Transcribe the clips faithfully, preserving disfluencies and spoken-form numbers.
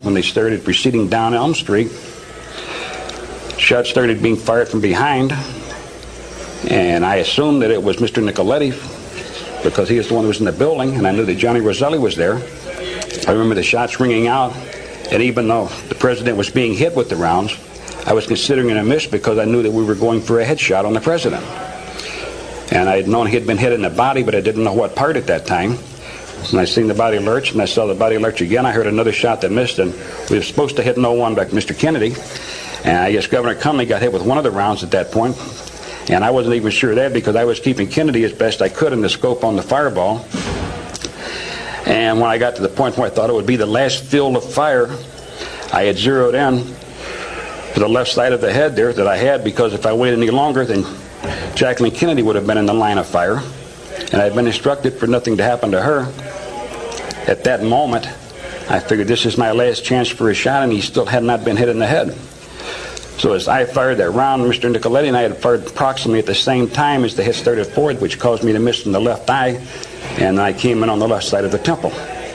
when they started proceeding down Elm Street, shots started being fired from behind, and I assumed that it was Mister Nicoletti because he was the one who was in the building, and I knew that Johnny Roselli was there. I remember the shots ringing out, and even though the president was being hit with the rounds, I was considering it a miss because I knew that we were going for a headshot on the president. And I had known he had been hit in the body, but I didn't know what part at that time. And I seen the body lurch, and I saw the body lurch again. I heard another shot that missed, and we were supposed to hit no one but Mister Kennedy. And I guess Governor Cumley got hit with one of the rounds at that point. And I wasn't even sure of that because I was keeping Kennedy as best I could in the scope on the fireball. And when I got to the point where I thought it would be the last field of fire, I had zeroed in to the left side of the head there that I had, because if I waited any longer, then Jacqueline Kennedy would have been in the line of fire. And I had been instructed for nothing to happen to her. At that moment, I figured this is my last chance for a shot, and he still had not been hit in the head. So as I fired that round, Mister Nicoletti and I had fired approximately at the same time as the hit started forward, which caused me to miss in the left eye, and I came in on the left side of the temple.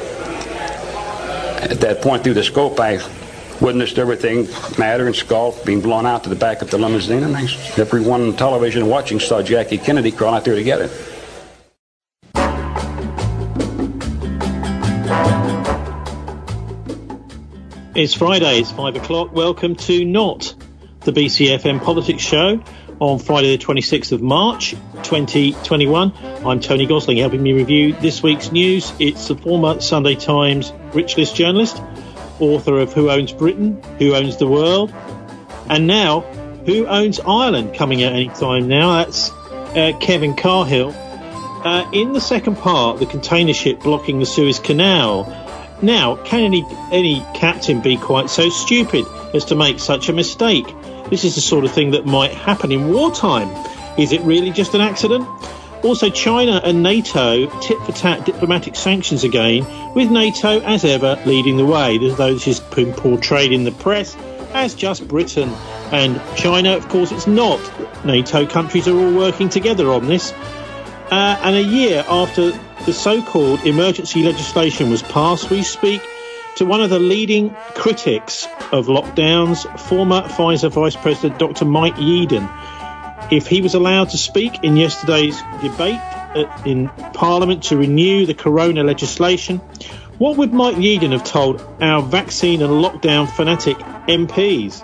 At that point through the scope, I witnessed everything matter and skull being blown out to the back of the limousine, and I, everyone on television watching saw Jackie Kennedy crawl out there to get it. It's Friday, it's five o'clock. Welcome to Not, the B C F M Politics Show on Friday the twenty-sixth of March twenty twenty-one. I'm Tony Gosling, helping me review this week's news. It's the former Sunday Times Rich List journalist, author of Who Owns Britain, Who Owns the World, and now Who Owns Ireland, coming out any time now. That's uh, Kevin Carhill. Uh, in the second part, the container ship blocking the Suez Canal. Now, can any, any captain be quite so stupid as to make such a mistake? This is the sort of thing that might happen in wartime. Is it really just an accident? Also, China and NATO tit-for-tat diplomatic sanctions again, with NATO, as ever, leading the way. There's those who's been portrayed in the press as just Britain and China. Of course, it's not. NATO countries are all working together on this. Uh, and a year after the so-called emergency legislation was passed, we speak to one of the leading critics of lockdowns, former Pfizer Vice President Doctor Mike Yeadon. If he was allowed to speak in yesterday's debate uh, in Parliament to renew the corona legislation, what would Mike Yeadon have told our vaccine and lockdown fanatic M Ps?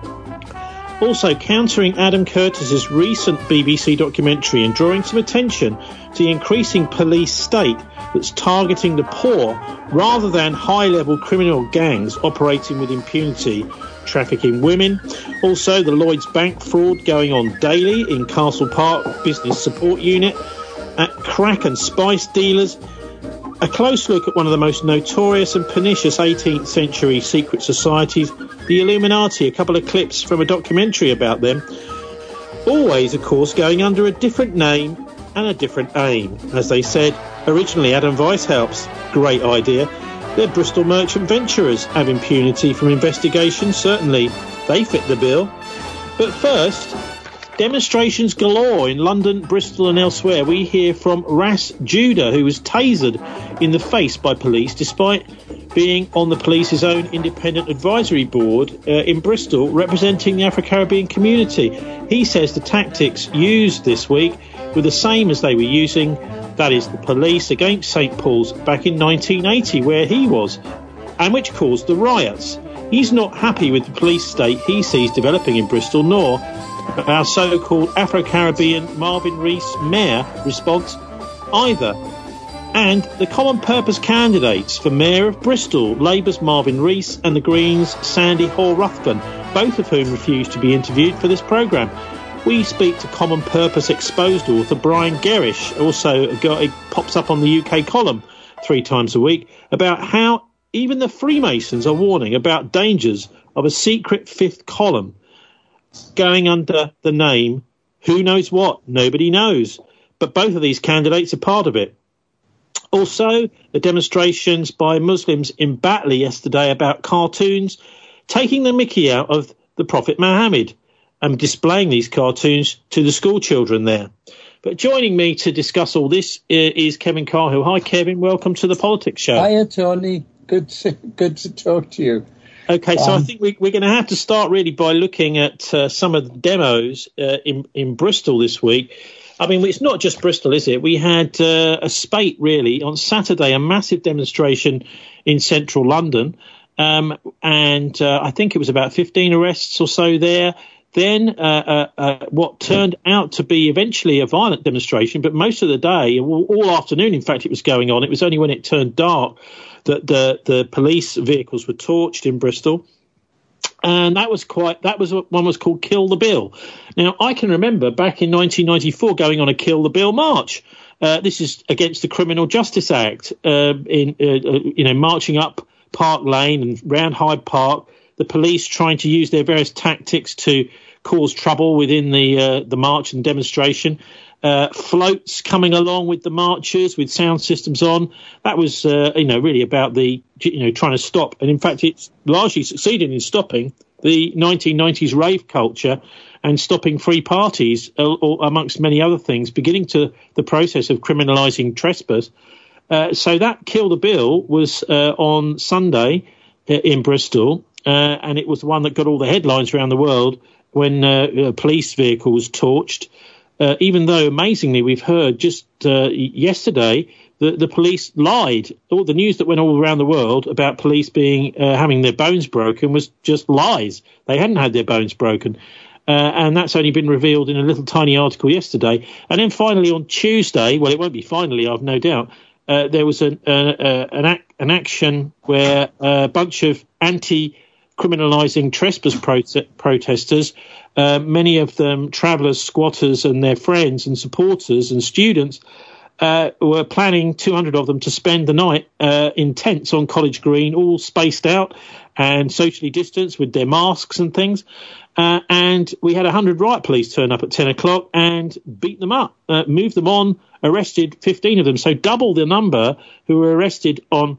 Also, countering Adam Curtis's recent B B C documentary and drawing some attention to the increasing police state that's targeting the poor rather than high-level criminal gangs operating with impunity, trafficking women. Also, the Lloyds Bank fraud going on daily in Castle Park Business Support Unit, at crack and spice dealers. A close look at one of the most notorious and pernicious eighteenth century secret societies, the Illuminati, a couple of clips from a documentary about them. Always, of course, going under a different name and a different aim. As they said, originally Adam Weishaupt's great idea. They're Bristol merchant venturers, have impunity from investigation. Certainly, they fit the bill. But first, demonstrations galore in London, Bristol and elsewhere. We hear from Ras Judah, who was tasered in the face by police despite being on the police's own independent advisory board uh, in Bristol representing the Afro-Caribbean community. He says the tactics used this week were the same as they were using, that is, the police against Saint Paul's back in nineteen eighty, where he was, and which caused the riots. He's not happy with the police state he sees developing in Bristol, nor our so-called Afro-Caribbean Marvin Rees mayor response either. And the common purpose candidates for mayor of Bristol, Labour's Marvin Rees and the Greens' Sandy Hall Ruthven, both of whom refused to be interviewed for this programme. We speak to common purpose exposed author Brian Gerrish, also a guy who pops up on the U K column three times a week, about how even the Freemasons are warning about dangers of a secret fifth column going under the name who knows what, nobody knows. But both of these candidates are part of it. Also, the demonstrations by Muslims in Batley yesterday about cartoons taking the mickey out of the Prophet Muhammad and displaying these cartoons to the school children there. But joining me to discuss all this is Kevin Carhill. Hi, Kevin. Welcome to the Politics Show. Hiya, Tony. Good to, good to talk to you. Okay, so um, I think we, we're going to have to start really by looking at uh, some of the demos uh, in, in Bristol this week. I mean, it's not just Bristol, is it? We had uh, a spate, really, on Saturday, a massive demonstration in central London. Um, and uh, I think it was about fifteen arrests or so there. Then uh, uh, uh, what turned out to be eventually a violent demonstration, but most of the day, all, all afternoon, in fact, it was going on. It was only when it turned dark that the, the police vehicles were torched in Bristol. And that was quite, that was one was called Kill the Bill. Now, I can remember back in nineteen ninety-four going on a Kill the Bill march. Uh, this is against the Criminal Justice Act, uh, in, uh, you know, marching up Park Lane and round Hyde Park, the police trying to use their various tactics to cause trouble within the uh, the march and demonstration. Uh, floats coming along with the marchers with sound systems on. That was, uh, you know, really about the, you know, trying to stop. And in fact, it's largely succeeded in stopping the nineteen nineties rave culture and stopping free parties, uh, amongst many other things, beginning to the process of criminalising trespass. Uh, so that Kill the Bill was uh, on Sunday uh, in Bristol, uh, and it was the one that got all the headlines around the world when uh, a police vehicle was torched. Uh, even though, amazingly, we've heard just uh, yesterday that the police lied. All the news that went all around the world about police being uh, having their bones broken was just lies. They hadn't had their bones broken. Uh, and that's only been revealed in a little tiny article yesterday. And then finally on Tuesday, well, it won't be finally, I've no doubt, uh, there was an, uh, uh, an, ac- an action where a bunch of anti-criminalising trespass prote- protesters, uh, many of them travellers, squatters and their friends and supporters and students, uh, were planning, two hundred of them, to spend the night uh, in tents on College Green, all spaced out and socially distanced with their masks and things. Uh, and we had one hundred riot police turn up at ten o'clock and beat them up, uh, moved them on, arrested fifteen of them. So double the number who were arrested on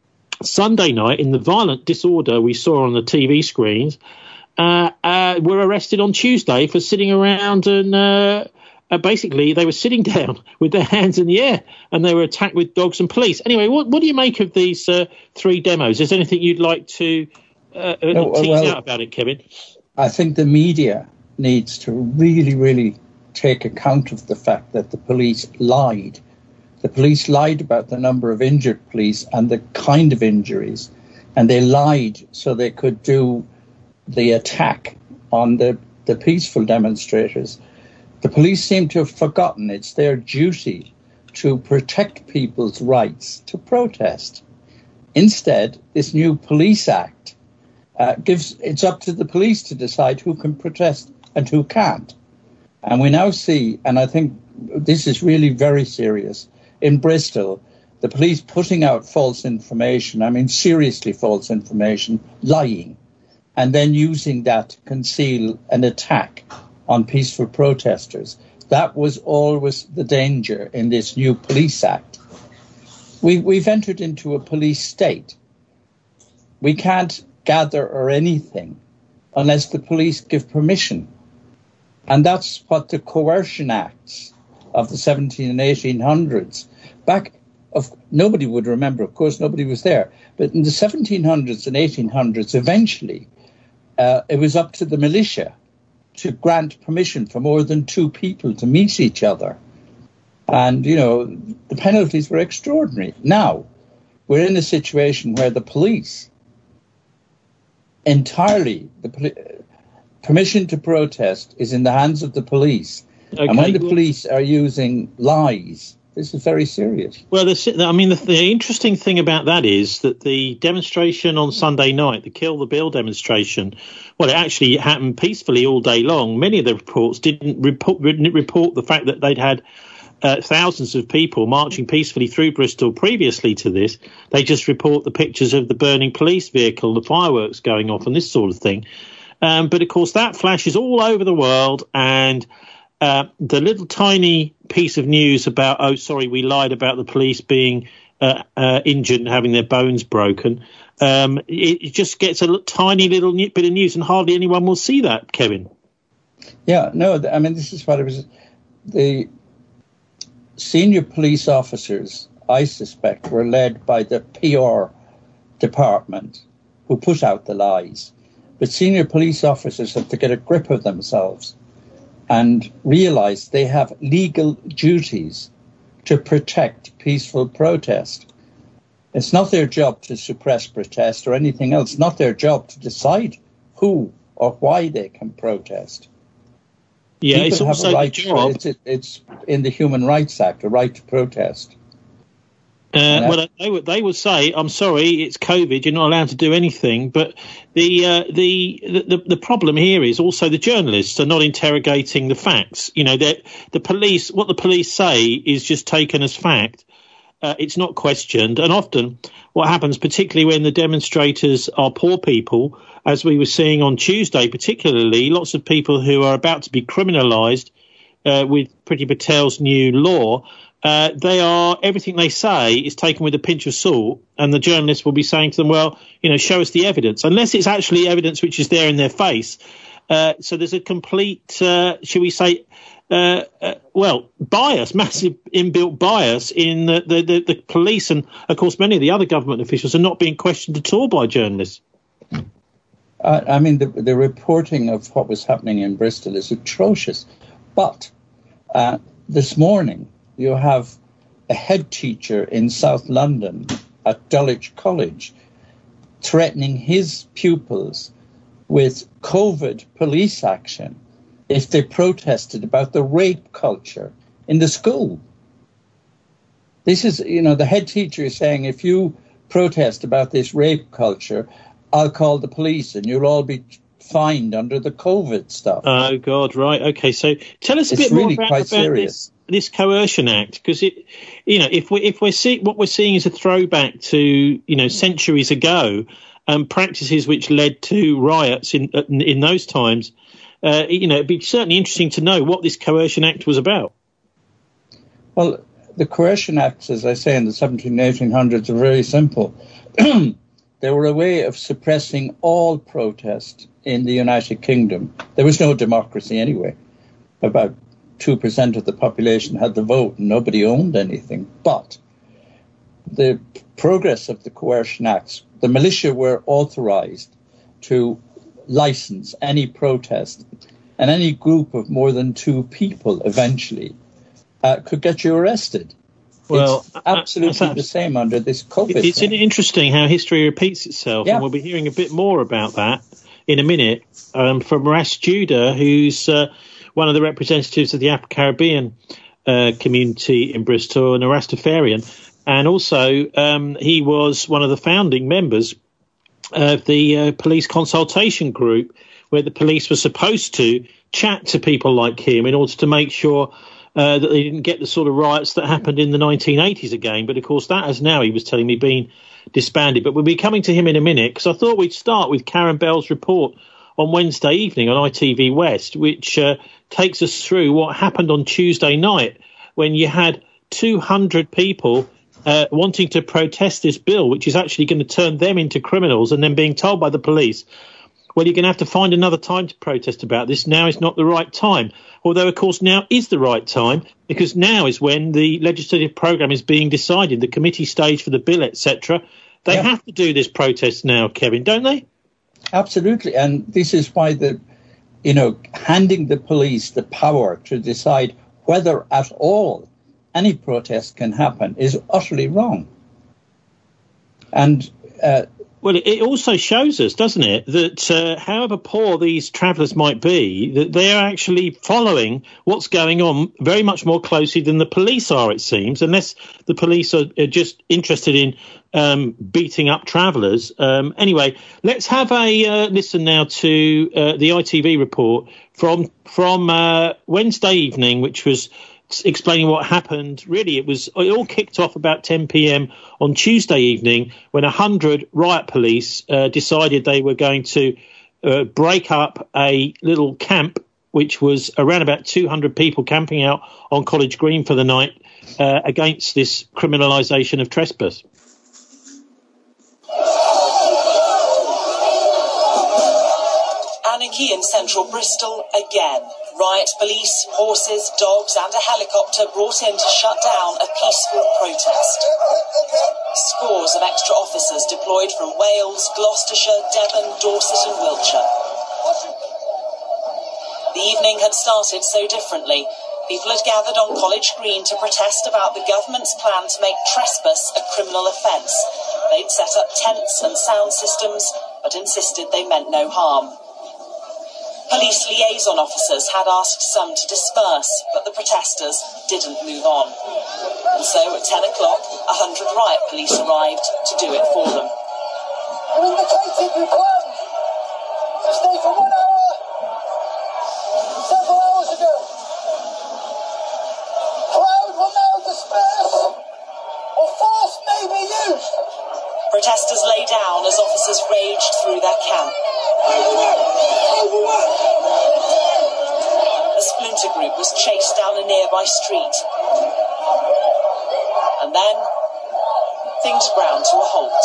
Sunday night in the violent disorder we saw on the T V screens, uh, uh, were arrested on Tuesday for sitting around and uh, uh, basically they were sitting down with their hands in the air and they were attacked with dogs and police. Anyway, what, what do you make of these uh, three demos? Is there anything you'd like to uh, no, tease well, out about it, Kevin? I think the media needs to really, really take account of the fact that the police lied. The police lied about the number of injured police and the kind of injuries, and they lied so they could do the attack on the, the peaceful demonstrators. The police seem to have forgotten it's their duty to protect people's rights to protest. Instead, this new police act uh, gives it's up to the police to decide who can protest and who can't. And we now see, and I think this is really very serious, in Bristol, the police putting out false information, I mean seriously false information, lying, and then using that to conceal an attack on peaceful protesters. That was always the danger in this new police act. We, we've entered into a police state. We can't gather or anything unless the police give permission. And that's what the coercion acts of the seventeen and eighteen hundreds. Back, of nobody would remember, of course, nobody was there. But in the seventeen hundreds and eighteen hundreds, eventually, uh, it was up to the militia to grant permission for more than two people to meet each other. And, you know, the penalties were extraordinary. Now, we're in a situation where the police entirely, the poli- permission to protest is in the hands of the police. Okay. And when the police are using lies, this is very serious. Well, the, I mean, the, the interesting thing about that is that the demonstration on Sunday night, the Kill the Bill demonstration, well, it actually happened peacefully all day long. Many of the reports didn't report, didn't report the fact that they'd had uh, thousands of people marching peacefully through Bristol previously to this. They just report the pictures of the burning police vehicle, the fireworks going off and this sort of thing. Um, but, of course, that flashes all over the world, and Uh, the little tiny piece of news about, oh, sorry, we lied about the police being uh, uh, injured and having their bones broken, um, it, it just gets a little, tiny little bit of news and hardly anyone will see that, Kevin. Yeah, no, I mean, this is what it was. The senior police officers, I suspect, were led by the P R department who put out the lies. But senior police officers have to get a grip of themselves and realise they have legal duties to protect peaceful protest. It's not their job to suppress protest or anything else. It's not their job to decide who or why they can protest. Yeah, People it's also have a right, the job. It's, it's in the Human Rights Act, a right to protest. Uh, well, they would they would say, "I'm sorry, it's COVID. You're not allowed to do anything." But the uh, the, the the problem here is also the journalists are not interrogating the facts. You know, that the police, what the police say, is just taken as fact. Uh, it's not questioned, and often what happens, particularly when the demonstrators are poor people, as we were seeing on Tuesday, particularly lots of people who are about to be criminalised uh, with Priti Patel's new law. Uh, they are, everything they say is taken with a pinch of salt, and the journalists will be saying to them, well, you know, show us the evidence, unless it's actually evidence which is there in their face. Uh, so there's a complete, uh, shall we say, uh, uh, well, bias, massive inbuilt bias in the, the, the, the police. And, of course, many of the other government officials are not being questioned at all by journalists. Uh, I mean, the, the reporting of what was happening in Bristol is atrocious. But uh, this morning, you have a head teacher in South London at Dulwich College threatening his pupils with COVID police action if they protested about the rape culture in the school. This is, you know, the head teacher is saying, if you protest about this rape culture, I'll call the police and you'll all be fined under the COVID stuff. Oh, God, right. OK, so tell us a it's bit really more about, quite about serious. this. This coercion act, because it, you know, if we if we're seeing what we're seeing is a throwback to, you know, centuries ago, and um, practices which led to riots in in, in those times, uh, you know, it'd be certainly interesting to know what this coercion act was about. Well, the coercion acts, as I say, in the seventeen and eighteen hundreds are very simple. They were a way of suppressing all protest in the United Kingdom. There was no democracy anyway. About two percent of the population had the vote and nobody owned anything. But the progress of the coercion acts, the militia were authorized to license any protest, and any group of more than two people eventually uh, could get you arrested. Well, it's absolutely uh, the same under this COVID It's thing. interesting how history repeats itself, yeah. and we'll be hearing a bit more about that in a minute um, from Ras Judah, who's uh, one of the representatives of the Afro-Caribbean uh, community in Bristol, and a Rastafarian. And also, um, he was one of the founding members of the uh, police consultation group, where the police were supposed to chat to people like him in order to make sure uh, that they didn't get the sort of riots that happened in the nineteen eighties again. But, of course, that has now, he was telling me, been disbanded. But we'll be coming to him in a minute, because I thought we'd start with Karen Bell's report on Wednesday evening on I T V West, which uh, takes us through what happened on Tuesday night when you had two hundred people uh, wanting to protest this bill, which is actually going to turn them into criminals, and then being told by the police, well, you're going to have to find another time to protest about this. Now is not the right time. Although, of course, now is the right time, because now is when the legislative programme is being decided, the committee stage for the bill, et cetera. They yeah. have to do this protest now, Kevin, don't they? Absolutely. And this is why the, you know, handing the police the power to decide whether at all any protest can happen is utterly wrong. And uh, well, it also shows us, doesn't it, that uh, however poor these travellers might be, that they are actually following what's going on very much more closely than the police are, it seems, unless the police are, are just interested in um, beating up travellers. Um, anyway, let's have a uh, listen now to uh, the I T V report from from uh, Wednesday evening, which was explaining what happened. Really, it was it all kicked off about ten p.m. on Tuesday evening when a hundred riot police uh, decided they were going to uh, break up a little camp, which was around about two hundred people camping out on College Green for the night uh, against this criminalisation of trespass. Anarchy in central Bristol again. Riot police, horses, dogs and a helicopter brought in to shut down a peaceful protest. Scores of extra officers deployed from Wales, Gloucestershire, Devon, Dorset and Wiltshire. The evening had started so differently. People had gathered on College Green to protest about the government's plan to make trespass a criminal offence. They'd set up tents and sound systems, but insisted they meant no harm. Police liaison officers had asked some to disperse, but the protesters didn't move on. And so at ten o'clock, a hundred riot police arrived to do it for them. You indicated you planned to stay for one hour several hours ago. Crowd will now disperse, or force may be used. Protesters lay down as officers raged through their camp. A splinter group was chased down a nearby street. And then, things ground to a halt.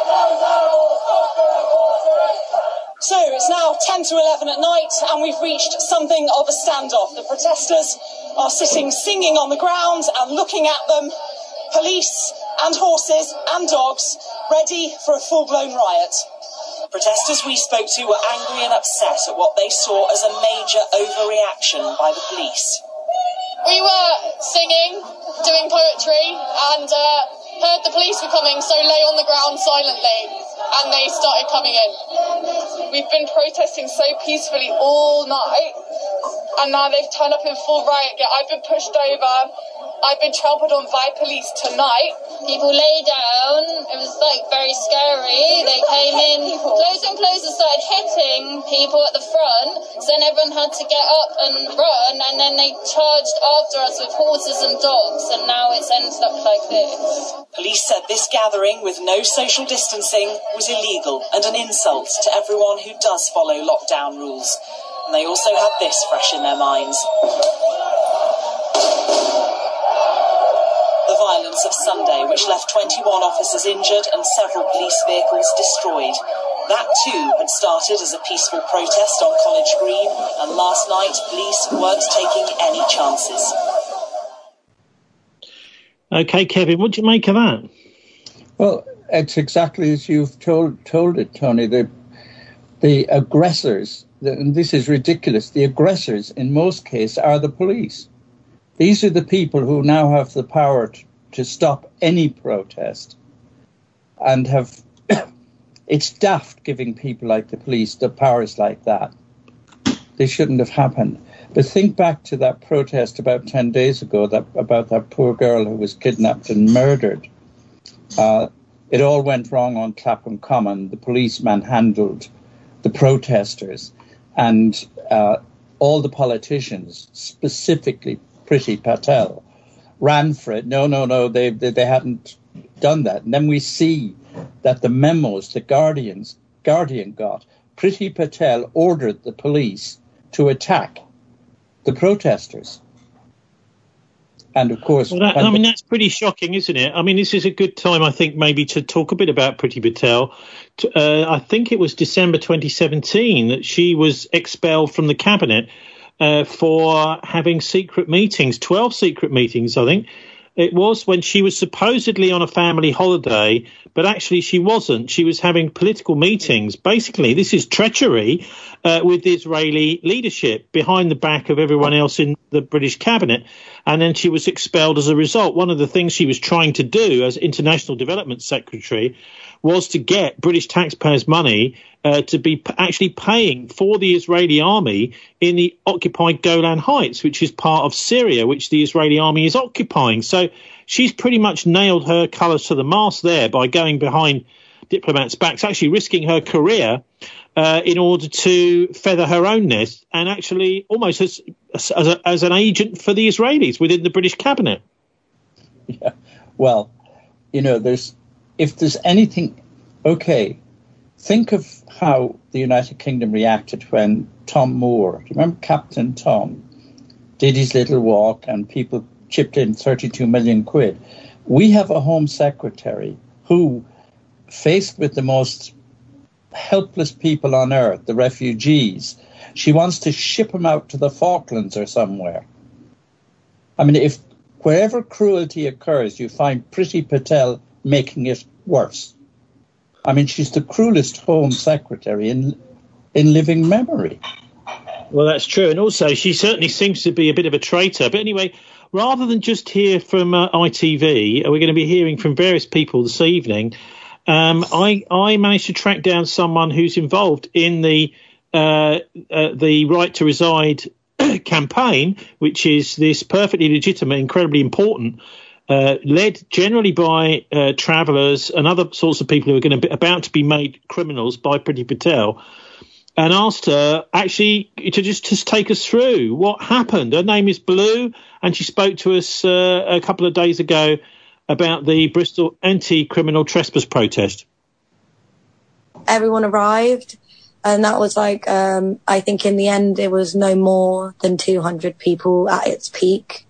So, it's now ten to eleven at night, and we've reached something of a standoff. The protesters are sitting singing on the ground and looking at them. Police and horses and dogs ready for a full-blown riot. Protesters we spoke to were angry and upset at what they saw as a major overreaction by the police. We were singing, doing poetry, and uh, heard the police were coming, so lay on the ground silently, and they started coming in. We've been protesting so peacefully all night, and now they've turned up in full riot gear. I've been pushed over. I've been trampled on by police tonight. People lay down. It was like very scary. They came in closer and closer, started hitting people at the front. So then everyone had to get up and run, and then they charged after us with horses and dogs, and now it's ended up like this. Police said this gathering with no social distancing was illegal and an insult to everyone who does follow lockdown rules. And they also had this fresh in their minds. The violence of Sunday, which left twenty-one officers injured and several police vehicles destroyed. That too had started as a peaceful protest on College Green, and last night police weren't taking any chances. Okay, Kevin, what do you make of that? Well, it's exactly as you've told told it, Tony. The the aggressors, the, and this is ridiculous, the aggressors in most cases are the police. These are the people who now have the power to, to stop any protest, and have, it's daft giving people like the police the powers like that. They shouldn't have happened. But think back to that protest about ten days ago that, about that poor girl who was kidnapped and murdered. Uh, it all went wrong on Clapham Common. The police manhandled the protesters, and uh, all the politicians, specifically Priti Patel, ran for it. No, no, no, they, they they hadn't done that. And then we see that the memos the Guardian's, Guardian got, Priti Patel ordered the police to attack the protesters. And of course... Well, that, I mean, the, that's pretty shocking, isn't it? I mean, this is a good time, I think, maybe to talk a bit about Priti Patel. Uh, I think it was December twenty seventeen that she was expelled from the cabinet uh, for having secret meetings, twelve secret meetings, I think. It was when she was supposedly on a family holiday, but actually she wasn't. She was having political meetings. Basically, this is treachery uh, with the Israeli leadership behind the back of everyone else in the British cabinet. And then she was expelled as a result. One of the things she was trying to do as International Development Secretary was to get British taxpayers' money uh, to be p- actually paying for the Israeli army in the occupied Golan Heights, which is part of Syria, which the Israeli army is occupying. So she's pretty much nailed her colours to the mast there by going behind diplomats' backs, actually risking her career uh, in order to feather her own nest, and actually almost as as, a, as an agent for the Israelis within the British cabinet. Yeah, well, you know, there's if there's anything, okay, think of how the United Kingdom reacted when Tom Moore, do you remember Captain Tom, did his little walk and people chipped in thirty-two million quid. We have a Home Secretary who, faced with the most helpless people on earth, the refugees, she wants to ship them out to the Falklands or somewhere. I mean, if wherever cruelty occurs, you find Priti Patel making it worse. I mean, she's the cruelest Home Secretary in in living memory. Well, that's true. And also, she certainly seems to be a bit of a traitor. But anyway, rather than just hear from uh, I T V, we're going to be hearing from various people this evening. Um, I, I managed to track down someone who's involved in the uh, uh, the Right to Reside campaign, which is this perfectly legitimate, incredibly important, uh, led generally by uh, travellers and other sorts of people who are going to be about to be made criminals by Priti Patel, and asked her actually to just, just take us through what happened. Her name is Blue, and she spoke to us uh, a couple of days ago about the Bristol anti-criminal trespass protest. Everyone arrived, and that was like, um, I think in the end it was no more than two hundred people at its peak.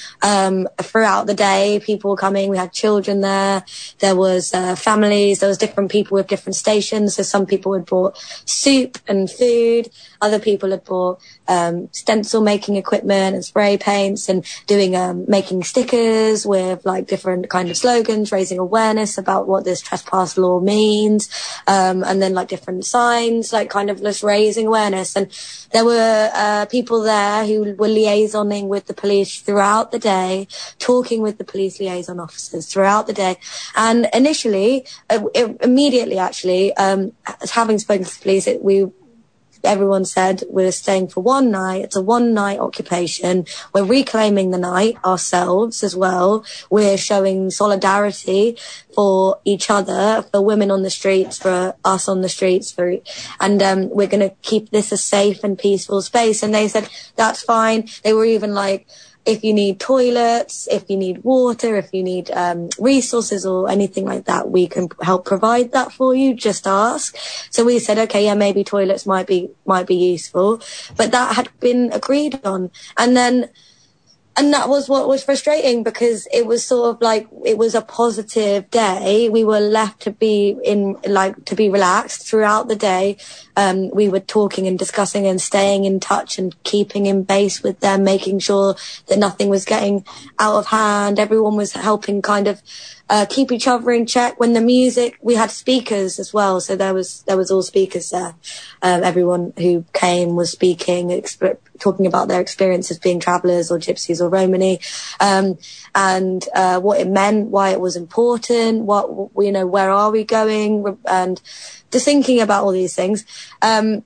Um, throughout the day, people were coming. We had children there. There was uh, families. There was different people with different stations. So some people had brought soup and food. Other people had brought um, stencil making equipment and spray paints and doing um, making stickers with like different kind of slogans, raising awareness about what this trespass law means, um, and then like different signs, like kind of just raising awareness. And there were uh, people there who were liaisoning with the police throughout the day, talking with the police liaison officers throughout the day. And initially, uh, it, immediately actually, um, having spoken to the police, it, we everyone said we're staying for one night. It's a one night occupation. We're reclaiming the night ourselves as well. We're showing solidarity for each other, for women on the streets, for us on the streets, for, and um, we're going to keep this a safe and peaceful space. And they said, that's fine. They were even like, if you need toilets, if you need water, if you need um, resources or anything like that, we can help provide that for you. Just ask. So we said, okay, yeah, maybe toilets might be might be useful, but that had been agreed on. And then, and that was what was frustrating, because it was sort of like it was a positive day. We were left to be in like to be relaxed throughout the day. Um, we were talking and discussing and staying in touch and keeping in base with them, making sure that nothing was getting out of hand. Everyone was helping kind of uh, keep each other in check. When the music, we had speakers as well, so there was there was all speakers there. Um, everyone who came was speaking, exp- talking about their experiences being travellers or gypsies or Romani, um, and uh, what it meant, why it was important, what you know, where are we going, and just thinking about all these things. Um,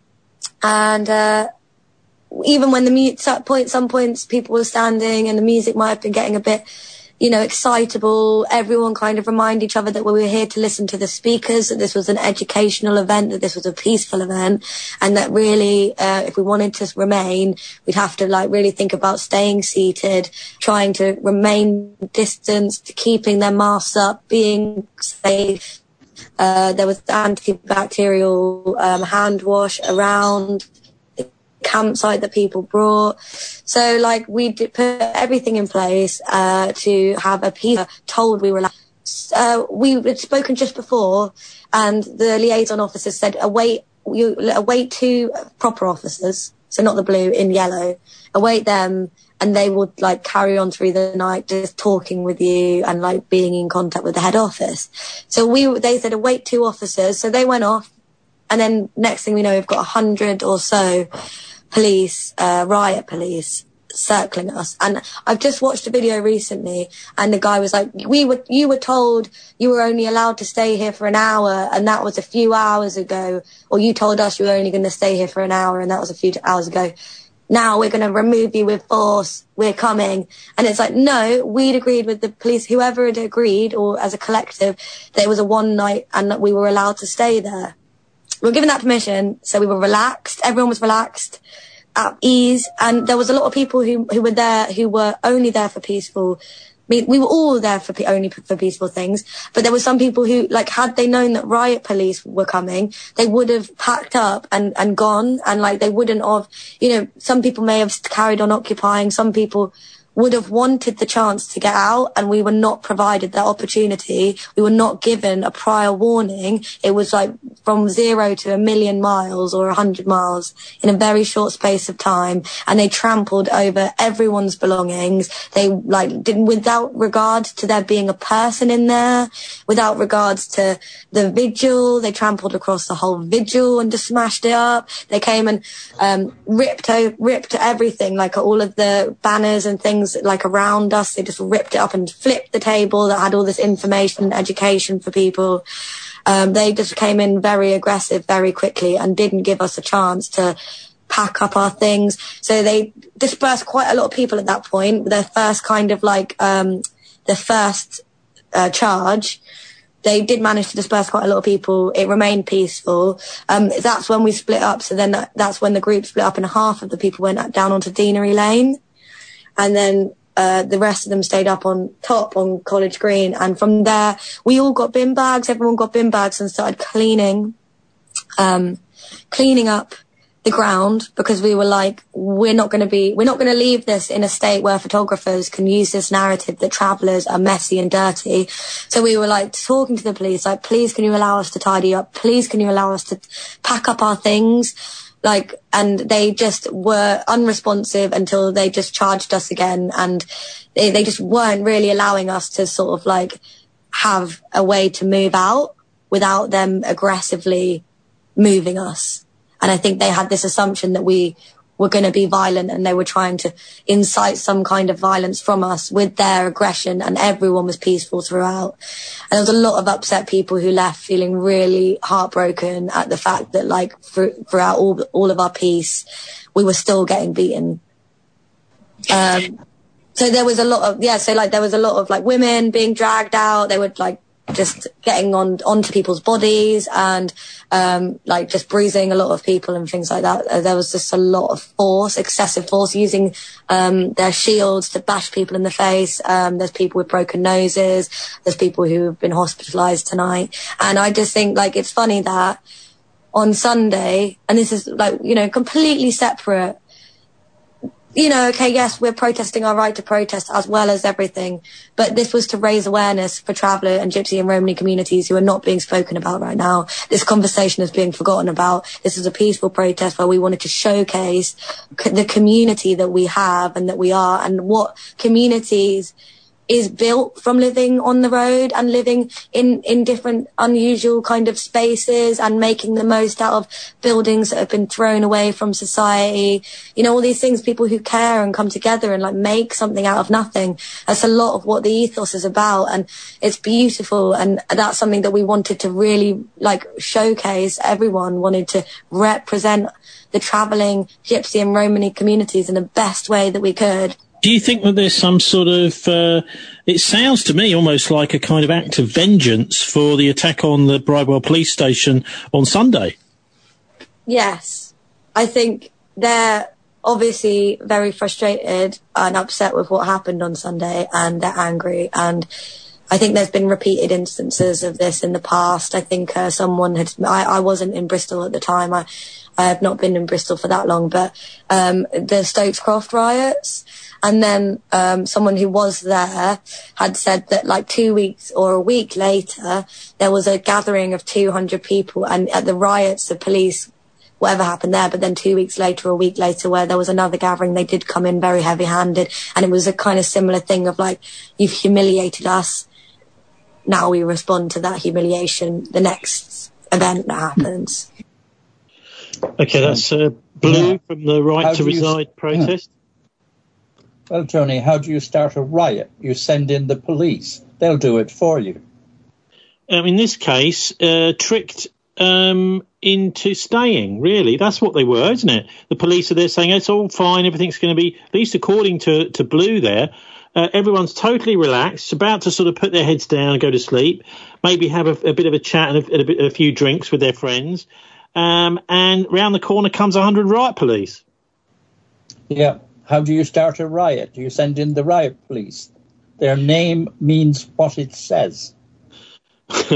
and uh, even when the mu- some point, some points people were standing and the music might have been getting a bit, you know, excitable, everyone kind of remind each other that we were here to listen to the speakers, that this was an educational event, that this was a peaceful event, and that really, uh, if we wanted to remain, we'd have to like really think about staying seated, trying to remain distanced, keeping their masks up, being safe. Uh, there was antibacterial um, hand wash around the campsite that people brought. So, like, we did put everything in place uh, to have a piece told we were. Uh, we had spoken just before, and the liaison officer said, await, you, await two proper officers, so not the blue, in yellow, await them, and they would like carry on through the night just talking with you and like being in contact with the head office. So we, they said await two officers. So they went off, and then next thing we know, we've got a hundred or so police, uh, riot police circling us. And I've just watched a video recently, and the guy was like, we were, you were told you were only allowed to stay here for an hour, and that was a few hours ago. Or you told us you were only going to stay here for an hour, and that was a few hours ago. Now we're going to remove you with force. We're coming. And it's like, no, we'd agreed with the police, whoever had agreed, or as a collective, that it was a one night and that we were allowed to stay there. We were given that permission, so we were relaxed. Everyone was relaxed, at ease. And there was a lot of people who, who were there, who were only there for peaceful. I mean, we were all there for only for peaceful things, but there were some people who, like, had they known that riot police were coming, they would have packed up and, and gone, and, like, they wouldn't have, you know, some people may have carried on occupying, some people would have wanted the chance to get out, and we were not provided that opportunity. We were not given a prior warning. It was like from zero to a million miles or a hundred miles in a very short space of time, and they trampled over everyone's belongings. They like didn't, without regard to there being a person in there, without regards to the vigil, they trampled across the whole vigil and just smashed it up. They came and um, ripped ripped everything, like all of the banners and things like around us. They just ripped it up and flipped the table that had all this information and education for people. Um, they just came in very aggressive very quickly and didn't give us a chance to pack up our things. So they dispersed quite a lot of people at that point. Their first kind of like um, their first uh, charge. They did manage to disperse quite a lot of people. It remained peaceful. Um, that's when we split up. So then that, that's when the group split up, and half of the people went down onto Deanery Lane. And then uh, the rest of them stayed up on top on College Green. And from there, we all got bin bags. Everyone got bin bags and started cleaning, um, cleaning up the ground, because we were like, we're not going to be, we're not going to leave this in a state where photographers can use this narrative that travellers are messy and dirty. So we were like talking to the police, like, please can you allow us to tidy up? Please can you allow us to pack up our things? Like, and they just were unresponsive until they just charged us again. And they, they just weren't really allowing us to sort of like have a way to move out without them aggressively moving us. And I think they had this assumption that we were going to be violent, and they were trying to incite some kind of violence from us with their aggression, and everyone was peaceful throughout. And there was a lot of upset people who left feeling really heartbroken at the fact that, like, for, throughout all, all of our peace, we were still getting beaten. Um, so there was a lot of, yeah, so, like, there was a lot of, like, women being dragged out. They would, like, just getting on onto people's bodies and um like just bruising a lot of people and things like that. Uh, there was just a lot of force, excessive force, using um their shields to bash people in the face. Um there's people with broken noses, there's people who have been hospitalized tonight. And I just think, like, it's funny that on Sunday, and this is, like, you know, completely separate, you know, okay, yes, we're protesting our right to protest as well as everything, but this was to raise awareness for traveller and Gypsy and Romany communities who are not being spoken about right now. This conversation is being forgotten about. This is a peaceful protest where we wanted to showcase c- the community that we have and that we are, and what communities is built from living on the road and living in, in different unusual kind of spaces and making the most out of buildings that have been thrown away from society. You know, all these things, people who care and come together and, like, make something out of nothing. That's a lot of what the ethos is about, and it's beautiful, and that's something that we wanted to really, like, showcase. Everyone wanted to represent the travelling Gypsy and Romany communities in the best way that we could. Do you think that there's some sort of, uh, it sounds to me almost like a kind of act of vengeance for the attack on the Bridewell police station on Sunday? Yes. I think they're obviously very frustrated and upset with what happened on Sunday, and they're angry. And I think there's been repeated instances of this in the past. I think uh, someone had, I, I wasn't in Bristol at the time. I, I have not been in Bristol for that long, but um, the Stokes Croft riots. And then um, someone who was there had said that, like, two weeks or a week later, there was a gathering of two hundred people, and at the riots, the police, whatever happened there, but then two weeks later, a week later, where there was another gathering, they did come in very heavy-handed, and it was a kind of similar thing of, like, you've humiliated us, now we respond to that humiliation the next event that happens. Okay, that's uh, Blue from the Right How to Reside you... protest. Well, Tony, how do you start a riot? You send in the police. They'll do it for you. Um, in this case, uh, tricked um, into staying, really. That's what they were, isn't it? The police are there saying, it's all fine, everything's going to be, at least according to, to Blue there, uh, everyone's totally relaxed, about to sort of put their heads down and go to sleep, maybe have a, a bit of a chat and a, a, bit, a few drinks with their friends. Um, and round the corner comes one hundred riot police. Yeah. How do you start a riot? You send in the riot police. Their name means what it says.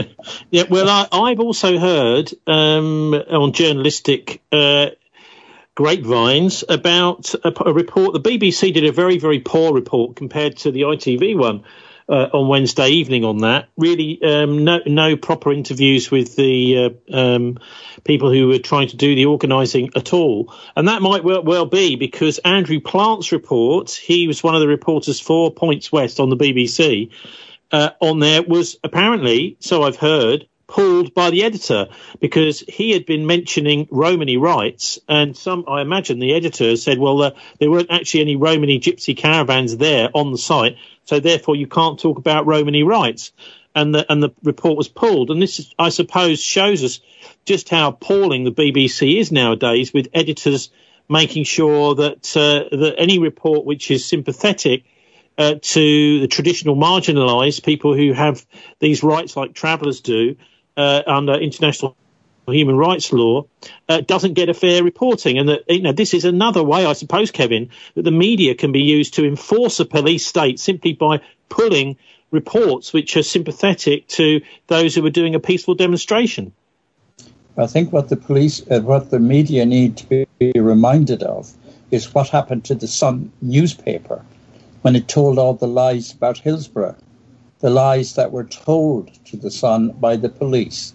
Yeah, well, I, I've also heard um, on journalistic uh, grapevines about a, a report. The B B C did a very, very poor report compared to the I T V one uh, on Wednesday evening on that. Really, um, no, no proper interviews with the uh, um, people who were trying to do the organising at all. And that might well, well be because Andrew Plant's report, he was one of the reporters for Points West on the B B C, uh, on there was apparently, so I've heard, pulled by the editor because he had been mentioning Romani rights, and some, I imagine the editor said, well, uh, there weren't actually any Romani gypsy caravans there on the site, so therefore you can't talk about Romani rights. And the, and the report was pulled. And this, I suppose, shows us just how appalling the B B C is nowadays, with editors making sure that, uh, that any report which is sympathetic uh, to the traditional marginalised people who have these rights like travellers do, Uh, under international human rights law, uh, doesn't get a fair reporting. And that, you know, this is another way, I suppose, Kevin, that the media can be used to enforce a police state simply by pulling reports which are sympathetic to those who are doing a peaceful demonstration. I think what the police, uh, what the media need to be reminded of is what happened to the Sun newspaper when it told all the lies about Hillsborough. The lies that were told to the Sun by the police.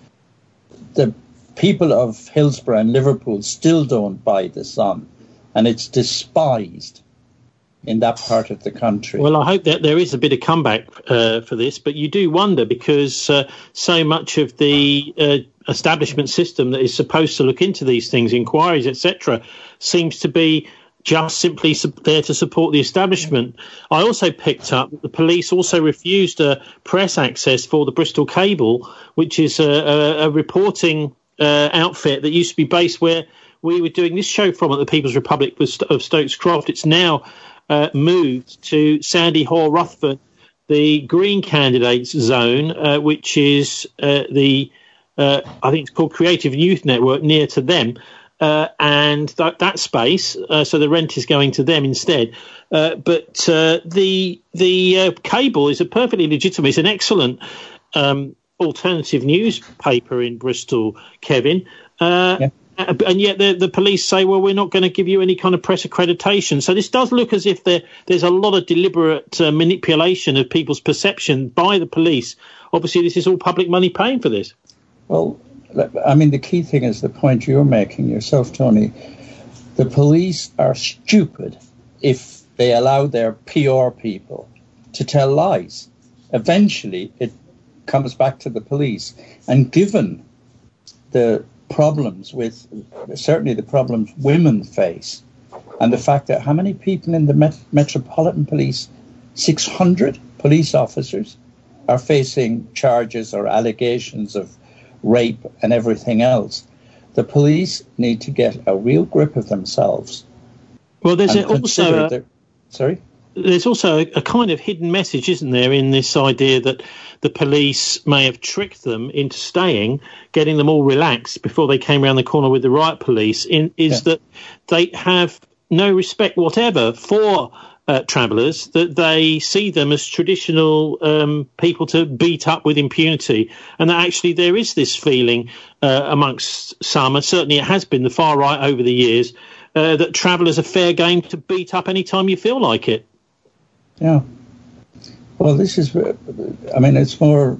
The people of Hillsborough and Liverpool still don't buy the Sun, and it's despised in that part of the country. Well, I hope that there is a bit of comeback uh, for this, but you do wonder because uh, so much of the uh, establishment system that is supposed to look into these things, inquiries, et cetera, seems to be just simply there to support the establishment. I also picked up that the police also refused uh, press access for the Bristol Cable, which is a, a, a reporting uh, outfit that used to be based where we were doing this show from at the People's Republic of Stokes Croft. It's now uh, moved to Sandy Hall, Rutherford, the Green candidates zone, uh, which is uh, the, uh, I think it's called Creative Youth Network, near to them. Uh, and that, that space, uh, so the rent is going to them instead. Uh, but uh, the the uh, Cable is a perfectly legitimate, it's an excellent um, alternative newspaper in Bristol, Kevin. Uh, yeah. And yet the, the police say, well, we're not going to give you any kind of press accreditation. So this does look as if there, there's a lot of deliberate uh, manipulation of people's perception by the police. Obviously, this is all public money paying for this. Well, I mean, the key thing is the point you're making yourself, Tony. The police are stupid if they allow their P R people to tell lies. Eventually, it comes back to the police. And given the problems with, certainly the problems women face, and the fact that how many people in the Met- Metropolitan Police, six hundred police officers, are facing charges or allegations of rape and everything else. The police need to get a real grip of themselves. Well, there's a, also a, their, sorry. There's also a, a kind of hidden message, isn't there, in this idea that the police may have tricked them into staying, getting them all relaxed before they came around the corner with the riot police. In is yeah. that they have no respect whatever for Uh, travellers, that they see them as traditional um, people to beat up with impunity, and that actually there is this feeling uh, amongst some, and certainly it has been the far right over the years, uh, that travellers are fair game to beat up any time you feel like it. Yeah. Well, this is, I mean, it's more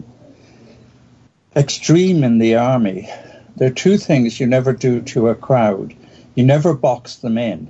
extreme in the army. There are two things you never do to a crowd. You never box them in.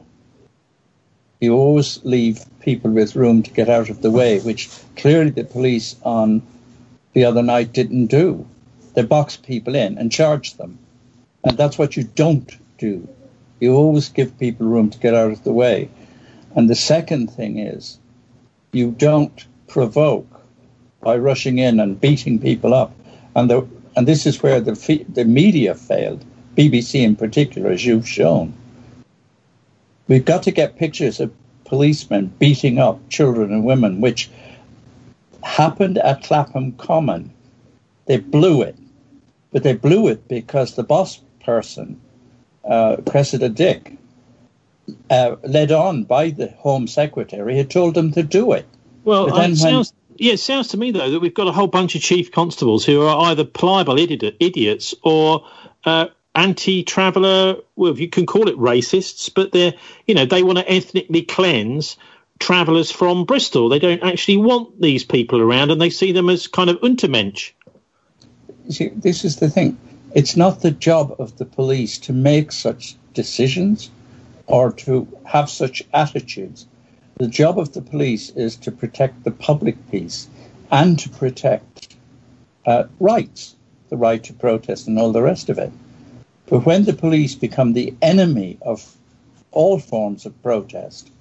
You always leave people with room to get out of the way, which clearly the police on the other night didn't do. They boxed people in and charged them. And that's what you don't do. You always give people room to get out of the way. And the second thing is, you don't provoke by rushing in and beating people up. And the, and this is where the the media failed, B B C in particular, as you've shown. We've got to get pictures of policemen beating up children and women, which happened at Clapham Common. They blew it. But they blew it because the boss person, uh, Cressida Dick, uh, led on by the Home Secretary, had told them to do it. Well, it sounds, yeah, it sounds to me, though, that we've got a whole bunch of chief constables who are either pliable idiot, idiots or uh, anti-traveller, well, you can call it racists, but they're, you know, they want to ethnically cleanse travellers from Bristol. They don't actually want these people around, and they see them as kind of Untermensch. See, this is the thing. It's not the job of the police to make such decisions or to have such attitudes. The job of the police is to protect the public peace and to protect uh, rights, the right to protest and all the rest of it. But when the police become the enemy of all forms of protest,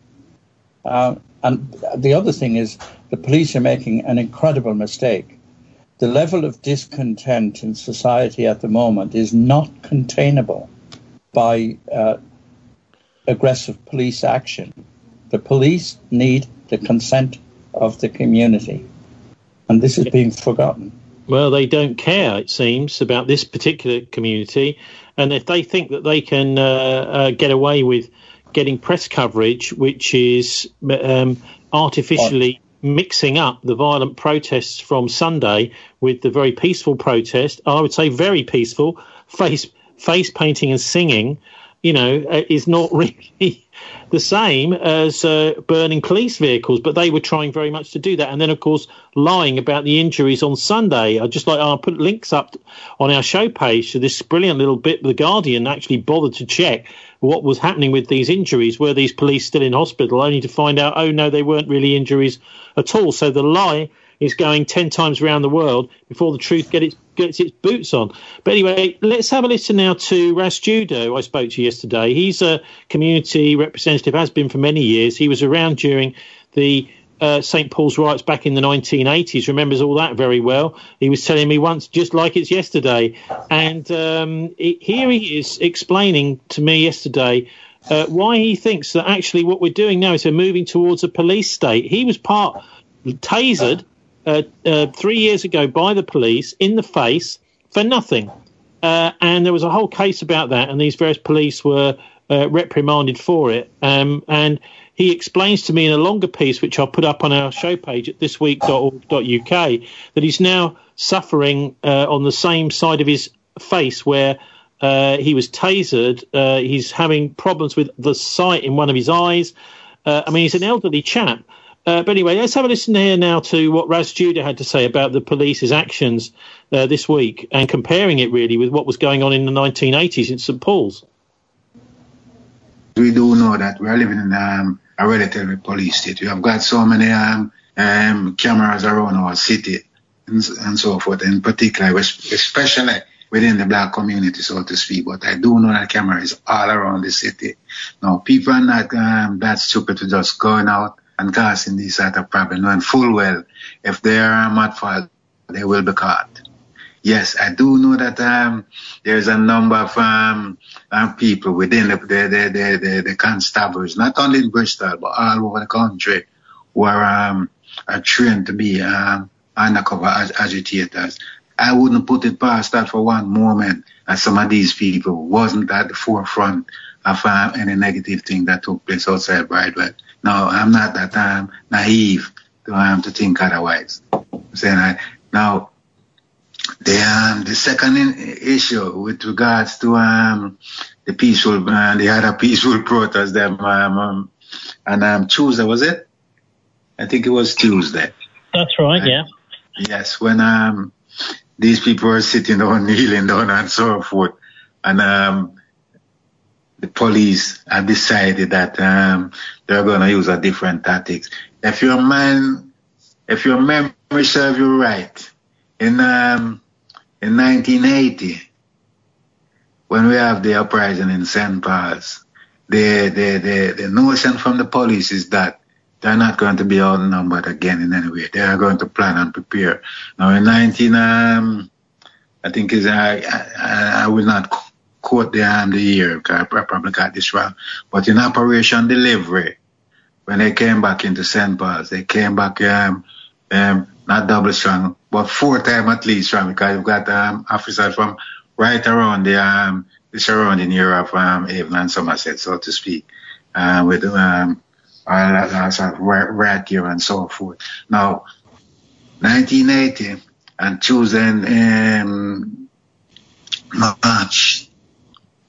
uh, and the other thing is the police are making an incredible mistake. The level of discontent in society at the moment is not containable by uh, aggressive police action. The police need the consent of the community, and this is being forgotten. Well, they don't care, it seems, about this particular community, and if they think that they can uh, uh, get away with getting press coverage, which is um, artificially mixing up the violent protests from Sunday with the very peaceful protest, I would say very peaceful, face face painting and singing, you know, uh, is not really the same as uh, burning police vehicles, but they were trying very much to do that. And then, of course, lying about the injuries on Sunday. I just like I'll put links up on our show page to this brilliant little bit. The Guardian actually bothered to check what was happening with these injuries. Were these police still in hospital? Only to find out, oh, no, they weren't really injuries at all. So the lie is going ten times around the world before the truth get its, gets its boots on. But anyway, let's have a listen now to Ras Judah, who I spoke to yesterday. He's a community representative, has been for many years. He was around during the uh, Saint Paul's riots back in the nineteen eighties, remembers all that very well. He was telling me once, just like it's yesterday. And um, it, here he is explaining to me yesterday uh, why he thinks that actually what we're doing now is we're moving towards a police state. He was part, tasered, Uh, uh, three years ago by the police in the face for nothing. Uh, and there was a whole case about that, and these various police were uh, reprimanded for it. Um, and he explains to me in a longer piece, which I'll put up on our show page at this week dot org dot U K, that he's now suffering uh, on the same side of his face where uh, he was tasered. Uh, he's having problems with the sight in one of his eyes. Uh, I mean, he's an elderly chap. Uh, but anyway, let's have a listen here now to what Ras Judah had to say about the police's actions uh, this week and comparing it really with what was going on in the nineteen eighties in Saint Paul's. We do know that we're living in um, a relatively police state. We have got so many um, um, cameras around our city and, and so forth, in particular, especially within the black community, so to speak. But I do know that camera is all around the city. Now, people are not um, that stupid to just going out and causing these sort of problems, knowing full well if they are at fault, they will be caught. Yes, I do know that um, there's a number of um, um, people within the the, the, the, the the constables, not only in Bristol, but all over the country, who are, um, are trained to be um, undercover ag- agitators. I wouldn't put it past that for one moment that some of these people wasn't at the forefront of um, any negative thing that took place outside Bridewell. No, I'm not that um, naive to um, to think otherwise. I'm saying I, now, the um, the second in- issue with regards to um, the peaceful, uh, the other peaceful protest, them um, um, and um, Tuesday, was it? I think it was Tuesday. That's right, yeah. Yes, when um these people were sitting down, kneeling down, and so forth, and um. the police have decided that um, they're going to use a different tactics. If your mind, if your memory serves you right, in um, in nineteen eighty, when we have the uprising in Saint Paul's, the, the the the notion from the police is that they're not going to be outnumbered again in any way. They are going to plan and prepare. Now in nineteen, um, I think is I, I I will not quote the, um, the year, because I probably got this wrong, but in Operation Delivery, when they came back into Saint Paul's, they came back um, um, not double strong, but four times at least strong, because you've got um, officers from right around the, um, the surrounding area of um, Avon and Somerset, so to speak, uh, with um, all that sort of right gear and so forth. Now, nineteen eighty and Tuesday in um, March,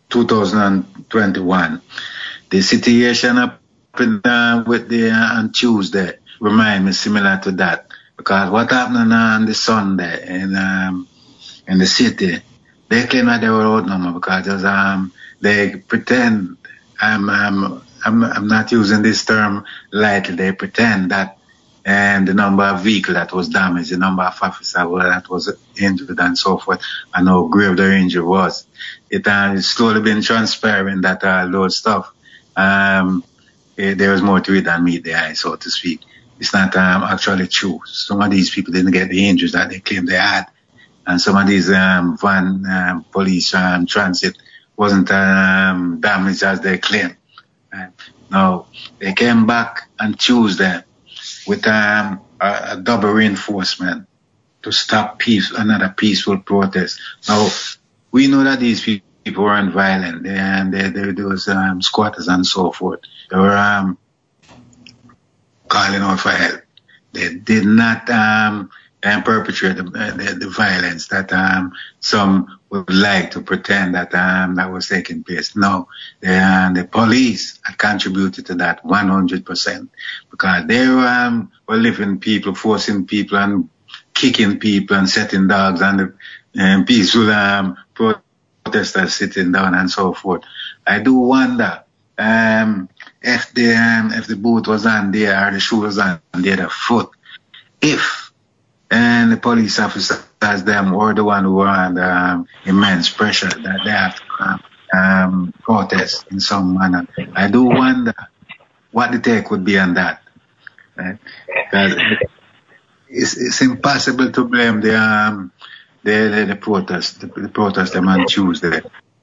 two thousand twenty-one. The situation up in, uh, with the, uh, on Tuesday remind me similar to that. Because what happened on the Sunday in, um, in the city, they claim that they were outnumbered because there's, um, they pretend, I'm, um, I'm, I'm not using this term lightly, they pretend that and the number of vehicles that was damaged, the number of officers that was injured and so forth, and how grave their injury was. It has uh, slowly been transpiring that uh, those stuff, um, it, there was more to it than meet the eye, so to speak. It's not um, actually true. Some of these people didn't get the injuries that they claimed they had, and some of these um, van um, police um, transit wasn't um, damaged as they claimed. Right? Now, they came back on Tuesday with um, a, a double reinforcement to stop peace, another peaceful protest. Now, we know that these people weren't violent, they, and they, they, there was um, squatters and so forth. They were um, calling out for help. They did not um, um, perpetrate the, the, the violence that um, some would like to pretend that um, that was taking place. No, the, uh, the police had contributed to that one hundred percent because they um, were living people, forcing people and kicking people and setting dogs and the um, peaceful um, protesters sitting down and so forth. I do wonder um, if the um, if the boot was on there or the shoe was on the other foot, if and the police officers, them, were the one who were under um, immense pressure that they have to um, um, protest in some manner. I do wonder what the take would be on that. Right? Because it's, it's impossible to blame the um, the, the, the protest, the, the protest them on Tuesday.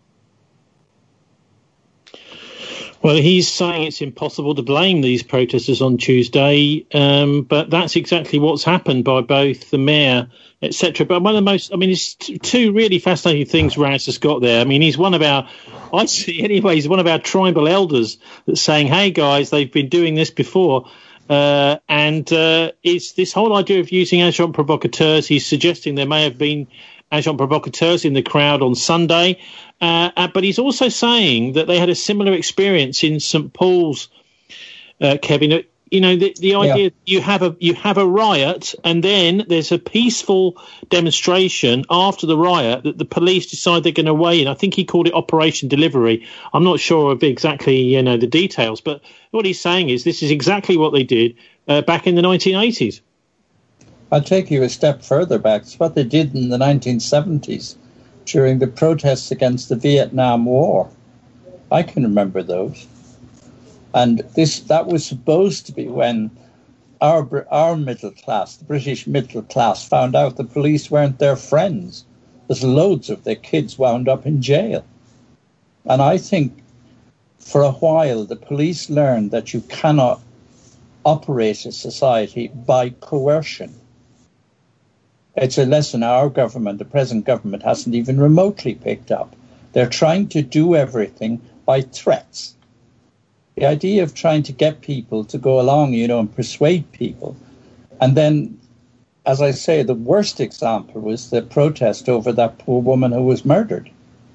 Well, he's saying it's impossible to blame these protesters on Tuesday, um, but that's exactly what's happened by both the mayor, et cetera. But one of the most, I mean, it's t- two really fascinating things Raz has got there. I mean, he's one of our, I see anyway, he's one of our tribal elders that's saying, hey, guys, they've been doing this before. Uh, and uh, it's this whole idea of using agents provocateurs. He's suggesting there may have been agents provocateurs in the crowd on Sunday. Uh, uh, but he's also saying that they had a similar experience in Saint Paul's, uh, Kevin. You know, the, the idea yeah. you have a you have a riot and then there's a peaceful demonstration after the riot that the police decide they're going to weigh in. I think he called it Operation Delivery. I'm not sure of exactly, you know, the details, but what he's saying is this is exactly what they did uh, back in the nineteen eighties. I'll take you a step further back. It's what they did in the nineteen seventies. During the protests against the Vietnam War. I can remember those. And this that was supposed to be when our our middle class, the British middle class, found out the police weren't their friends. There's loads of their kids wound up in jail. And I think for a while the police learned that you cannot operate a society by coercion. It's a lesson our government, the present government, hasn't even remotely picked up. They're trying to do everything by threats. The idea of trying to get people to go along, you know, and persuade people. And then, as I say, the worst example was the protest over that poor woman who was murdered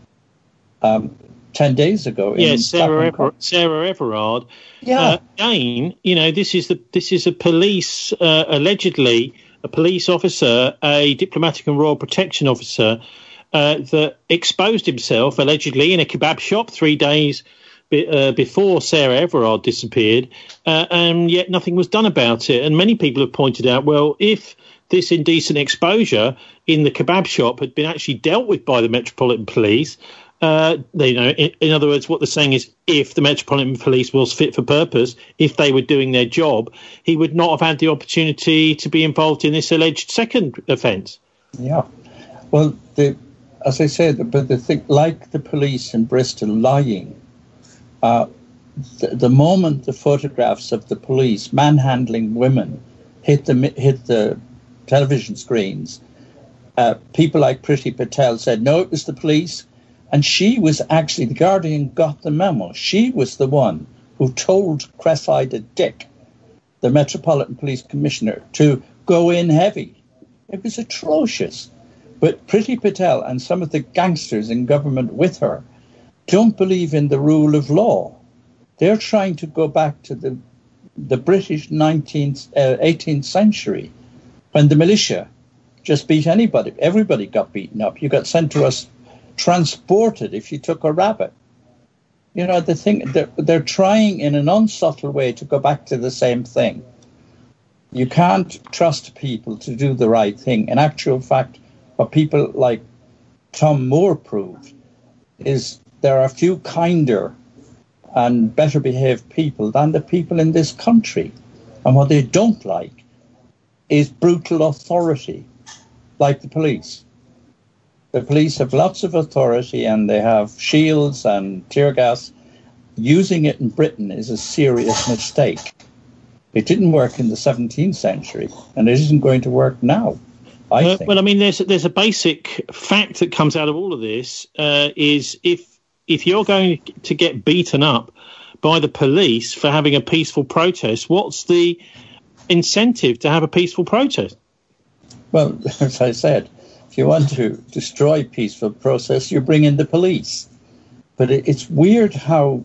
um, ten days ago. Yeah, Sarah, Ever- Sarah Everard. Yeah. Uh, again, you know, this is the this is a police, uh, allegedly, a police officer, a diplomatic and royal protection officer, uh, that exposed himself, allegedly, in a kebab shop three days be, uh, before Sarah Everard disappeared, uh, and yet nothing was done about it. And many people have pointed out, well, if this indecent exposure in the kebab shop had been actually dealt with by the Metropolitan Police, Uh, they, you know, in, in other words, what they're saying is if the Metropolitan Police was fit for purpose, if they were doing their job, he would not have had the opportunity to be involved in this alleged second offence. Yeah. Well, the, as I said, but the thing, like the police in Bristol lying, uh, the, the moment the photographs of the police manhandling women hit the, hit the television screens, uh, people like Priti Patel said, no, it was the police. And she was actually, the Guardian got the memo. She was the one who told Cressida Dick, the Metropolitan Police Commissioner, to go in heavy. It was atrocious. But Priti Patel and some of the gangsters in government with her don't believe in the rule of law. They're trying to go back to the the British nineteenth, uh, eighteenth century, when the militia just beat anybody. Everybody got beaten up. You got sent to us, transported if you took a rabbit. You know, the thing, they're, they're trying in an unsubtle way to go back to the same thing. You can't trust people to do the right thing. In actual fact, what people like Tom Moore proved is there are a few kinder and better behaved people than the people in this country. And what they don't like is brutal authority, like the police. The police have lots of authority and they have shields and tear gas. Using it in Britain is a serious mistake. It didn't work in the seventeenth century and it isn't going to work now, I uh, think. Well, I mean, there's, there's a basic fact that comes out of all of this uh, is if if you're going to get beaten up by the police for having a peaceful protest, what's the incentive to have a peaceful protest? Well, as I said, if you want to destroy peaceful process, you bring in the police. But it, it's weird how,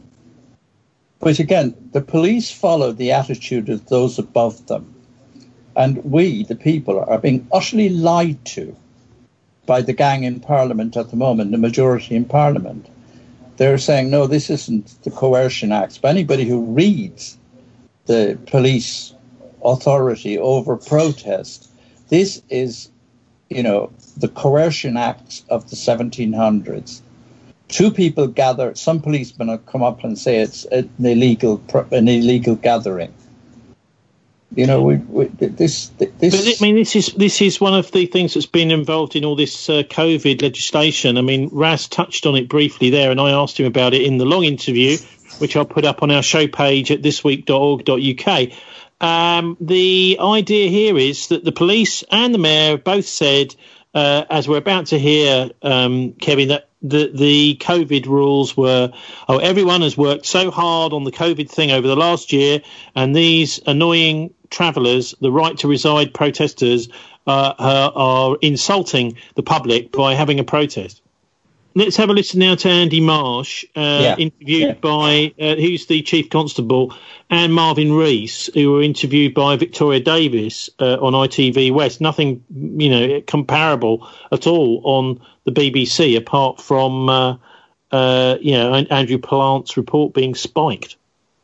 but again, the police follow the attitude of those above them. And we, the people, are being utterly lied to by the gang in Parliament at the moment, the majority in Parliament. They're saying, no, this isn't the Coercion Acts. But anybody who reads the police authority over protest, this is, you know, the Coercion Acts of the seventeen hundreds. Two people gather, some policemen will come up and say it's an illegal, an illegal gathering. You know, we, we, this, this. But I mean, this is this is one of the things that's been involved in all this uh, COVID legislation. I mean, Raz touched on it briefly there, and I asked him about it in the long interview, which I'll put up on our show page at this week dot org dot U K. Um, the idea here is that the police and the mayor both said, uh, as we're about to hear, um, Kevin, that the, the COVID rules were, oh, everyone has worked so hard on the COVID thing over the last year, and these annoying travellers, the right to reside protesters, uh, are, are insulting the public by having a protest. Let's have a listen now to Andy Marsh, uh, yeah. interviewed yeah. by, uh, who's the Chief Constable, and Marvin Rees, who were interviewed by Victoria Davis uh, on I T V West. Nothing, you know, comparable at all on the B B C, apart from, uh, uh, you know, Andrew Pallant's report being spiked.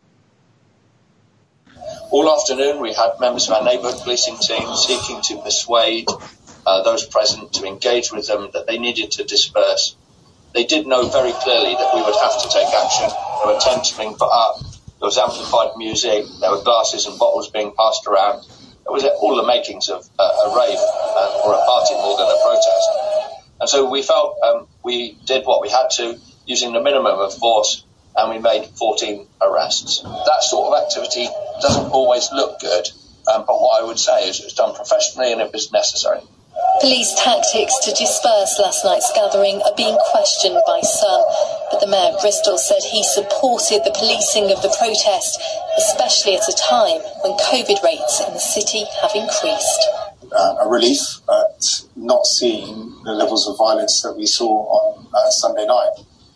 All afternoon, we had members of our neighbourhood policing team seeking to persuade uh, those present to engage with them that they needed to disperse. They did know very clearly that we would have to take action. There were tents being put up, there was amplified music, there were glasses and bottles being passed around. It was all the makings of uh, a rave uh, or a party more than a protest. And so we felt um, we did what we had to, using the minimum of force, and we made fourteen arrests. That sort of activity doesn't always look good, um, but what I would say is it was done professionally and it was necessary. Police tactics to disperse last night's gathering are being questioned by some, but the Mayor of Bristol said he supported the policing of the protest, especially at a time when COVID rates in the city have increased. Uh, a relief at not seeing the levels of violence that we saw on uh, Sunday night.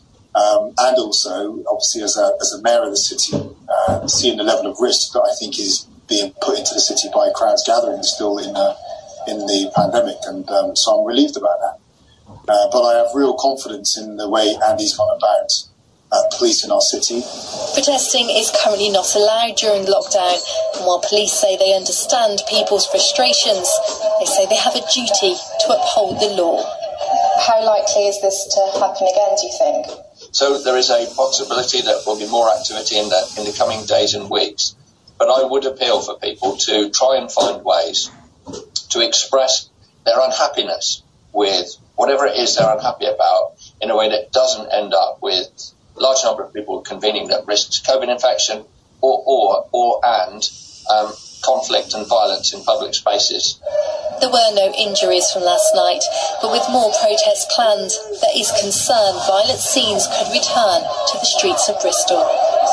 Um, and also, obviously, as a, as a mayor of the city, uh, seeing the level of risk that I think is being put into the city by crowds gathering still in uh, in the pandemic. And um, so I'm relieved about that. Uh, but I have real confidence in the way Andy's gone about uh, policing our city. Protesting is currently not allowed during lockdown. And while police say they understand people's frustrations, they say they have a duty to uphold the law. How likely is this to happen again, do you think? So there is a possibility that there will be more activity in the, in the coming days and weeks. But I would appeal for people to try and find ways to express their unhappiness with whatever it is they're unhappy about in a way that doesn't end up with a large number of people convening that risks COVID infection or, or, or and um, conflict and violence in public spaces. There were no injuries from last night, but with more protests planned, there is concern violent scenes could return to the streets of Bristol.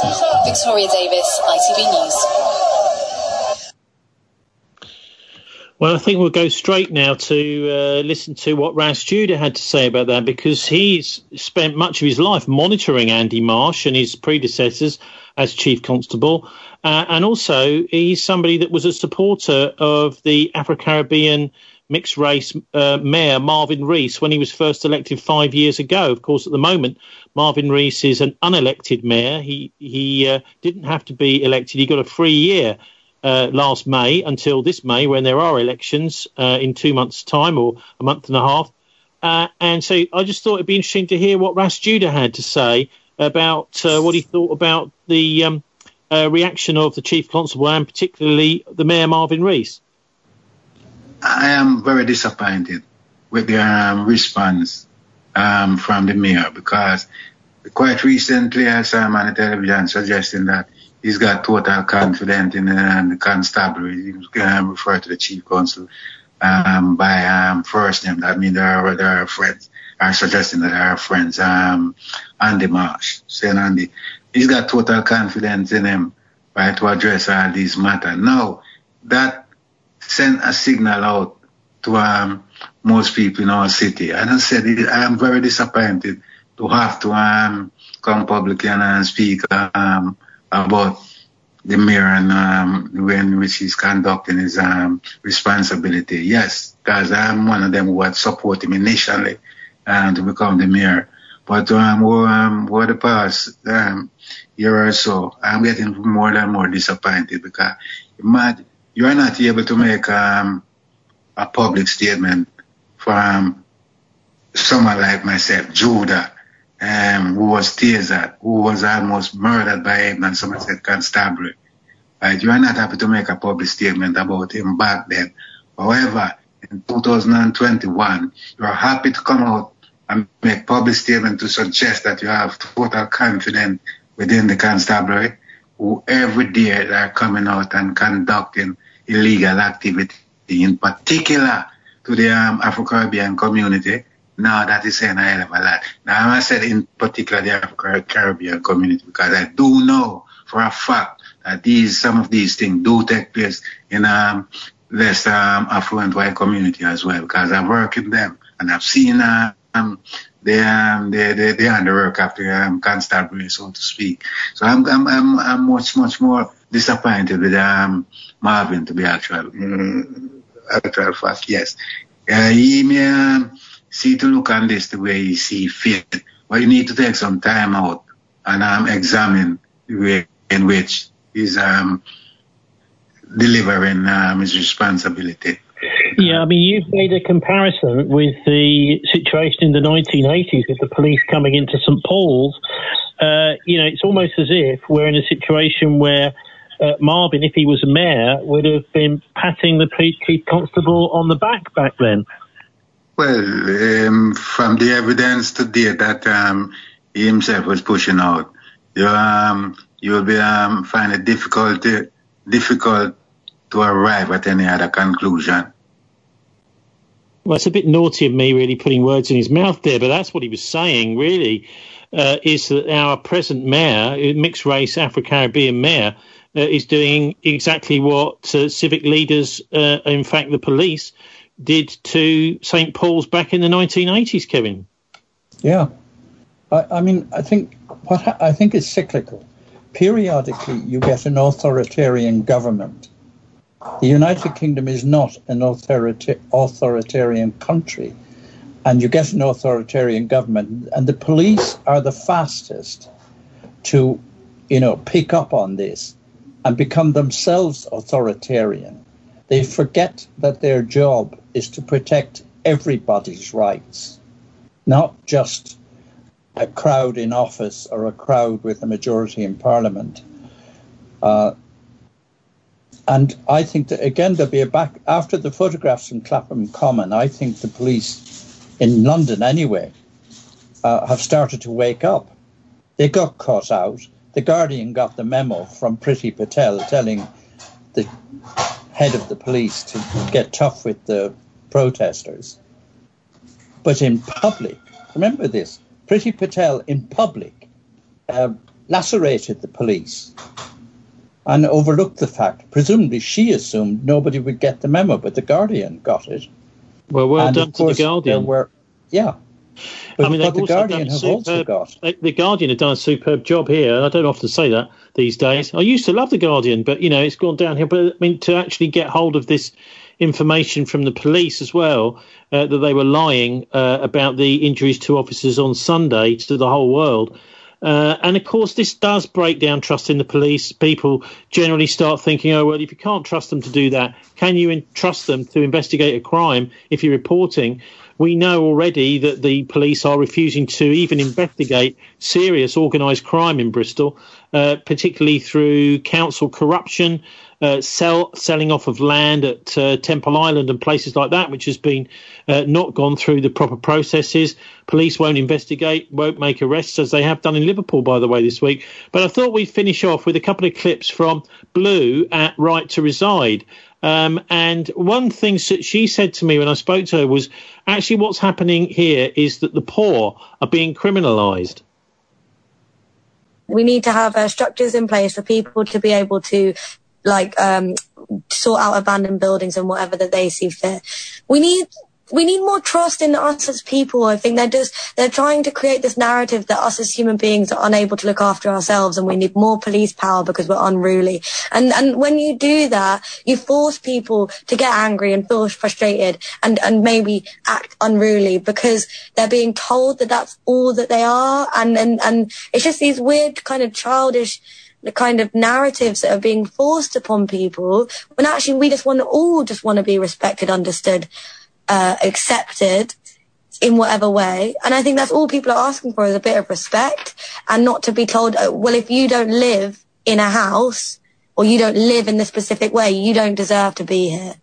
Victoria Davis, I T V News. Well, I think we'll go straight now to uh, listen to what Ras Judah had to say about that, because he's spent much of his life monitoring Andy Marsh and his predecessors as Chief Constable. Uh, and also, he's somebody that was a supporter of the Afro-Caribbean mixed-race uh, mayor, Marvin Rees, when he was first elected five years ago. Of course, at the moment, Marvin Rees is an unelected mayor. He, he uh, didn't have to be elected. He got a free year Uh, last May until this May, when there are elections uh, in two months' time or a month and a half. Uh, and so I just thought it'd be interesting to hear what Ras Judah had to say about uh, what he thought about the um, uh, reaction of the Chief Constable and particularly the Mayor Marvin Rees. I am very disappointed with the um, response um, from the Mayor, because quite recently I saw him on the television suggesting that he's got total confidence in uh, the constabulary. He was going to refer to the Chief Constable um, by um, first name. That means they are, they are friends. I'm suggesting that they are friends. Um, Andy Marsh, saying Andy, he's got total confidence in him, right, to address all these matters. Now, that sent a signal out to um, most people in our city. And I said, I am very disappointed to have to um, come publicly and uh, speak um, about the mayor and um, the way in which he's conducting his um, responsibility. Yes, because I'm one of them who had supported him initially um, to become the mayor. But um, over, um, over the past um, year or so, I'm getting more and more disappointed, because imagine, you're not able to make um, a public statement from someone like myself, Judah, Um, who was tasered, who was almost murdered by him and Somerset Constabulary. Right? You are not happy to make a public statement about him back then. However, in two thousand twenty-one, you are happy to come out and make public statement to suggest that you have total confidence within the constabulary, who every day they are coming out and conducting illegal activity, in particular to the um, Afro-Caribbean community. Now that is saying a hell of a lot. Now I said in particular the Afro-Caribbean community, because I do know for a fact that these some of these things do take place in um less um, affluent white community as well, because I've worked with them and I've seen uh, um they um they they they on the work after um constabulary, so to speak. So I'm I'm I'm, I'm much much more disappointed with um Marvin, to be actual mm, actual fact. Yes, uh, he may um, see to look on this the way you see fit, but you need to take some time out and um, examine the way in which he's um, delivering um, his responsibility. Yeah, I mean, you've made a comparison with the situation in the nineteen eighties with the police coming into Saint Paul's. Uh, you know, it's almost as if we're in a situation where uh, Marvin, if he was a mayor, would have been patting the Chief Constable on the back back then. Well, um, from the evidence today that um, he himself was pushing out, you um, you will be um, find it difficult difficult to arrive at any other conclusion. Well, it's a bit naughty of me, really, putting words in his mouth there, but that's what he was saying, really, uh, is that our present mayor, mixed-race Afro-Caribbean mayor, uh, is doing exactly what uh, civic leaders, uh, in fact, the police, did to Saint Paul's back in the nineteen eighties, Kevin. Yeah. I, I mean, I think what ha- I think is cyclical. Periodically, you get an authoritarian government. The United Kingdom is not an authorita- authoritarian country, and you get an authoritarian government, and the police are the fastest to, you know, pick up on this and become themselves authoritarian. They forget that their job is to protect everybody's rights, not just a crowd in office or a crowd with a majority in Parliament. Uh, and I think that, again, there'll be a back after the photographs in Clapham Common. I think the police in London, anyway, uh, have started to wake up. They got caught out. The Guardian got the memo from Priti Patel telling the head of the police to get tough with the protesters. But in public, remember this, Priti Patel in public uh, lacerated the police and overlooked the fact. Presumably she assumed nobody would get the memo, but the Guardian got it. Well, well and done of course, to the Guardian. There were, yeah. But, I mean, but the also Guardian have superb, also got. The Guardian have done a superb job here, and I don't often say that these days. I used to love the Guardian, but, you know, it's gone downhill. But, I mean, to actually get hold of this information from the police as well, uh, that they were lying uh, about the injuries to officers on Sunday to the whole world. Uh, and, of course, this does break down trust in the police. People generally start thinking, oh, well, if you can't trust them to do that, can you entrust them to investigate a crime if you're reporting? We know already that the police are refusing to even investigate serious organised crime in Bristol, uh, particularly through council corruption, uh, sell, selling off of land at uh, Temple Island and places like that, which has been uh, not gone through the proper processes. Police won't investigate, won't make arrests, as they have done in Liverpool, by the way, this week. But I thought we'd finish off with a couple of clips from Blue at Right to Reside. Um, and one thing that she said to me when I spoke to her was, actually what's happening here is that the poor are being criminalised. We need to have uh, structures in place for people to be able to, like, um, sort out abandoned buildings and whatever that they see fit. We need... We need more trust in us as people. I think they're just, they're trying to create this narrative that us as human beings are unable to look after ourselves and we need more police power because we're unruly. And, and when you do that, you force people to get angry and feel frustrated and, and maybe act unruly because they're being told that that's all that they are. And, and, and it's just these weird kind of childish the kind of narratives that are being forced upon people when actually we just want to all just want to be respected, understood, Uh, accepted in whatever way. And I think that's all people are asking for is a bit of respect and not to be told, oh, well, if you don't live in a house or you don't live in this specific way, you don't deserve to be here.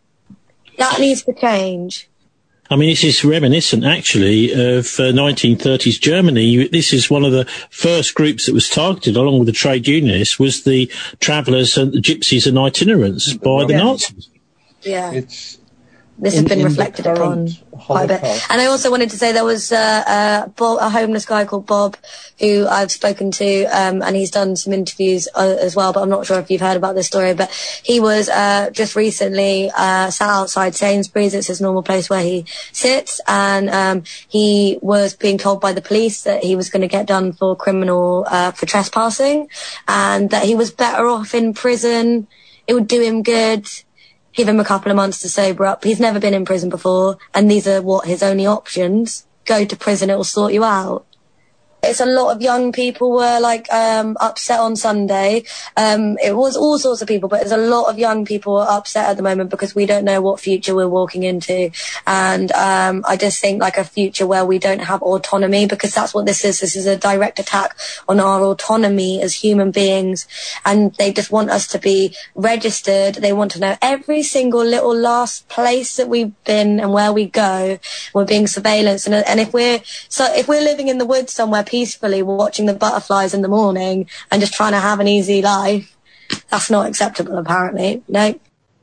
That needs to change. I mean, this is reminiscent, actually, of uh, nineteen thirties Germany. This is one of the first groups that was targeted, along with the trade unionists, was the travellers and the gypsies and itinerants by the yeah. Nazis. Yeah. It's This in, has been in reflected upon quite a bit. And I also wanted to say there was uh, uh, Bob, a homeless guy called Bob who I've spoken to, um, and he's done some interviews uh, as well, but I'm not sure if you've heard about this story. But he was uh, just recently uh, sat outside Sainsbury's. It's his normal place where he sits, and um, he was being told by the police that he was going to get done for criminal, uh, for trespassing, and that he was better off in prison. It would do him good. Give him a couple of months to sober up. He's never been in prison before, and these are what his only options. Go to prison, it will sort you out. It's a lot of young people were like um, upset on Sunday. Um, it was all sorts of people, but there's a lot of young people upset at the moment because we don't know what future we're walking into. And um, I just think like a future where we don't have autonomy, because that's what this is. This is a direct attack on our autonomy as human beings. And they just want us to be registered. They want to know every single little last place that we've been and where we go. We're being surveillanced. And, and if we're so if we're living in the woods somewhere peacefully watching the butterflies in the morning and just trying to have an easy life, that's not acceptable, apparently. No.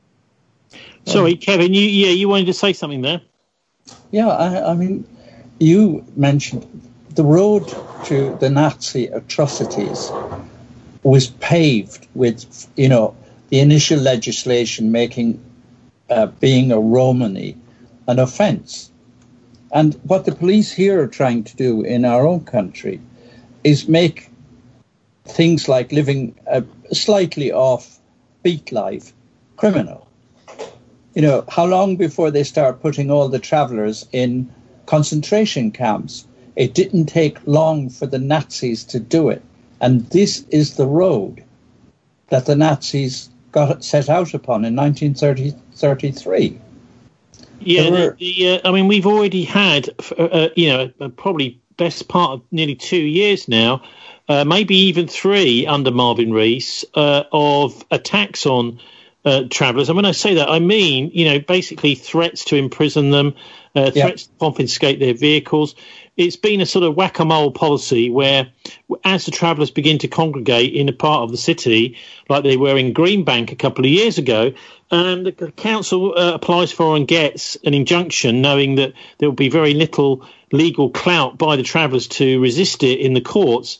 Sorry, Kevin, you yeah, you wanted to say something there? Yeah, I, I mean, you mentioned the road to the Nazi atrocities was paved with, you know, the initial legislation making uh, being a Romani an offence. And what the police here are trying to do in our own country is make things like living a slightly off beat life criminal. You know, how long before they start putting all the travellers in concentration camps? It didn't take long for the Nazis to do it. And this is the road that the Nazis got set out upon in nineteen thirty-three. Yeah, the, the, uh, I mean, we've already had, uh, you know, probably best part of nearly two years now, uh, maybe even three under Marvin Rees, uh, of attacks on uh, travellers. And when I say that, I mean, you know, basically threats to imprison them, uh, threats yeah. to confiscate their vehicles. It's been a sort of whack-a-mole policy where, as the travellers begin to congregate in a part of the city, like they were in Greenbank a couple of years ago, um, the council uh, applies for and gets an injunction, knowing that there will be very little legal clout by the travellers to resist it in the courts.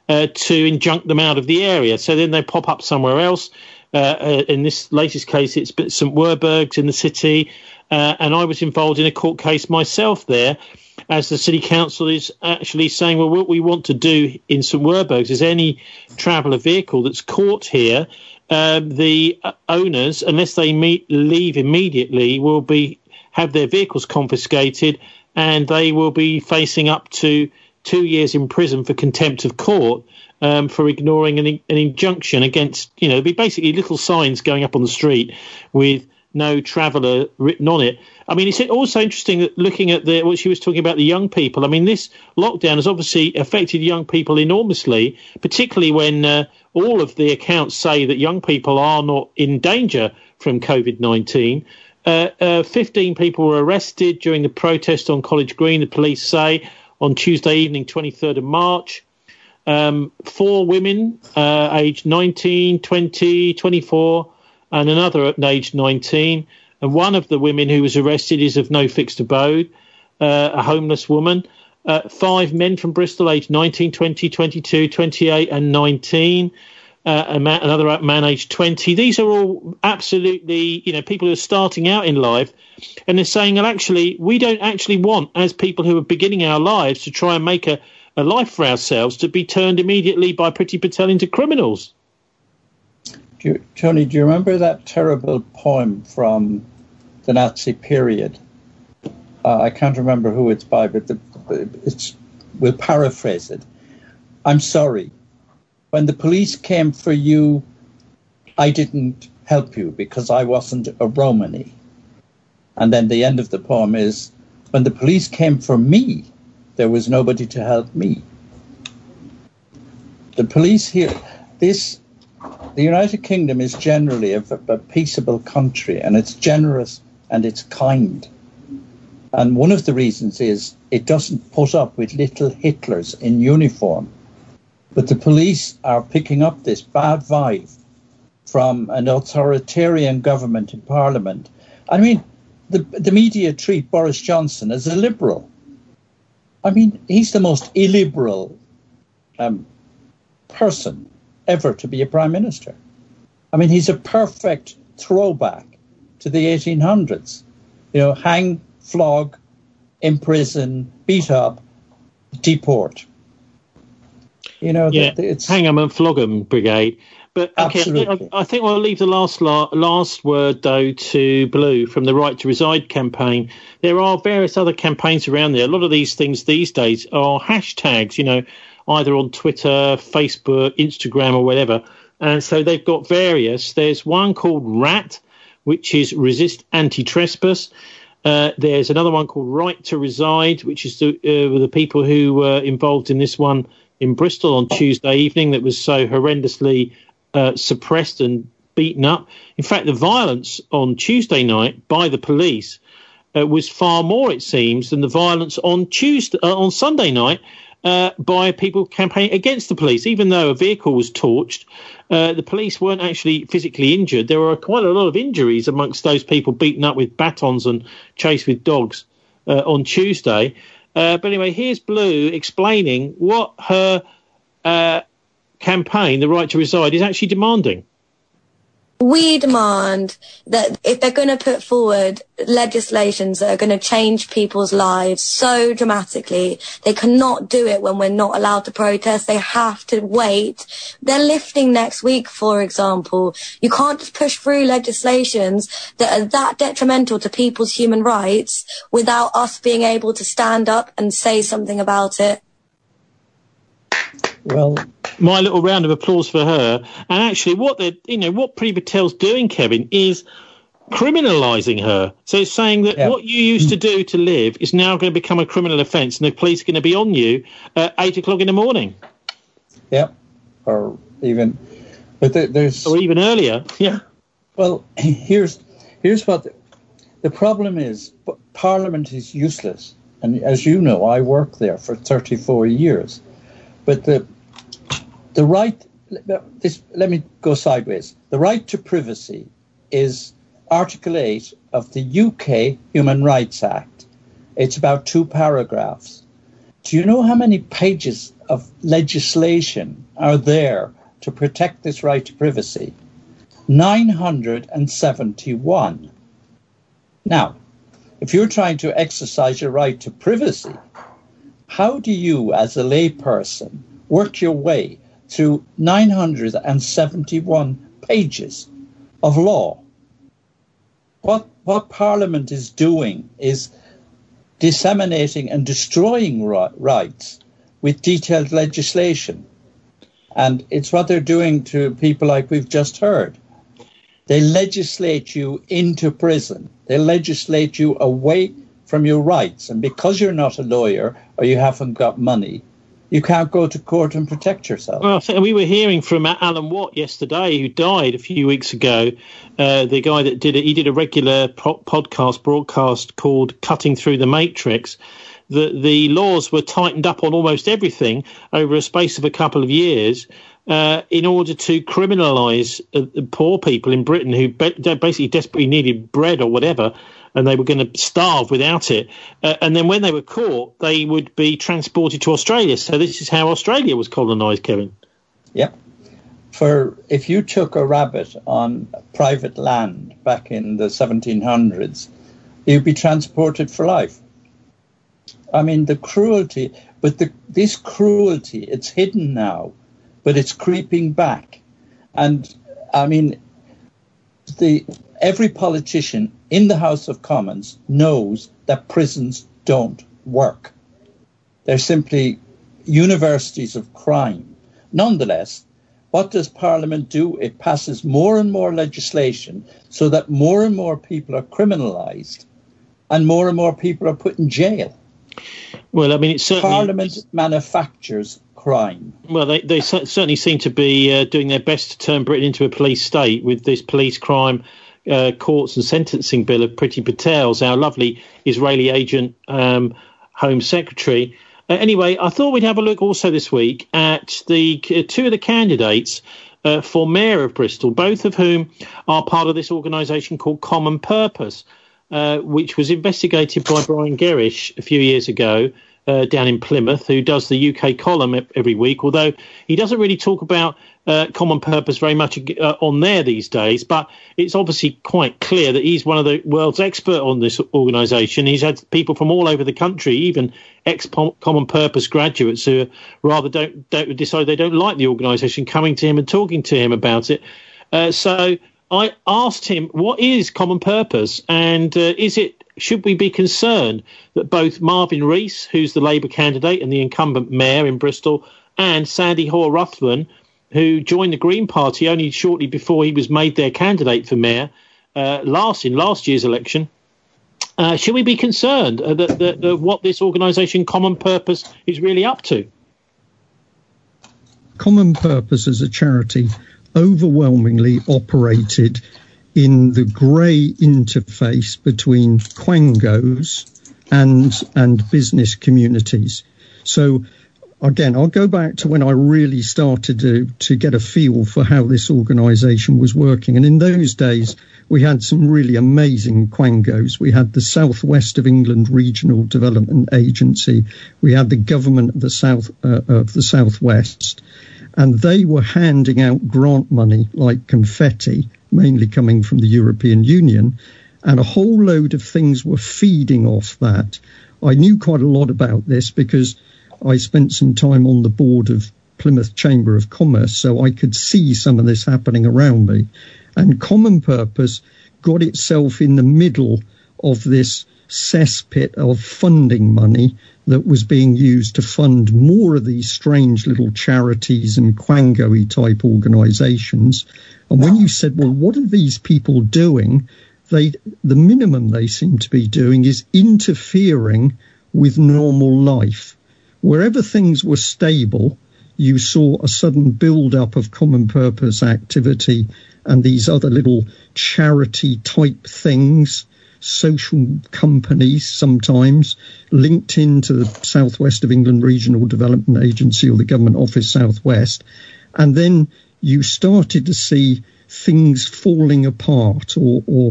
uh, to injunct them out of the area. So then they pop up somewhere else. Uh, uh, in this latest case, it's Saint Werburgh's in the city. Uh, and I was involved in a court case myself there, as the city council is actually saying, well, what we want to do in Saint Werburgh's is any traveller vehicle that's caught here, um, the owners, unless they meet, leave immediately, will be have their vehicles confiscated, and they will be facing up to two years in prison for contempt of court um, for ignoring an, an injunction against, you know, there'll be basically little signs going up on the street with no traveller written on it. I mean, it's also interesting that looking at the what she was talking about, the young people. I mean, this lockdown has obviously affected young people enormously, particularly when uh, all of the accounts say that young people are not in danger from COVID nineteen. Uh, uh, fifteen people were arrested during the protest on College Green, the police say, on Tuesday evening, twenty-third of March. Um, four women, uh, aged nineteen, twenty, twenty-four, and another at age nineteen. And one of the women who was arrested is of no fixed abode, uh, a homeless woman. Uh, five men from Bristol, aged nineteen, twenty, twenty-two, twenty-eight and nineteen. Uh, a man, another man aged twenty. These are all absolutely, you know, people who are starting out in life. And they're saying, well, actually, we don't actually want, as people who are beginning our lives, to try and make a, a life for ourselves, to be turned immediately by Priti Patel into criminals. Do you, Tony, do you remember that terrible poem from the Nazi period? Uh, I can't remember who it's by, but the, it's, we'll paraphrase it. I'm sorry. When the police came for you, I didn't help you because I wasn't a Romany. And then the end of the poem is, when the police came for me, there was nobody to help me. The police here, this, the United Kingdom is generally a, a peaceable country, and it's generous and it's kind. And one of the reasons is it doesn't put up with little Hitlers in uniform. But the police are picking up this bad vibe from an authoritarian government in Parliament. I mean, the, the media treat Boris Johnson as a liberal. I mean, he's the most illiberal um, person ever to be a prime minister. I mean, he's a perfect throwback to the eighteen hundreds. You know, hang, flog, imprison, beat up, deport. You know, yeah, the, it's hang 'em and flog 'em brigade. But okay, absolutely. I, I think I'll leave the last last word though to Blue from the Right to Reside campaign. There are various other campaigns around there. A lot of these things these days are hashtags, you know, either on Twitter, Facebook, Instagram, or whatever. And so they've got various. There's one called RAT, which is Resist Anti-Trespass. Uh, there's another one called Right to Reside, which is the, uh, the people who were involved in this one in Bristol on Tuesday evening that was so horrendously uh, suppressed and beaten up. In fact, the violence on Tuesday night by the police uh, was far more, it seems, than the violence on Tuesday uh, on Sunday night uh, by people campaigning against the police. Even though a vehicle was torched, uh, the police weren't actually physically injured. There were quite a lot of injuries amongst those people beaten up with batons and chased with dogs uh, on Tuesday. Uh, but anyway, here's Blue explaining what her uh, campaign, the Right to Reside, is actually demanding. We demand that if they're going to put forward legislations that are going to change people's lives so dramatically, they cannot do it when we're not allowed to protest. They have to wait. They're lifting next week, for example. You can't just push through legislations that are that detrimental to people's human rights without us being able to stand up and say something about it. Well, my little round of applause for her. And actually, what they, you know, what Priti Patel's doing, Kevin, is criminalising her. So it's saying that yeah. what you used to do to live is now going to become a criminal offence, and the police are going to be on you at eight o'clock in the morning. Yeah, or even, but there, there's or even earlier. Yeah. Well, here's here's what the, the problem is. Parliament is useless, and as you know, I worked there for thirty-four years. But the the right, this, let me go sideways. The right to privacy is Article eight of the U K Human Rights Act. It's about two paragraphs. Do you know how many pages of legislation are there to protect this right to privacy? nine hundred seventy-one. Now, if you're trying to exercise your right to privacy, how do you, as a layperson, work your way through nine hundred seventy-one pages of law? What, what Parliament is doing is disseminating and destroying rights with detailed legislation. And it's what they're doing to people like we've just heard. They legislate you into prison. They legislate you away from your rights. And because you're not a lawyer or you haven't got money, you can't go to court and protect yourself. Well, I think we were hearing from Alan Watt yesterday, who died a few weeks ago. Uh, the guy that did it, he did a regular pro- podcast broadcast called Cutting Through the Matrix. The, the laws were tightened up on almost everything over a space of a couple of years uh, in order to criminalise uh, poor people in Britain who be- basically desperately needed bread or whatever, and they were going to starve without it. Uh, and then when they were caught, they would be transported to Australia. So this is how Australia was colonised, Kevin. Yep. For if you took a rabbit on private land back in the seventeen hundreds, you'd be transported for life. I mean, the cruelty, but the, this cruelty, it's hidden now, but it's creeping back. And I mean, the every politician in the House of Commons knows that prisons don't work. They're simply universities of crime. Nonetheless, what does Parliament do? It passes more and more legislation so that more and more people are criminalised and more and more people are put in jail. Well, I mean, it's certainly... Parliament manufactures crime. Well, they, they certainly seem to be uh, doing their best to turn Britain into a police state with this police crime uh, courts and sentencing bill of Priti Patel's, our lovely Israeli agent um, Home Secretary. Uh, anyway, I thought we'd have a look also this week at the uh, two of the candidates uh, for Mayor of Bristol, both of whom are part of this organisation called Common Purpose, uh, which was investigated by Brian Gerrish a few years ago uh, down in Plymouth, who does the U K column every week, although he doesn't really talk about uh, Common Purpose very much uh, on there these days. But it's obviously quite clear that he's one of the world's expert on this organisation. He's had people from all over the country, even ex-Common Purpose graduates who rather don't, don't decide they don't like the organisation, coming to him and talking to him about it. Uh, so I asked him, what is Common Purpose, and uh, is it should we be concerned that both Marvin Rees, who's the Labour candidate and the incumbent mayor in Bristol, and Sandy Hoare-Ruthven, who joined the Green Party only shortly before he was made their candidate for mayor uh, last in last year's election, uh, should we be concerned uh, that, that, that what this organisation Common Purpose is really up to? Common Purpose as a charity overwhelmingly operated in the grey interface between quangos and and business communities. So again, I'll go back to when I really started to, to get a feel for how this organisation was working. And in those days, we had some really amazing quangos. We had the South West of England Regional Development Agency. We had the government of the South uh, of the South West. And they were handing out grant money like confetti, mainly coming from the European Union, and a whole load of things were feeding off that. I knew quite a lot about this because I spent some time on the board of Plymouth Chamber of Commerce, so I could see some of this happening around me. And Common Purpose got itself in the middle of this cesspit of funding money that was being used to fund more of these strange little charities and quango-y type organisations. And when you said, well, what are these people doing? They, the minimum they seem to be doing is interfering with normal life. Wherever things were stable, you saw a sudden build-up of Common Purpose activity and these other little charity type things, social companies sometimes linked into the South West of England Regional Development Agency or the Government Office South West. And then you started to see things falling apart or, or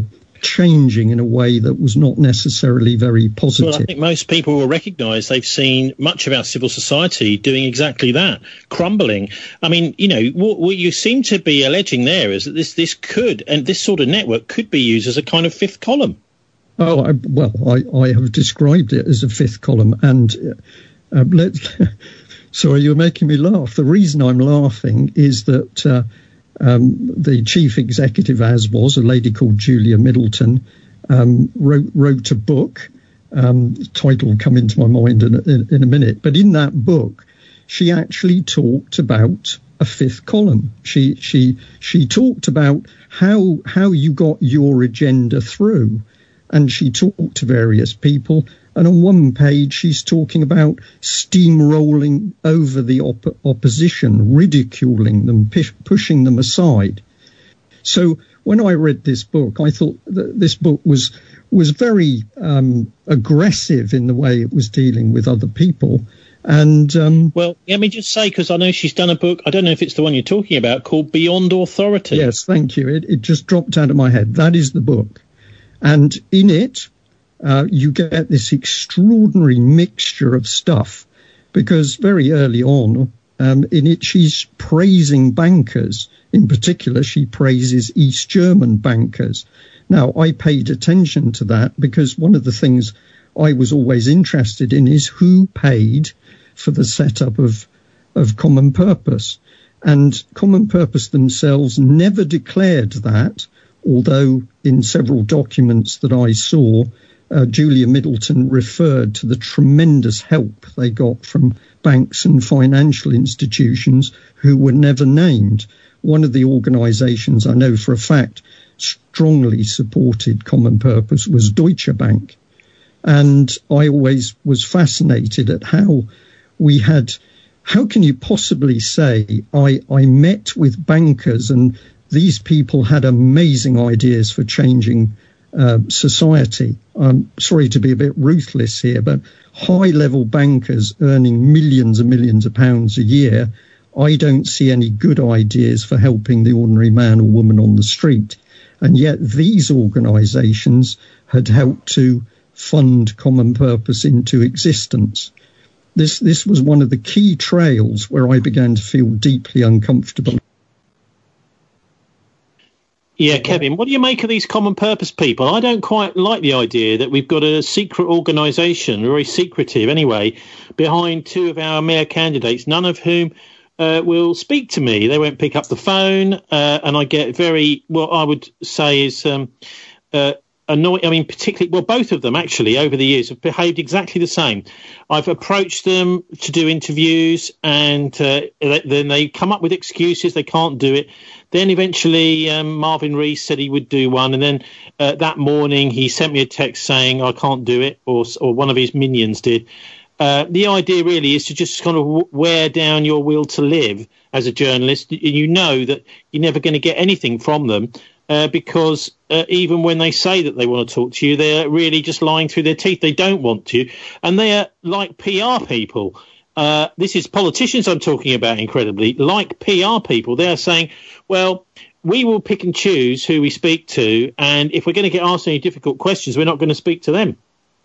changing in a way that was not necessarily very positive. Well, I think most people will recognise they've seen much of our civil society doing exactly that, crumbling. I mean, you know, what, what you seem to be alleging there is that this, this could, and this sort of network could be used as a kind of fifth column. Oh, I, well, I, I have described it as a fifth column, and uh, let. Sorry, you're making me laugh. The reason I'm laughing is that uh, um, the chief executive, as was a lady called Julia Middleton, um, wrote wrote a book. Um, the title will come into my mind in a, in, in a minute. But in that book, she actually talked about a fifth column. She she she talked about how how you got your agenda through, and she talked to various people. And on one page, she's talking about steamrolling over the op- opposition, ridiculing them, p- pushing them aside. So when I read this book, I thought that this book was was very um, aggressive in the way it was dealing with other people. And um, well, let me just say, because I know she's done a book, I don't know if it's the one you're talking about, called Beyond Authority. Yes, thank you. It, it just dropped out of my head. That is the book. And in it, Uh, you get this extraordinary mixture of stuff, because very early on um, in it, she's praising bankers. In particular, she praises East German bankers. Now, I paid attention to that because one of the things I was always interested in is who paid for the setup of, of Common Purpose. And Common Purpose themselves never declared that, although in several documents that I saw, Uh, Julia Middleton referred to the tremendous help they got from banks and financial institutions who were never named. One of the organisations I know for a fact strongly supported Common Purpose was Deutsche Bank. And I always was fascinated at how we had, how can you possibly say, I, I met with bankers and these people had amazing ideas for changing Uh, society. I'm sorry to be a bit ruthless here, but high-level bankers earning millions and millions of pounds a year, I don't see any good ideas for helping the ordinary man or woman on the street. And yet these organisations had helped to fund Common Purpose into existence. This, this was one of the key trails where I began to feel deeply uncomfortable. Yeah, Kevin, what do you make of these Common Purpose people? I don't quite like the idea that we've got a secret organisation, very secretive anyway, behind two of our mayor candidates, none of whom uh, will speak to me. They won't pick up the phone, uh, and I get very, what I would say is um, uh, annoyed. I mean, particularly, well, both of them actually over the years have behaved exactly the same. I've approached them to do interviews, and uh, then they come up with excuses. They can't do it. Then eventually um, Marvin Rees said he would do one. And then uh, that morning he sent me a text saying I can't do it, or, or one of his minions did. Uh, the idea really is to just kind of wear down your will to live as a journalist. You know that you're never going to get anything from them uh, because uh, even when they say that they want to talk to you, they're really just lying through their teeth. They don't want to. And they're like P R people. Uh, this is politicians I'm talking about, incredibly, like P R people. They're saying, well, we will pick and choose who we speak to, and if we're going to get asked any difficult questions, we're not going to speak to them.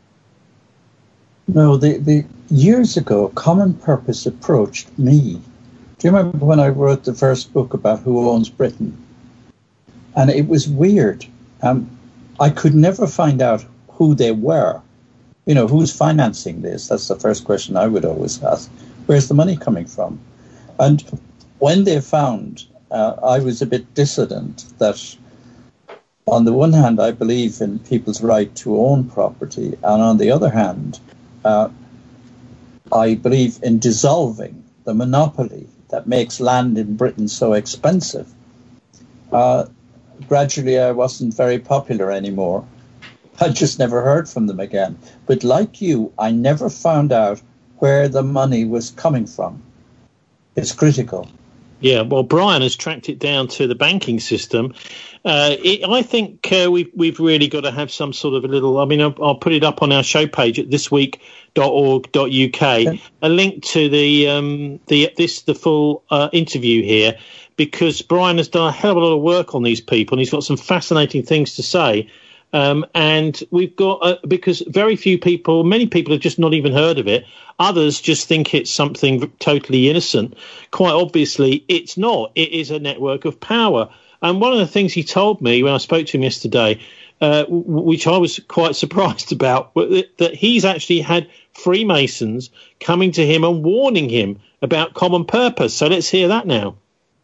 No, the, the years ago, Common Purpose approached me. Do you remember when I wrote the first book about Who Owns Britain? And it was weird. Um, I could never find out who they were. You know, who's financing this? That's the first question I would always ask. Where's the money coming from? And when they found, uh, I was a bit dissident that on the one hand, I believe in people's right to own property. And on the other hand, uh, I believe in dissolving the monopoly that makes land in Britain so expensive. Uh, gradually, I wasn't very popular anymore. I just never heard from them again. But like you, I never found out where the money was coming from. It's critical. Yeah, well, Brian has tracked it down to the banking system. Uh, it, I think uh, we've we've really got to have some sort of a little. I mean, I'll, I'll put it up on our show page at this week dot org dot U K. Okay. A link to the um, the this the full uh, interview here, because Brian has done a hell of a lot of work on these people, and he's got some fascinating things to say. Um, and we've got, uh, because very few people, many people have just not even heard of it. Others just think it's something totally innocent. Quite obviously, it's not. It is a network of power. And one of the things he told me when I spoke to him yesterday, uh, w- which I was quite surprised about, was that he's actually had Freemasons coming to him and warning him about common purpose. So let's hear that now.